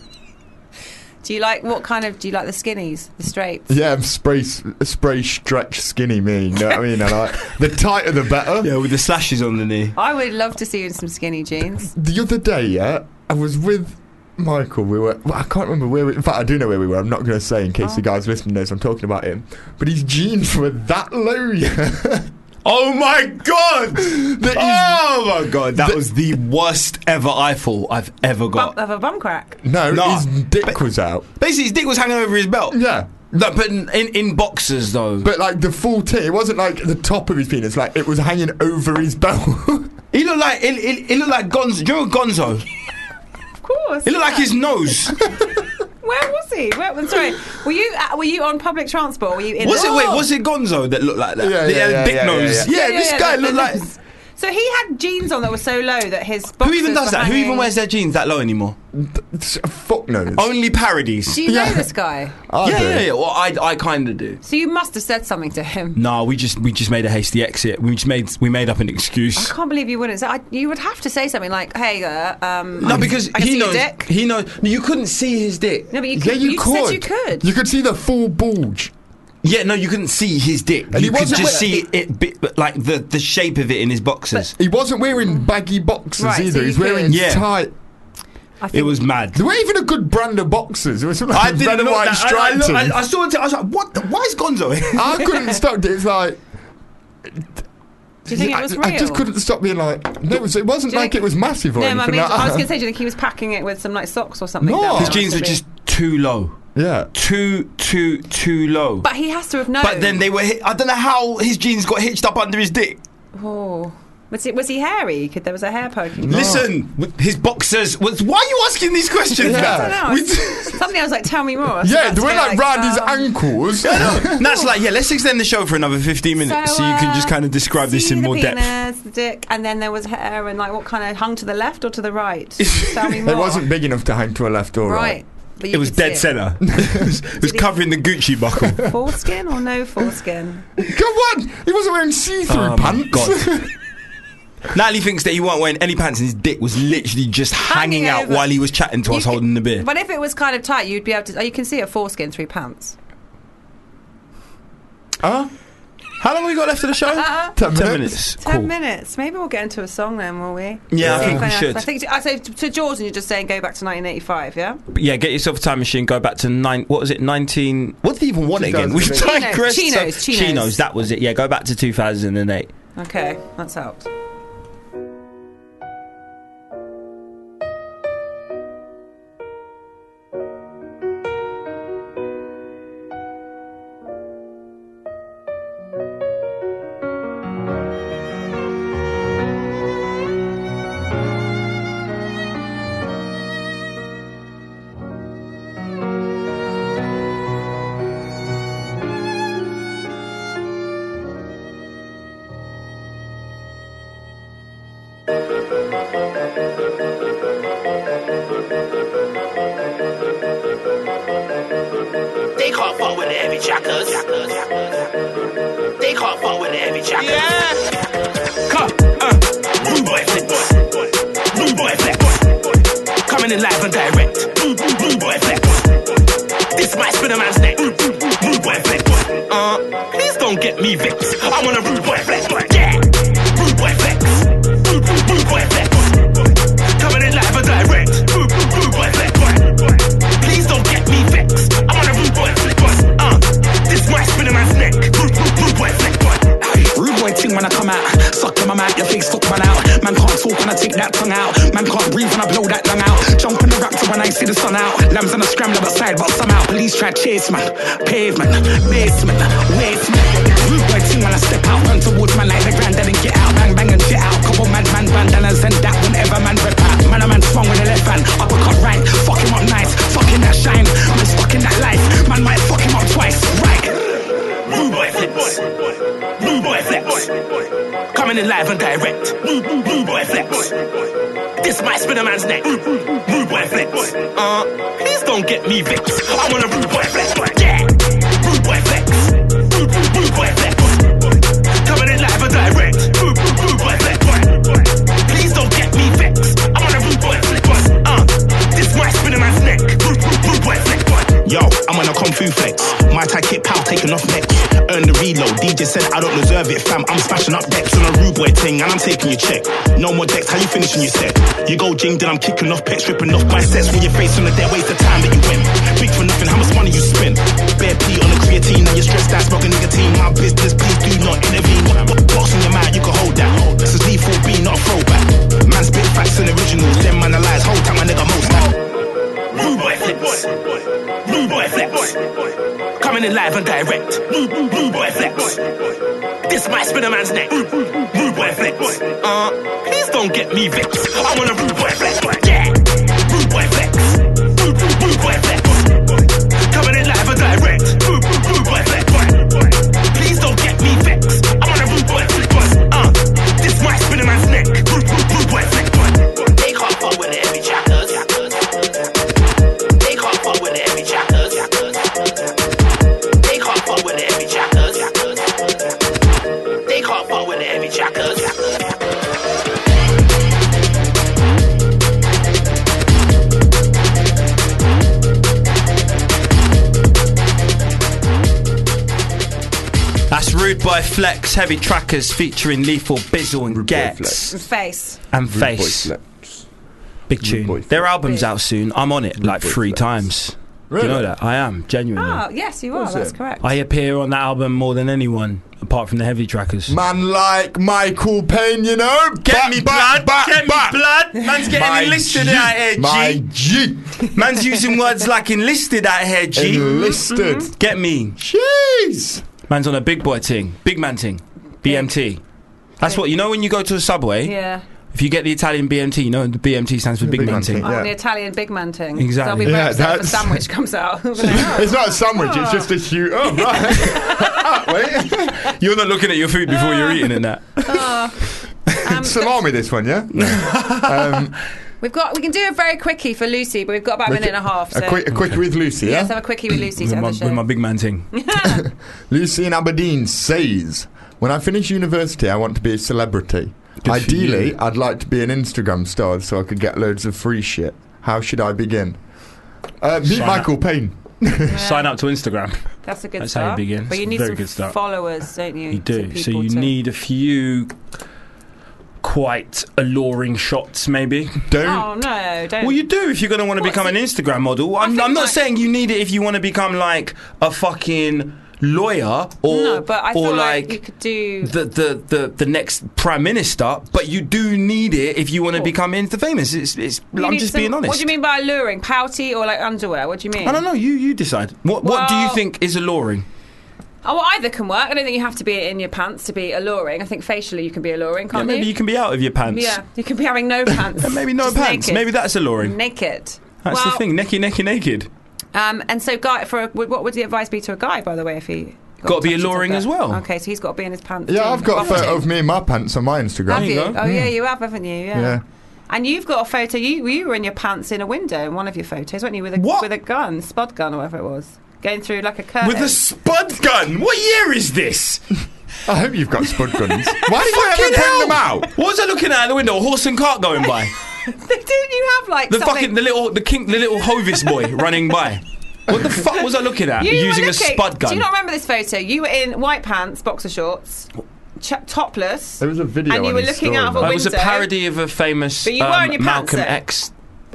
Do you like the skinnies, the straights? Yeah, spray stretch skinny me. You know what I mean? I like the tighter the better. Yeah, with the slashes on the knee. I would love to see you in some skinny jeans. The other day, yeah, I was with Michael. I can't remember where in fact I do know where we were. I'm not going to say in case the guys listening knows I'm talking about him. But his jeans were that low, yeah. Oh my god! Oh my god! That was the worst ever eyeful I've ever got. Of a bum crack. No, his dick was out. Basically, his dick was hanging over his belt. Yeah. No, but in boxers though. But like the full tip, it wasn't like the top of his penis. Like it was hanging over his belt. He looked like Gonzo. Do you remember Gonzo? Of course. He looked like his nose. Where was he? I'm sorry. Were you on public transport? Or were you in? Was it Gonzo that looked like that? Yeah, He had a yeah, dick yeah, nose. yeah, Yeah, this guy looked like. So he had jeans on that were so low that his boxers Who even does were that? Who hanging- even wears their jeans that low anymore? Fuck knows. Only parodies. Do you know this guy? Yeah. Well, I kind of do. So you must have said something to him. No, we just made a hasty exit. We made up an excuse. I can't believe you wouldn't. You would have to say something like, "Hey, No, because I can he see your knows. dick." He knows. You couldn't see his dick. No, but you could. you you could. said you could. You could see the full bulge. Yeah, no, you couldn't see his dick. And you he could wasn't just wearing- see it, like the shape of it in his boxers. He wasn't wearing baggy boxers Right, so either. you He's wearing could. Yeah. tight. I It think was mad. There weren't even a good brand of boxers. There was something I like didn't red and look white that. striped. I saw it. I was like, "What? Why is Gonzo here?" I couldn't stop. It's like. Do you think it was real? I just couldn't stop being like. No, it wasn't Do you like think- it was massive or No, I anything. mean, like I was that. going to say, do you think he was packing it with some like socks or something? No. down His there? jeans were Must have just too low. Yeah. Too low. been. But he has to have known. But then they were. I don't know how his jeans got hitched up under his dick. Oh. Was he hairy? There was a hair poking. Listen, with his boxers. Why are you asking these questions? Yeah. I don't know. Something I was like, tell me more. I was Yeah, about they to were be like round his ankles. And that's like, yeah, let's extend the show for another 15 minutes so you can just kind of describe this in more the depth. penis, the dick, and then there was hair, and like what kind of hung to the left or to the right? Tell me more. It wasn't big enough to hang to a left or right. right. But you It was could see dead centre. It was covering the Gucci buckle. Foreskin or no foreskin? Come on! He wasn't wearing see-through Oh, my pants. God. Natalie thinks that he weren't wearing any pants and his dick was literally just hanging out over. while he was chatting to us holding the beer. But if it was kind of tight, you'd be able to. You can see a foreskin through pants. Huh? How long have we got left of the show? 10 10 minutes. minutes. 10 Cool. minutes. Maybe we'll get into a song then, will we? Yeah, I See think if we I should. I think I say to Jordan, you're just saying go back to 1985, yeah? But yeah, get yourself a time machine, go back to what was it, 19... What did he even want again? We digressed. Chinos. That was it. Yeah, go back to 2008. Okay, that's out. They can't fuck with the heavy jackers. They can't fuck with the heavy jackers. Yeah. Come, rude boy flex. Rude boy flex. Coming in live and direct. Rude boy flex. This might spin a man's neck. Rude boy flex. Please don't get me vexed. I want a rude boy flex. Yeah. Rude boy flex. Rude boy flex. Coming in live and direct. Rude boy flex. Please don't get me vexed. I want a rude boy flex. This might spin a man's neck. Rude boy flex. Rude boy ting when I come out. Suck in my mouth, your face stuck man out. Man can't talk when I take that tongue out. Man can't breathe when I blow that lung out. Jump in the raptor when I see the sun out. Lambs on a scrambler outside, but somehow police try chase man. Pavement, basement, wasteman. Rude boy ting when I step out. Run towards man like the granddad and get out. Bang bang and jet out. Couple man bandanas and that whenever man rip out. Man a man swung with the left hand. Uppercut right. Fuck him up nice. Fuck in that shine. Man stuck in that life. Man might fuck him up twice. Right. Rude boy flex. Rude boy flex. Coming in live and direct. Rude boy flex. This might spin a man's neck. Rude boy flex. Please don't get me vexed. I want a rude boy flex. Yeah. Rude boy flex. Rude boy flex. Coming in live and direct. Rude boy flex. Please don't get me vexed. I want a rude boy flex. This might spin a man's neck. Rude boy flex. Yo, I'm on a kung fu flex. My tie kick pow taking off neck. Earn the reload. DJ said I don't deserve it, fam. I'm smashing up decks on a rude boy ting and I'm taking your check. No more decks, how you finishing your set? You go jing, then I'm kicking off pets, ripping off biceps with your face on the dead. Waste the time that you win. Big for nothing, how much money you spend? Bare P on the creatine, now you're stressed out, smoking nicotine. My business, please do not intervene. Box on your mouth, you can hold that. This is lethal B, not a throwback. Man spit facts and originals, them man alive. Hold time, my nigga most that. Rude boy flex. Rude boy flex. Coming in live and direct. Rude boy flex. This might spin a man's neck. Rude boy flex. Please don't get me vexed. I want a rude boy flex. Yeah. Rude boy flex. Rude boy flex. Coming in live and direct. Rude boy flex. Please don't get me vexed. I want a rude boy flex. This might spin a man's trackers. That's Rude Boy Flex, Heavy Trackers featuring Lethal, Bizzle and Gets. And Face. And Face. Big tune. Their album's out soon. I'm on it like 3 times. Really? Do you know that? I am, genuinely. Oh, yes, you are. That's correct. I appear on that album more than anyone, apart from the Heavy Trackers. Man like Michael Payne, you know. Get me blood. Man's getting enlisted out here, G. My G. Man's using words like enlisted out here, G. Enlisted. Get me. Jeez. Man's on a big boy ting. Big man ting. BMT. That's what, you know when you go to a Subway? Yeah. If you get the Italian BMT, you know the BMT stands for Big Man Ting. Oh, the Italian big man thing. Exactly. I'll be if a sandwich comes out. It's not a sandwich, it's just a huge... Oh, right. Wait. You're not looking at your food before you're eating and that. Salami this one, yeah? We can do a very quickie for Lucy, but we've got about a minute and a half. So. A quickie with Lucy, yeah? Yes, have a quickie with Lucy to end the show. With my Big Man Ting. Lucy in Aberdeen says, when I finish university, I want to be a celebrity. Ideally, I'd like to be an Instagram star so I could get loads of free shit. How should I begin? Meet Michael Payne. Sign up to Instagram. That's a good That's start. how you begin. But you need some followers, don't you? You do. So you need a few quite alluring shots, maybe. Oh, no, don't. Well, you do if you're going to want to become an Instagram model. I'm not saying you need it if you want to become like a fucking lawyer or no, but I feel like you could do the next prime minister, but you do need it if you want to become famous. I'm just being honest. What do you mean by alluring? Pouty or like underwear? What do you mean? I don't know. You decide. What do you think is alluring? Oh, well, either can work. I don't think you have to be in your pants to be alluring. I think facially you can be alluring, can't maybe you can be out of your pants. Yeah, you can be having no pants. Maybe no just pants. naked. Maybe that's alluring. Naked. That's the thing. Naked. And so, guy, what would the advice be to a guy, by the way, if he got to be alluring as well? Okay, so he's got to be in his pants. Yeah, I've got a photo of me in my pants on my Instagram. Have you? Oh, yeah, you have, haven't you? Yeah. And you've got a photo. You were in your pants in a window in one of your photos, weren't you? With a gun, spud gun, or whatever it was, going through like a curtain. With a spud gun? What year is this? I hope you've got spud guns. Why did you ever bring them out? What was I looking at the window? A horse and cart going by. Didn't you have like the something? the little Hovis boy running by? What the fuck was I looking at? Using a spud gun. Do you not remember this photo? You were in white pants, boxer shorts, topless. There was a video, and you were looking out of a window. It was a parody of a famous Malcolm X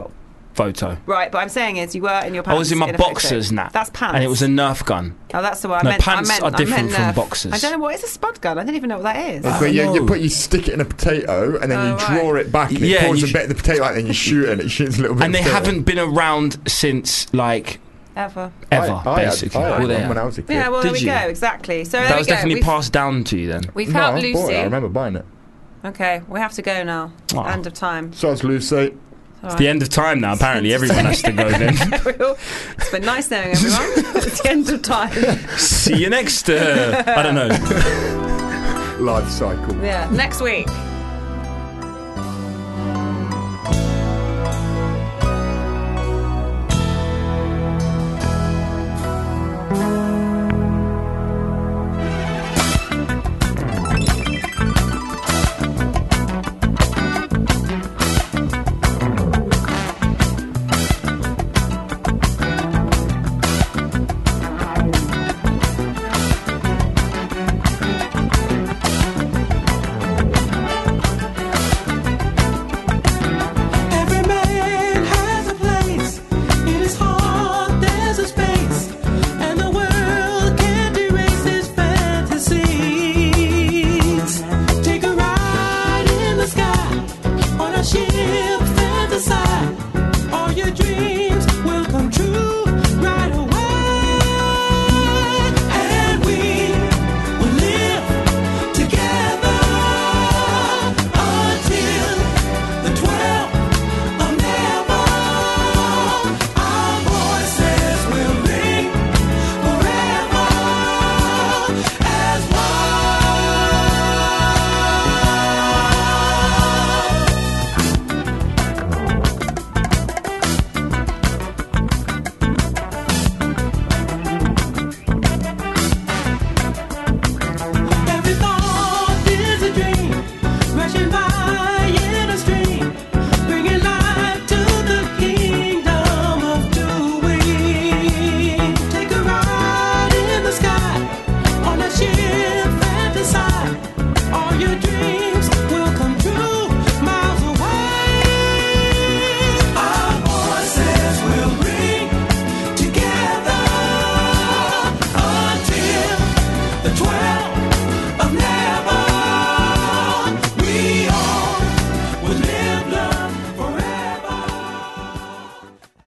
photo. Right, but I'm saying is you were in your pants. I was in my boxers now. That's pants. And it was a Nerf gun. Oh, that's the one. Pants are different from boxers. I don't know what is a spud gun. I don't even know what that is. It's where you stick it in a potato and then you draw it back and it pours a bit of the potato out and then you shoot it and it shoots a little bit. And they haven't been around since like ever, basically. I had one when I was a kid. Yeah, well, there we go. Exactly. So that was definitely passed down to you then. We've helped Lucy. I remember buying it. Okay, we have to go now. End of time. So it's Lucy. It's the end of time now. Apparently, everyone has to go then. It's been nice knowing everyone. It's the end of time. See you next. I don't know. Life cycle. Yeah, next week.